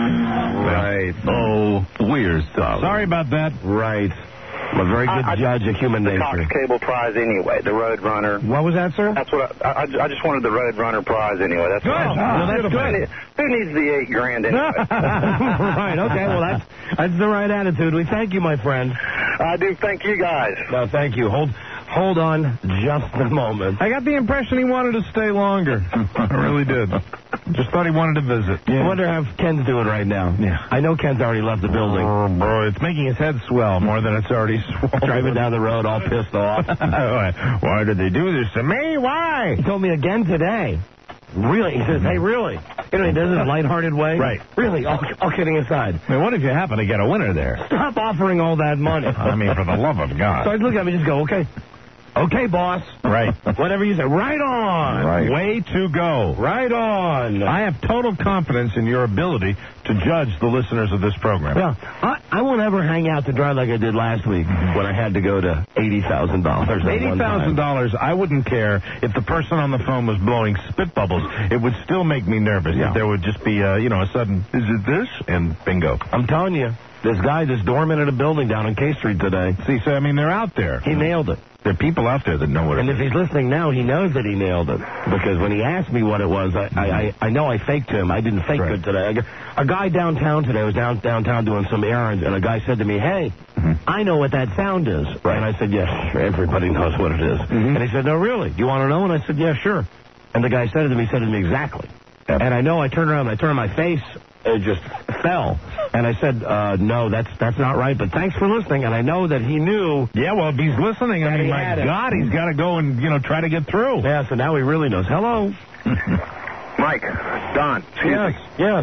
Speaker 11: Oh, we're sorry.
Speaker 19: Sorry about that.
Speaker 2: Right. I'm a very good judge of human nature.
Speaker 8: The Cox Cable prize anyway, the Roadrunner.
Speaker 2: What was that, sir?
Speaker 8: That's what I just wanted the Roadrunner prize anyway. That's
Speaker 2: good. Well, that's good.
Speaker 8: Who needs the $8,000 anyway?
Speaker 2: Right. Okay. Well, that's the right attitude. We thank you, my friend.
Speaker 8: I do thank you guys.
Speaker 2: No, thank you. Hold on just a moment.
Speaker 19: I got the impression he wanted to stay longer. I really did. Just thought he wanted to visit.
Speaker 2: Yeah. I wonder how Ken's doing right now.
Speaker 19: Yeah.
Speaker 2: I know Ken's already left the building.
Speaker 19: Oh, bro, it's making his head swell more than it's already swollen.
Speaker 2: Driving down the road all pissed off.
Speaker 19: Why did they do this to me? Why?
Speaker 2: He told me again today. Really? He says, hey, really? You know, he does it in a lighthearted way.
Speaker 19: Right.
Speaker 2: Really? All kidding aside.
Speaker 19: I mean, what if you happen to get a winner there?
Speaker 2: Stop offering all that money.
Speaker 19: I mean, for the love of God.
Speaker 2: So I'd look at him and just go, okay. Okay, boss.
Speaker 19: Right.
Speaker 2: Whatever you say. Right on.
Speaker 19: Right. Way to go.
Speaker 2: Right on.
Speaker 19: I have total confidence in your ability to judge the listeners of this program.
Speaker 2: Yeah. I won't ever hang out to dry like I did last week when I had to go to $80,000.
Speaker 19: $80,000, I wouldn't care if the person on the phone was blowing spit bubbles. It would still make me nervous if there would just be, a sudden, is it this? And bingo.
Speaker 2: I'm telling you, this guy just doorman at a building down on K Street today.
Speaker 19: See, so, I mean, they're out there.
Speaker 2: He nailed it.
Speaker 19: There are people out there that know what it is.
Speaker 2: And if he's listening now, he knows that he nailed it. Because when he asked me what it was, I know I faked him. I didn't fake good today. A guy downtown today was downtown doing some errands, and a guy said to me, hey, I know what that sound is. Right. And I said, yes, everybody knows what it is. And he said, no, really? Do you want to know? And I said, yeah, sure. And the guy said it to me exactly. Yep. And I know I turned around, I turned my face, it just fell. And I said, no, that's not right, but thanks for listening. And I know that he knew.
Speaker 19: Yeah, well, if he's listening, I mean, my God, he's got to go and, try to get through.
Speaker 2: Yeah, so now he really knows. Hello.
Speaker 8: Mike, Don,
Speaker 2: Yes.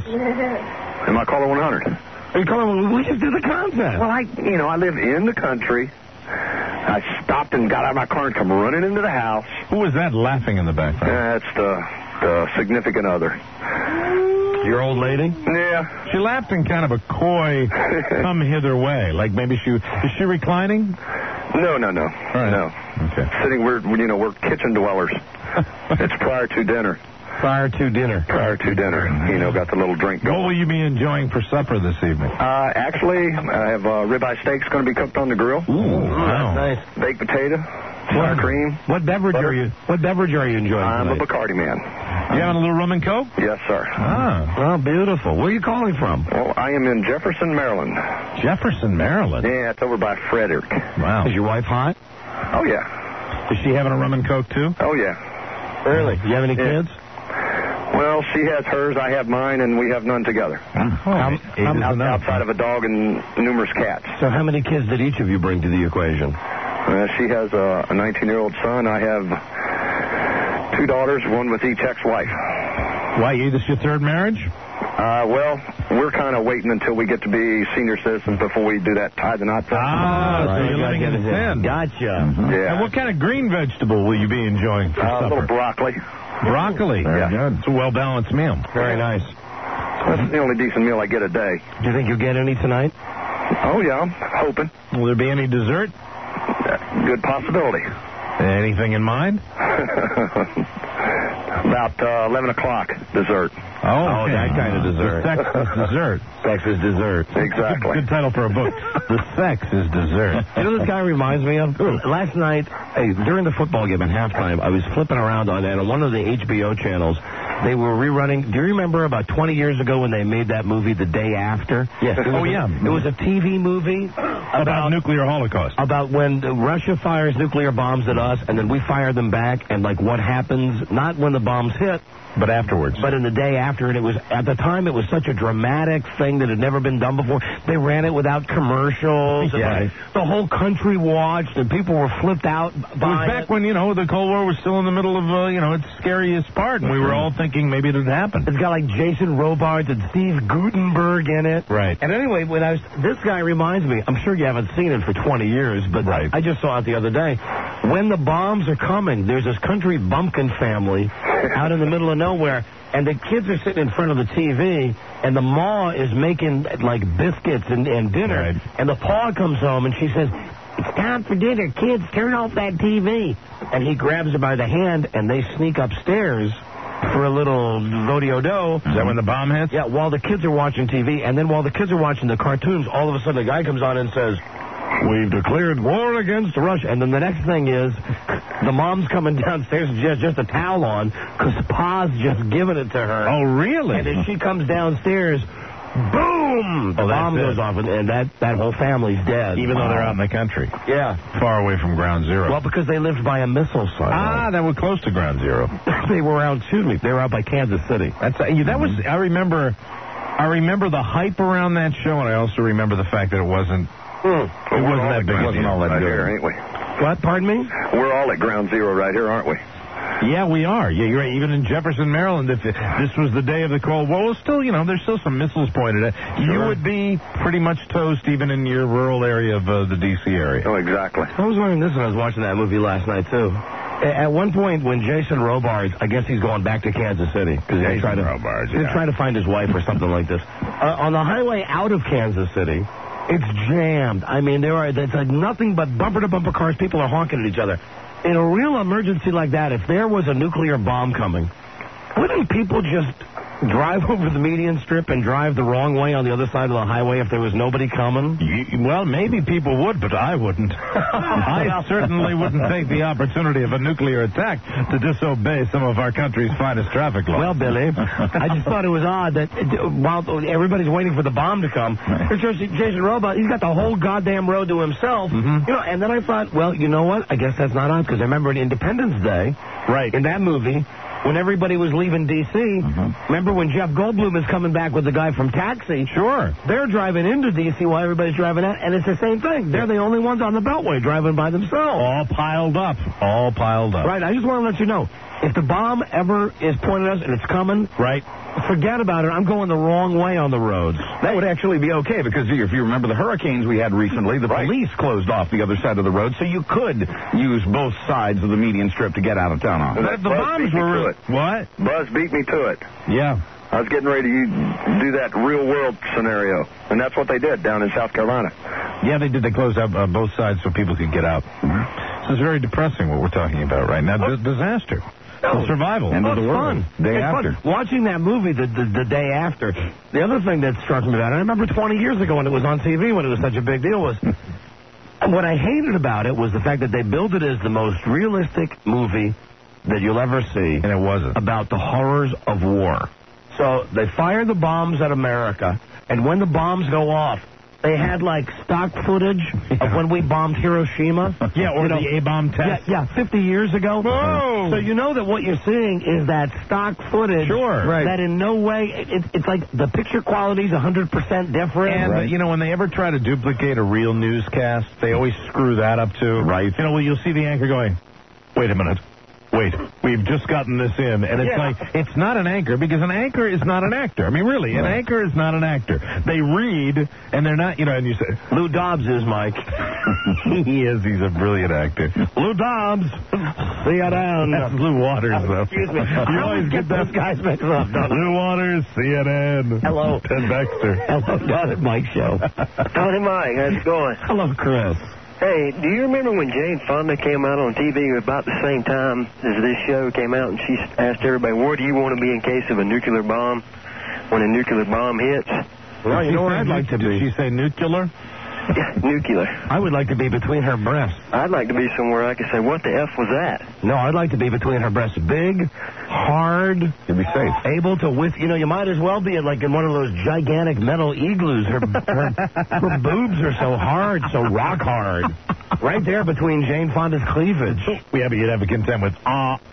Speaker 8: Am I caller 100?
Speaker 2: Are you calling? We just did the contest.
Speaker 8: Well, I live in the country. I stopped and got out of my car and come running into the house.
Speaker 19: Who was that laughing in the background?
Speaker 8: That's the significant other.
Speaker 2: Your old lady?
Speaker 8: Yeah.
Speaker 19: She laughed in kind of a coy, come hither way. Like maybe is she reclining?
Speaker 8: No.
Speaker 19: All right.
Speaker 8: No.
Speaker 19: Okay.
Speaker 8: Sitting, we're kitchen dwellers. It's prior to dinner.
Speaker 2: Prior to dinner.
Speaker 8: Got the little drink going.
Speaker 19: What will you be enjoying for supper this evening?
Speaker 8: Actually, I have ribeye steaks going to be cooked on the grill.
Speaker 19: Ooh, wow.
Speaker 2: That's nice.
Speaker 8: Baked potato.
Speaker 3: sour cream.
Speaker 2: What beverage are you enjoying
Speaker 3: I'm
Speaker 2: tonight?
Speaker 3: a Bacardi man.
Speaker 1: You having a little rum and coke?
Speaker 3: Yes, sir.
Speaker 2: Oh, beautiful. Where are you calling from?
Speaker 3: Well, I am in Jefferson, Maryland.
Speaker 1: Jefferson, Maryland?
Speaker 3: Yeah, it's over by Frederick.
Speaker 1: Wow.
Speaker 2: Is your wife hot?
Speaker 3: Oh, yeah.
Speaker 1: Is she having a rum and coke, too?
Speaker 3: Oh, yeah.
Speaker 2: Really? You have any kids?
Speaker 3: Well, she has hers, I have mine, and we have none together. Outside of a dog and numerous cats.
Speaker 2: So how many kids did each of you bring to the equation?
Speaker 3: She has a 19-year-old son. I have 2 daughters, one with each ex-wife.
Speaker 1: Why, this your third marriage?
Speaker 3: Well, we're kind of waiting until we get to be senior citizens before we do that tie the knot thing.
Speaker 1: So you're living in sin.
Speaker 2: Gotcha.
Speaker 3: Yeah.
Speaker 1: And what kind of green vegetable will you be enjoying for supper?
Speaker 3: A little broccoli.
Speaker 1: Broccoli. Very good. It's a well-balanced meal.
Speaker 2: Very nice.
Speaker 3: That's the only decent meal I get a day.
Speaker 2: Do you think you'll get any tonight?
Speaker 3: Oh, yeah, I'm hoping.
Speaker 1: Will there be any dessert?
Speaker 3: Good possibility.
Speaker 1: Anything in mind?
Speaker 3: About 11 o'clock, dessert.
Speaker 1: Oh, okay.
Speaker 2: That kind of dessert.
Speaker 1: The sex is dessert.
Speaker 2: Sex is dessert.
Speaker 3: Exactly.
Speaker 1: Good title for a book. The sex is dessert.
Speaker 2: You know what this guy reminds me of? Last night, during the football game at halftime, I was flipping around on one of the HBO channels. They were rerunning. Do you remember about 20 years ago when they made that movie The Day After?
Speaker 1: Yes.
Speaker 2: It was a TV movie
Speaker 1: about nuclear holocaust.
Speaker 2: About when Russia fires nuclear bombs at us, and then we fire them back, and like what happens, not when the bombs hit,
Speaker 1: but afterwards.
Speaker 2: But in the day after, and it was at the time it was such a dramatic thing that had never been done before. They ran it without commercials.
Speaker 1: Yeah.
Speaker 2: And the whole country watched, and people were flipped out by
Speaker 1: it. Was back when, the Cold War was still in the middle of, its scariest part, and we were all thinking maybe it would happen.
Speaker 2: It's got like Jason Robards and Steve Guttenberg in it.
Speaker 1: Right.
Speaker 2: And anyway, this guy reminds me, I'm sure you haven't seen it for 20 years, but I just saw it the other day. When the bombs are coming, there's this country bumpkin family out in the middle of nowhere, and the kids are sitting in front of the TV, and the ma is making like biscuits and dinner, and the pa comes home and she says, "It's time for dinner, kids, turn off that TV." And he grabs her by the hand, and they sneak upstairs for a little rodeo-do.
Speaker 1: Is that when the bomb hits?
Speaker 2: Yeah, while the kids are watching TV, and then while the kids are watching the cartoons, all of a sudden a guy comes on and says, "We've declared war against Russia." And then the next thing is, the mom's coming downstairs and she has just a towel on because Pa's just given it to her.
Speaker 1: Oh, really?
Speaker 2: And as she comes downstairs, boom! The bomb goes off, and that whole family's dead.
Speaker 1: Even though they're out in the country.
Speaker 2: Yeah.
Speaker 1: Far away from ground zero.
Speaker 2: Well, because they lived by a missile site.
Speaker 1: They were close to ground zero.
Speaker 2: They were out by Kansas City.
Speaker 1: I remember the hype around that show, and I also remember the fact that it wasn't that big.
Speaker 3: It wasn't all that
Speaker 1: right
Speaker 3: good,
Speaker 1: here,
Speaker 3: ain't we?
Speaker 2: What? Pardon me?
Speaker 3: We're all at ground zero right here, aren't we?
Speaker 1: Yeah, we are. Yeah, you're right. Even in Jefferson, Maryland, if this was the day of the Cold War, there's still some missiles pointed at. Sure. You would be pretty much toast even in your rural area of the D.C. area.
Speaker 3: Oh, exactly.
Speaker 2: I was wondering this when I was watching that movie last night, too. At one point, when Jason Robards, I guess he's going back to Kansas City. Because he's trying to find his wife or something like this. On the highway out of Kansas City, it's jammed. I mean, it's like nothing but bumper-to-bumper cars. People are honking at each other. In a real emergency like that, if there was a nuclear bomb coming, wouldn't people just drive over the median strip and drive the wrong way on the other side of the highway if there was nobody coming?
Speaker 1: Well, maybe people would, but I wouldn't. I certainly wouldn't take the opportunity of a nuclear attack to disobey some of our country's finest traffic laws.
Speaker 2: Well, Billy, I just thought it was odd that while everybody's waiting for the bomb to come, Jason Robards, he's got the whole goddamn road to himself.
Speaker 1: Mm-hmm.
Speaker 2: And then I thought, well, you know what? I guess that's not odd, because I remember in Independence Day, in that movie, when everybody was leaving D.C., remember when Jeff Goldblum is coming back with the guy from Taxi?
Speaker 1: Sure.
Speaker 2: They're driving into D.C. while everybody's driving out, and it's the same thing. They're the only ones on the Beltway driving by themselves.
Speaker 1: All piled up.
Speaker 2: Right, I just want to let you know, if the bomb ever is pointed at us and it's coming, forget about it. I'm going the wrong way on the roads.
Speaker 22: That would actually be okay, because if you remember the hurricanes we had recently, the police closed off the other side of the road, so you could use both sides of the median strip to get out of town on.
Speaker 3: But the bombs were...
Speaker 1: What?
Speaker 3: Buzz beat me to it.
Speaker 1: Yeah.
Speaker 3: I was getting ready to do that real-world scenario, and that's what they did down in South Carolina.
Speaker 1: Yeah, they did. They closed up both sides so people could get out. So it's very depressing what we're talking about right now. Disaster. Survival.
Speaker 22: End of the
Speaker 2: Fun.
Speaker 22: world. Day after.
Speaker 2: Fun. Watching that movie, the day after, the other thing that struck me about it, I remember 20 years ago when it was on TV, when it was such a big deal, was What I hated about it was the fact that they billed it as the most realistic movie that you'll ever see.
Speaker 19: And it wasn't.
Speaker 2: About the horrors of war. So they fire the bombs at America, and when the bombs go off, they had, like, stock footage of when we bombed Hiroshima.
Speaker 19: Yeah, or the A-bomb test.
Speaker 2: Yeah, 50 years ago.
Speaker 19: Whoa.
Speaker 2: So you know that what you're seeing is that stock footage.
Speaker 19: Sure. Right.
Speaker 2: That in no way, it's like the picture quality is 100% different.
Speaker 19: And, you know, when they ever try to duplicate a real newscast, they always screw that up, too.
Speaker 2: Right.
Speaker 19: You know, well, you'll see the anchor going, wait a minute. Wait, we've just gotten this in. And it's like, it's not an anchor, because an anchor is not an actor. I mean, really, an anchor is not an actor. They read, and they're not, you know, and you say,
Speaker 2: Lou Dobbs is, Mike.
Speaker 19: He is. He's a brilliant actor.
Speaker 2: Lou Dobbs. See you down.
Speaker 19: That's Lou Waters, though.
Speaker 2: Excuse me.
Speaker 19: You always get those guys mixed up. Lou Waters, CNN.
Speaker 2: Hello.
Speaker 19: Ted Baxter.
Speaker 2: Hello, Don and Mike Show.
Speaker 5: Howdy, Mike. How's it going?
Speaker 2: Hello, Chris.
Speaker 5: Hey, do you remember when Jane Fonda came out on TV about the same time as this show came out, and she asked everybody, where do you want to be in case of a nuclear bomb, when a nuclear bomb hits?
Speaker 2: Well, you know where I'd like to be.
Speaker 19: Did she say nuclear?
Speaker 5: Yeah, nuclear.
Speaker 2: I would like to be between her breasts.
Speaker 5: I'd like to be somewhere I could say, what the F was that?
Speaker 2: No, I'd like to be between her breasts. Big, hard.
Speaker 19: You'd be safe.
Speaker 2: Able to you know, you might as well be like in one of those gigantic metal igloos. Her boobs are so hard, so rock hard. Right there between Jane Fonda's cleavage.
Speaker 19: Yeah, but you'd have a contend with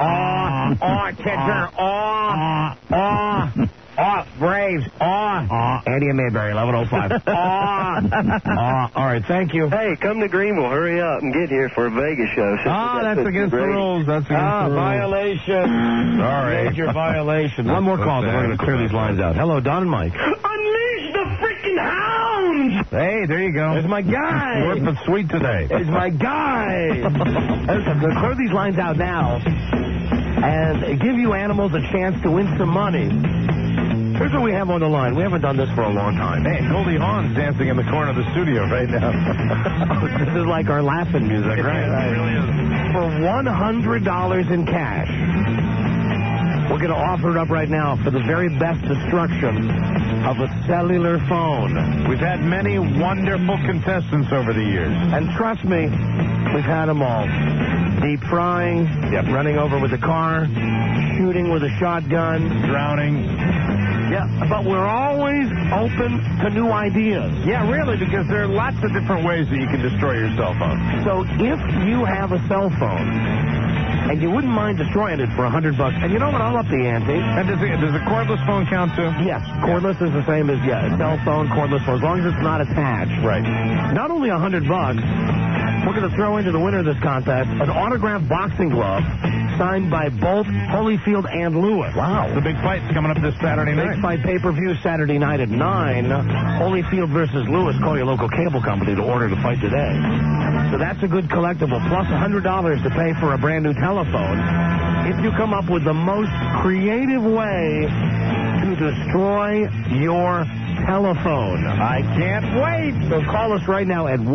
Speaker 2: Braves. Andy and Mayberry, 1105. All right, thank you.
Speaker 5: Hey, come to Greenville. Hurry up and get here for a Vegas show.
Speaker 19: That's against the rules. That's against the rules.
Speaker 2: Violation.
Speaker 19: Sorry.
Speaker 2: Major violation. One more call, then we're going to clear these lines out. Hello, Don and Mike.
Speaker 14: Unleash the freaking hounds!
Speaker 19: Hey, there you go.
Speaker 2: There's my guy.
Speaker 19: We're for sweet today.
Speaker 2: There's my guy. Listen, we'll clear these lines out now and give you animals a chance to win some money. Here's what we have on the line. We haven't done this for a long time.
Speaker 19: Hey, Goldie Hawn's dancing in the corner of the studio right now.
Speaker 2: This is like our laughing music, right?
Speaker 19: It really is.
Speaker 2: For $100 in cash, we're going to offer it up right now for the very best destruction of a cellular phone.
Speaker 19: We've had many wonderful contestants over the years.
Speaker 2: And trust me, we've had them all. Deep frying, running over with a car, shooting with a shotgun,
Speaker 19: drowning.
Speaker 2: Yeah, but we're always open to new ideas.
Speaker 19: Yeah, really, because there are lots of different ways that you can destroy your cell phone.
Speaker 2: So if you have a cell phone and you wouldn't mind destroying it for $100, and you know what, I'll up the ante.
Speaker 19: And does a cordless phone count too?
Speaker 2: Yes, cordless is the same as cell phone, cordless phone, as long as it's not attached.
Speaker 19: Right.
Speaker 2: Not only $100. We're going to throw into the winner of this contest an autographed boxing glove signed by both Holyfield and Lewis.
Speaker 19: Wow. The big fight's coming up this Saturday night.
Speaker 2: Big fight pay-per-view Saturday night at 9. Holyfield versus Lewis. Call your local cable company to order the fight today. So that's a good collectible, plus $100 to pay for a brand new telephone. If you come up with the most creative way to destroy your telephone.
Speaker 19: I can't wait.
Speaker 2: So call us right now at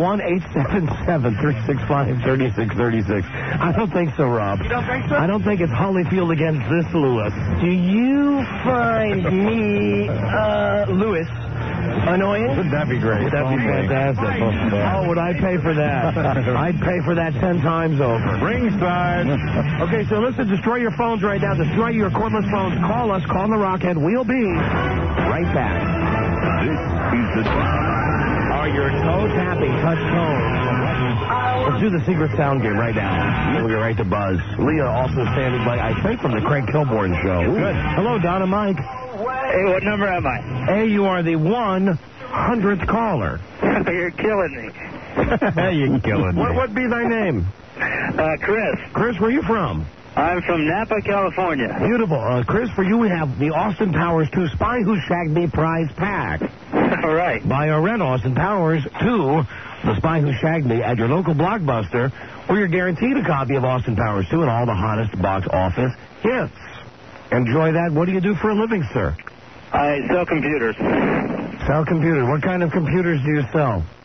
Speaker 2: 1-877-365-3636. I don't think so, Rob.
Speaker 14: You don't think so?
Speaker 2: I don't think it's Holyfield against this Lewis. Do you find me, Lewis, annoying?
Speaker 19: Wouldn't that be great?
Speaker 2: That'd be fantastic. Oh, would I pay for that? I'd pay for that 10 times over.
Speaker 19: Ringside.
Speaker 2: Okay, so listen, destroy your phones right now. Destroy your cordless phones. Call us. Call the Rockhead. We'll be right back.
Speaker 11: This is the...
Speaker 2: Are your toe tapping touch tones? Let's do the secret sound game right now. We'll get right to Buzz. Leah also standing by, I think, from the Craig Kilborn show. Good. Hello, Don and Mike.
Speaker 5: Hey, what number am I?
Speaker 2: Hey, you are the 100th caller.
Speaker 5: You're killing me.
Speaker 19: You're killing me.
Speaker 2: What would be thy name?
Speaker 5: Chris.
Speaker 2: Chris, where are you from?
Speaker 5: I'm from Napa, California.
Speaker 2: Beautiful. Chris, for you we have the Austin Powers 2 Spy Who Shagged Me prize pack.
Speaker 5: All right.
Speaker 2: Buy or rent Austin Powers 2, The Spy Who Shagged Me, at your local Blockbuster, or you're guaranteed a copy of Austin Powers 2 and all the hottest box office hits. Enjoy that. What do you do for a living, sir?
Speaker 5: I sell computers.
Speaker 2: Sell computers. What kind of computers do you sell?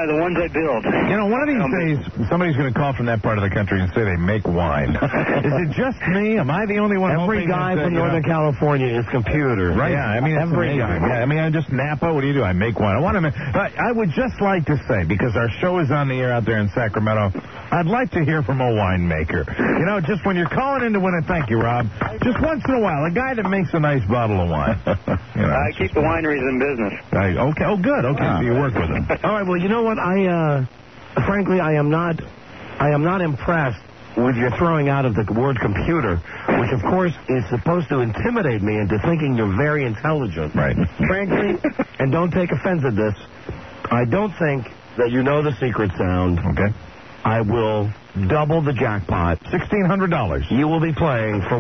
Speaker 8: the ones they build.
Speaker 1: You know, one of these days, somebody's going to call from that part of the country and say they make wine. Is it just me? Am I the only one?
Speaker 2: Every guy from Northern California is computer.
Speaker 1: Right? Yeah, I mean,
Speaker 2: every guy.
Speaker 1: Yeah, I mean, I'm just Napa. What do you do? I make wine. I want to make. But I would just like to say, because our show is on the air out there in Sacramento, I'd like to hear from a winemaker. You know, just when you're calling in to win a thank you, Rob, just once in a while, a guy that makes a nice bottle of wine. You know,
Speaker 8: I keep the wineries in business.
Speaker 1: Okay. Oh, good. Okay, so you work with them.
Speaker 2: All right. Well, you know what? Frankly, I am not impressed with your throwing out of the word computer, which, of course, is supposed to intimidate me into thinking you're very intelligent.
Speaker 1: Right.
Speaker 2: Frankly, and don't take offense at this, I don't think that you know the secret sound.
Speaker 1: Okay.
Speaker 2: I will double the jackpot.
Speaker 1: $1,600.
Speaker 2: You will be playing for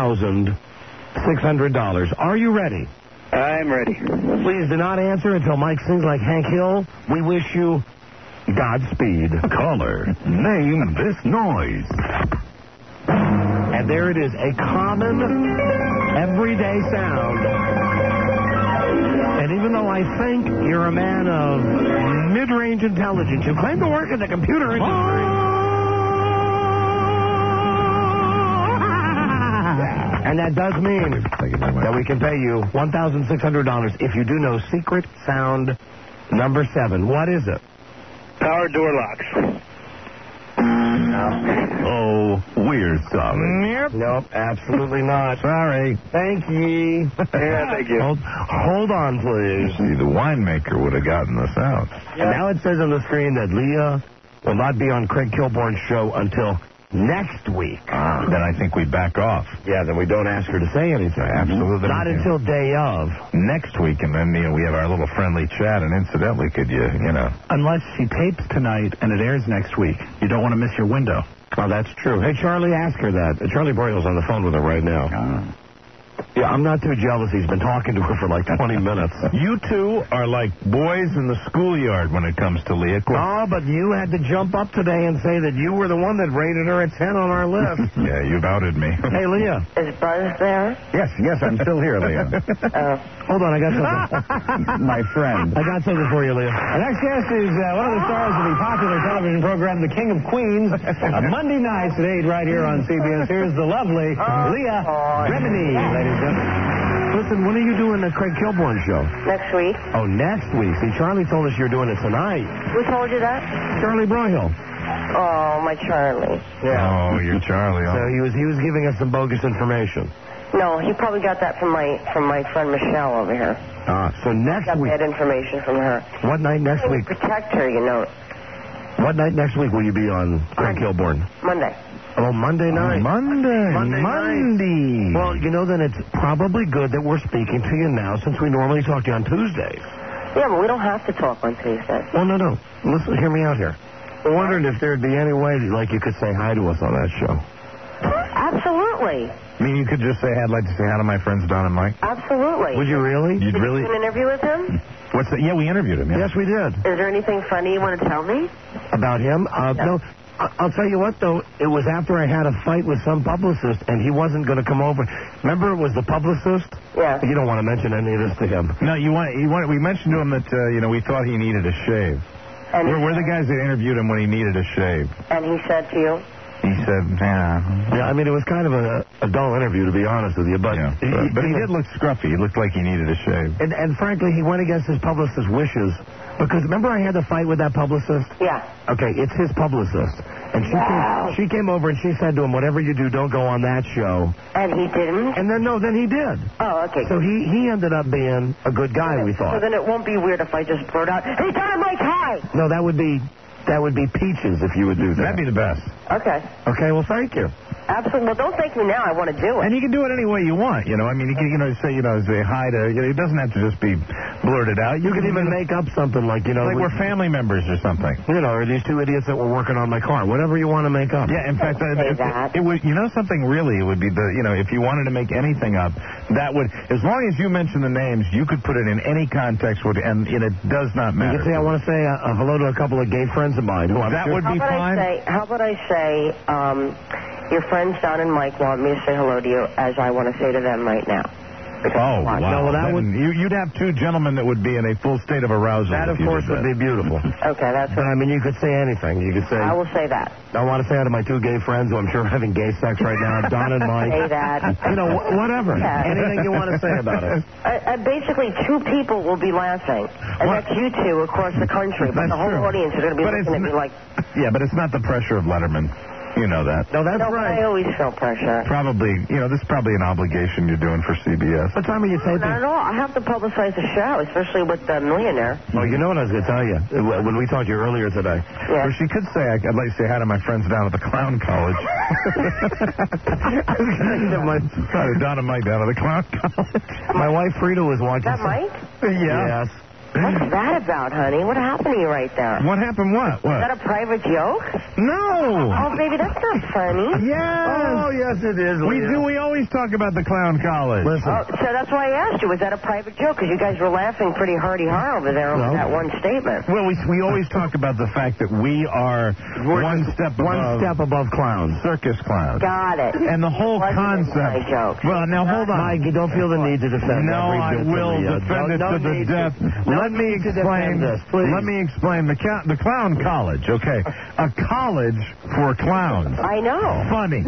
Speaker 2: $1,600. Are you ready?
Speaker 8: I'm ready.
Speaker 2: Please do not answer until Mike sings like Hank Hill. We wish you Godspeed.
Speaker 11: Caller, name this noise.
Speaker 2: And there it is, a common, everyday sound. And even though I think you're a man of mid-range intelligence, you claim to work in the computer industry. And that does mean that we can pay you $1,600 if you do know secret sound number 7. What is it?
Speaker 8: Power door locks.
Speaker 11: Oh, we're sorry.
Speaker 2: Yep. Nope, absolutely not.
Speaker 1: Sorry.
Speaker 2: Thank ye.
Speaker 8: Yeah, thank you.
Speaker 2: Hold on, please.
Speaker 1: See, the winemaker would have gotten this out.
Speaker 2: And now it says on the screen that Leah will not be on Craig Kilborn's show until next week.
Speaker 1: Then I think we back off.
Speaker 2: Yeah, then we don't ask her to say anything.
Speaker 1: Absolutely.
Speaker 2: Not until day of.
Speaker 1: Next week, and then we have our little friendly chat, and incidentally, could you know.
Speaker 10: Unless she tapes tonight and it airs next week. You don't want to miss your window.
Speaker 2: Oh, that's true. Hey, Charlie, ask her that. Charlie Broyle's on the phone with her right now. Yeah, I'm not too jealous. He's been talking to her for like 20 minutes.
Speaker 1: You two are like boys in the schoolyard when it comes to Leah.
Speaker 2: Oh, but you had to jump up today and say that you were the one that rated her a 10 on our list.
Speaker 1: Yeah, you've outed me.
Speaker 2: Hey, Leah.
Speaker 4: Is Buzz there?
Speaker 21: Yes, I'm still here, Leah.
Speaker 2: Hold on, I got something.
Speaker 21: My friend.
Speaker 2: I got something for you, Leah.
Speaker 10: Our next guest is one of the stars of the popular television program, The King of Queens, Monday nights at 8 right here on CBS. Here's the lovely Leah Remini, ladies and gentlemen.
Speaker 2: Listen, when are you doing the Craig Kilborn show?
Speaker 4: Next week.
Speaker 2: Oh, next week. See, Charlie told us you're doing it tonight.
Speaker 4: Who told you that?
Speaker 2: Charlie Broyhill.
Speaker 4: Oh, my Charlie.
Speaker 2: Yeah.
Speaker 1: Oh, you're Charlie.
Speaker 2: So he was giving us some bogus information.
Speaker 4: No, he probably got that from my friend Michelle over here.
Speaker 2: So next week.
Speaker 4: Got bad information from her.
Speaker 2: What night next week?
Speaker 4: Protect her, you know.
Speaker 2: What night next week will you be on Craig Kilborn?
Speaker 4: Monday.
Speaker 2: Oh, Monday night.
Speaker 1: Monday.
Speaker 2: Well, you know, then it's probably good that we're speaking to you now since we normally talk to you on Tuesdays.
Speaker 4: Yeah, but we don't have to talk on Tuesday.
Speaker 2: Oh, no. Listen, hear me out here. I wondered if there'd be any way, like, you could say hi to us on that show.
Speaker 4: Absolutely.
Speaker 1: I mean, you could just say, I'd like to say hi to my friends Don and Mike.
Speaker 4: Absolutely.
Speaker 2: Would you really?
Speaker 1: You'd really?
Speaker 4: Did you do an interview with him?
Speaker 1: What's that? Yeah, we interviewed him. Yeah.
Speaker 2: Yes, we did.
Speaker 4: Is there anything funny you want to tell me?
Speaker 2: About him? No. I'll tell you what, though. It was after I had a fight with some publicist, and he wasn't going to come over. Remember, it was the publicist?
Speaker 4: Yeah.
Speaker 2: You don't want to mention any of this to him.
Speaker 1: No, we mentioned to him that, we thought he needed a shave.
Speaker 4: And
Speaker 1: we're the guys that interviewed him when he needed a shave.
Speaker 4: And he said to you?
Speaker 1: He said,
Speaker 2: Yeah, I mean, it was kind of a dull interview, to be honest with you. But,
Speaker 1: but he did look scruffy. He looked like he needed a shave.
Speaker 2: And frankly, he went against his publicist's wishes. Because remember I had the fight with that publicist?
Speaker 4: Yeah.
Speaker 2: Okay, it's his publicist. And she came over and she said to him, whatever you do, don't go on that show.
Speaker 4: And he didn't?
Speaker 2: And then he did.
Speaker 4: Oh, okay.
Speaker 2: So he ended up being a good guy, we thought.
Speaker 4: So then it won't be weird if I just blurt out, hey, Don and Mike, hi!
Speaker 2: No, that would be peaches if you would do that.
Speaker 1: That'd be the best.
Speaker 4: Okay.
Speaker 2: Okay, well, thank you.
Speaker 4: Absolutely. Well, don't thank me now. I want to do it.
Speaker 1: And you can do it any way you want, I mean, you can, say hi to, it doesn't have to just be blurted out.
Speaker 2: You could even make up something like,
Speaker 1: like we're family members or something.
Speaker 2: Or these two idiots that were working on my car. Whatever you want to make up.
Speaker 1: Yeah, in fact, it would, something really, it would be if you wanted to make anything up, that would, as long as you mention the names, you could put it in any context, and it does not matter.
Speaker 2: You can say, I want to say hello to a couple of gay friends of mine.
Speaker 1: That would be fine.
Speaker 4: How about I say, your friends Don and Mike want me to say hello to you as I want to say to them right now.
Speaker 19: Oh, wow.
Speaker 6: No, well, that
Speaker 19: you'd have two gentlemen that would be in a full state of arousal.
Speaker 6: That, of course, would be beautiful.
Speaker 4: Okay, that's
Speaker 6: But, I mean, you could say anything. You could say...
Speaker 4: I will say that.
Speaker 6: I want to say out of my two gay friends who I'm sure are having gay sex right now, Don and Mike.
Speaker 4: Say that.
Speaker 6: You know, whatever.
Speaker 4: Yeah.
Speaker 6: Anything you want to say about it.
Speaker 4: Basically, two people will be laughing. And that's you two across the country. But the whole audience is going to be looking at me like...
Speaker 19: Yeah, but it's not the pressure of Letterman. You know that.
Speaker 6: No, that's right.
Speaker 4: I always feel pressure.
Speaker 19: Probably, this is probably an obligation you're doing for CBS.
Speaker 6: What time are you taping?
Speaker 4: Not at all. I have to publicize the show, especially with the Millionaire.
Speaker 6: Well, you know what I was going to tell you when we talked to you earlier today.
Speaker 4: Yeah.
Speaker 19: Or she could say, I'd like to say hi to my friends down at the Clown College. Hi to Don and Mike down at the Clown College.
Speaker 6: My wife Frida was watching.
Speaker 4: Is that Mike?
Speaker 19: Yeah.
Speaker 6: Yes.
Speaker 4: What's that about, honey? What happened to you right there?
Speaker 19: What happened? What?
Speaker 4: Is that a private joke?
Speaker 19: No.
Speaker 4: Oh, baby, that's not funny.
Speaker 19: Yes.
Speaker 6: Oh, yes, it is.
Speaker 19: We do. We always talk about the Clown College.
Speaker 6: Listen.
Speaker 4: Oh, so that's why I asked you. Was that a private joke? Because you guys were laughing pretty hardy-har over there over that one statement.
Speaker 19: Well, we always talk about the fact that we are one step
Speaker 6: above clowns.
Speaker 19: Circus clowns.
Speaker 4: Got it.
Speaker 19: And the whole concept. Well, now hold on.
Speaker 6: Mike, you don't feel the need to defend
Speaker 19: No, I will defend it to the death. Let me explain. Let me explain the Clown College. Okay, a college for clowns.
Speaker 4: I know.
Speaker 19: Funny.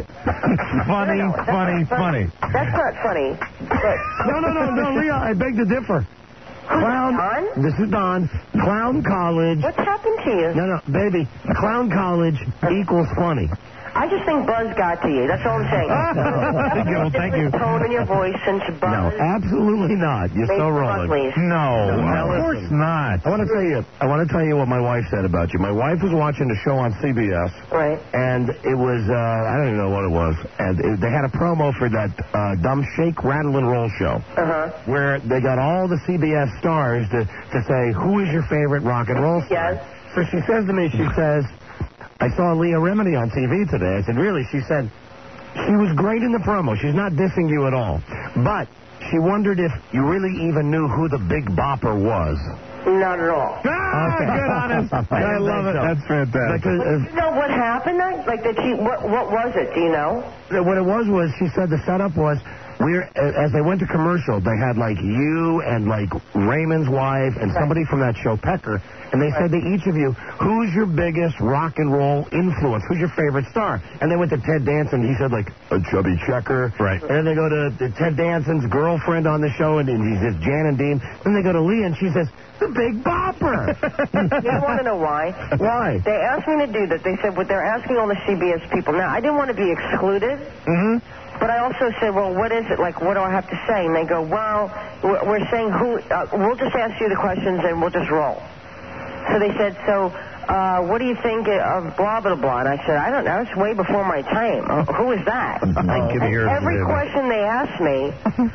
Speaker 19: Funny.
Speaker 4: That's not funny. But
Speaker 6: No, Leah, I beg to differ.
Speaker 4: Don?
Speaker 6: This is Don. Clown College.
Speaker 4: What's happened to you?
Speaker 6: No, baby. Clown College equals funny.
Speaker 4: I just think Buzz got to you. That's all I'm saying.
Speaker 19: Thank you.
Speaker 4: Tone in your voice since Buzz.
Speaker 6: No, absolutely not. You're so wrong.
Speaker 19: No, of course not.
Speaker 6: I want to tell you what my wife said about you. My wife was watching a show on CBS.
Speaker 4: Right.
Speaker 6: And it was, I don't even know what it was. And they had a promo for that dumb Shake, Rattle, and Roll show. Where they got all the CBS stars to say, who is your favorite rock and roll star?
Speaker 4: Yes.
Speaker 6: So she says to me, I saw Leah Remini on TV today. I said, really? She said, she was great in the promo. She's not dissing you at all. But she wondered if you really even knew who the Big Bopper was.
Speaker 4: Not at all.
Speaker 19: Okay. Good, honest. I love it. That's fantastic.
Speaker 4: You know what happened? Like that she, what was it? Do you know?
Speaker 6: What it was she said the setup was, as they went to commercial, they had like you and like Raymond's wife and somebody from that show, Pecker, and they said to each of you, who's your biggest rock and roll influence? Who's your favorite star? And they went to Ted Danson. He said like a chubby checker.
Speaker 19: Right.
Speaker 6: And then they go to Ted Danson's girlfriend on the show, and he says Jan and Dean. Then they go to Leah, and she says, the Big Bopper.
Speaker 4: You want to know why?
Speaker 6: Why?
Speaker 4: They asked me to do that. They said, they're asking all the CBS people. Now, I didn't want to be excluded.
Speaker 19: Mm-hmm.
Speaker 4: But I also said, well, what is it? Like, what do I have to say? And they go, well, we're saying who, we'll just ask you the questions and we'll just roll. So they said, what do you think of blah, blah, blah? And I said, I don't know. It's way before my time. Who is that? Every question they asked me,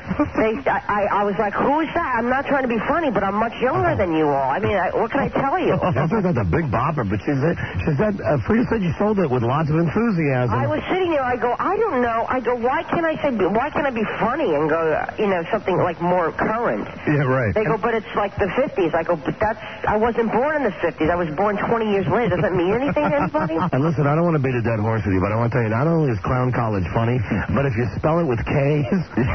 Speaker 4: I was like, who is that? I'm not trying to be funny, but I'm much younger than you all. I mean, what can I tell you?
Speaker 6: That's not the Big Bopper, but she said, Frida said you sold it with lots of enthusiasm.
Speaker 4: I was sitting there, I go, I don't know. I go, why can't I be funny and go, something like more current?
Speaker 19: Yeah, right.
Speaker 4: They go, but it's like the 50s. I go, but I wasn't born in the 50s. I was born 20 years later. Does that mean anything to anybody?
Speaker 6: And listen, I don't want to beat a dead horse with you, but I want to tell you, not only is Clown College funny, but if you spell it with K's...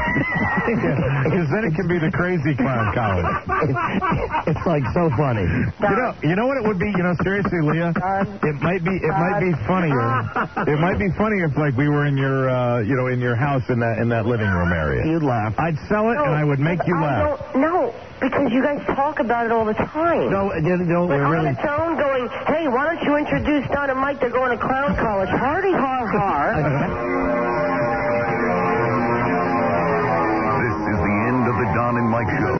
Speaker 19: Because then it can be the Crazy Clown College.
Speaker 6: It's like so funny.
Speaker 19: You know what it would be? Seriously, Leah, it might be funnier. It might be funnier if like we were in your in your house in that living room area.
Speaker 6: You'd laugh.
Speaker 19: I'd sell it and I would make you laugh.
Speaker 4: No, because you guys talk about it all the time.
Speaker 6: No,
Speaker 4: we're
Speaker 6: really.
Speaker 4: On the phone going, hey, why don't you introduce Don and Mike? They're going to Clown College. Hardy har har.
Speaker 11: This is the end of the Don and Mike Show.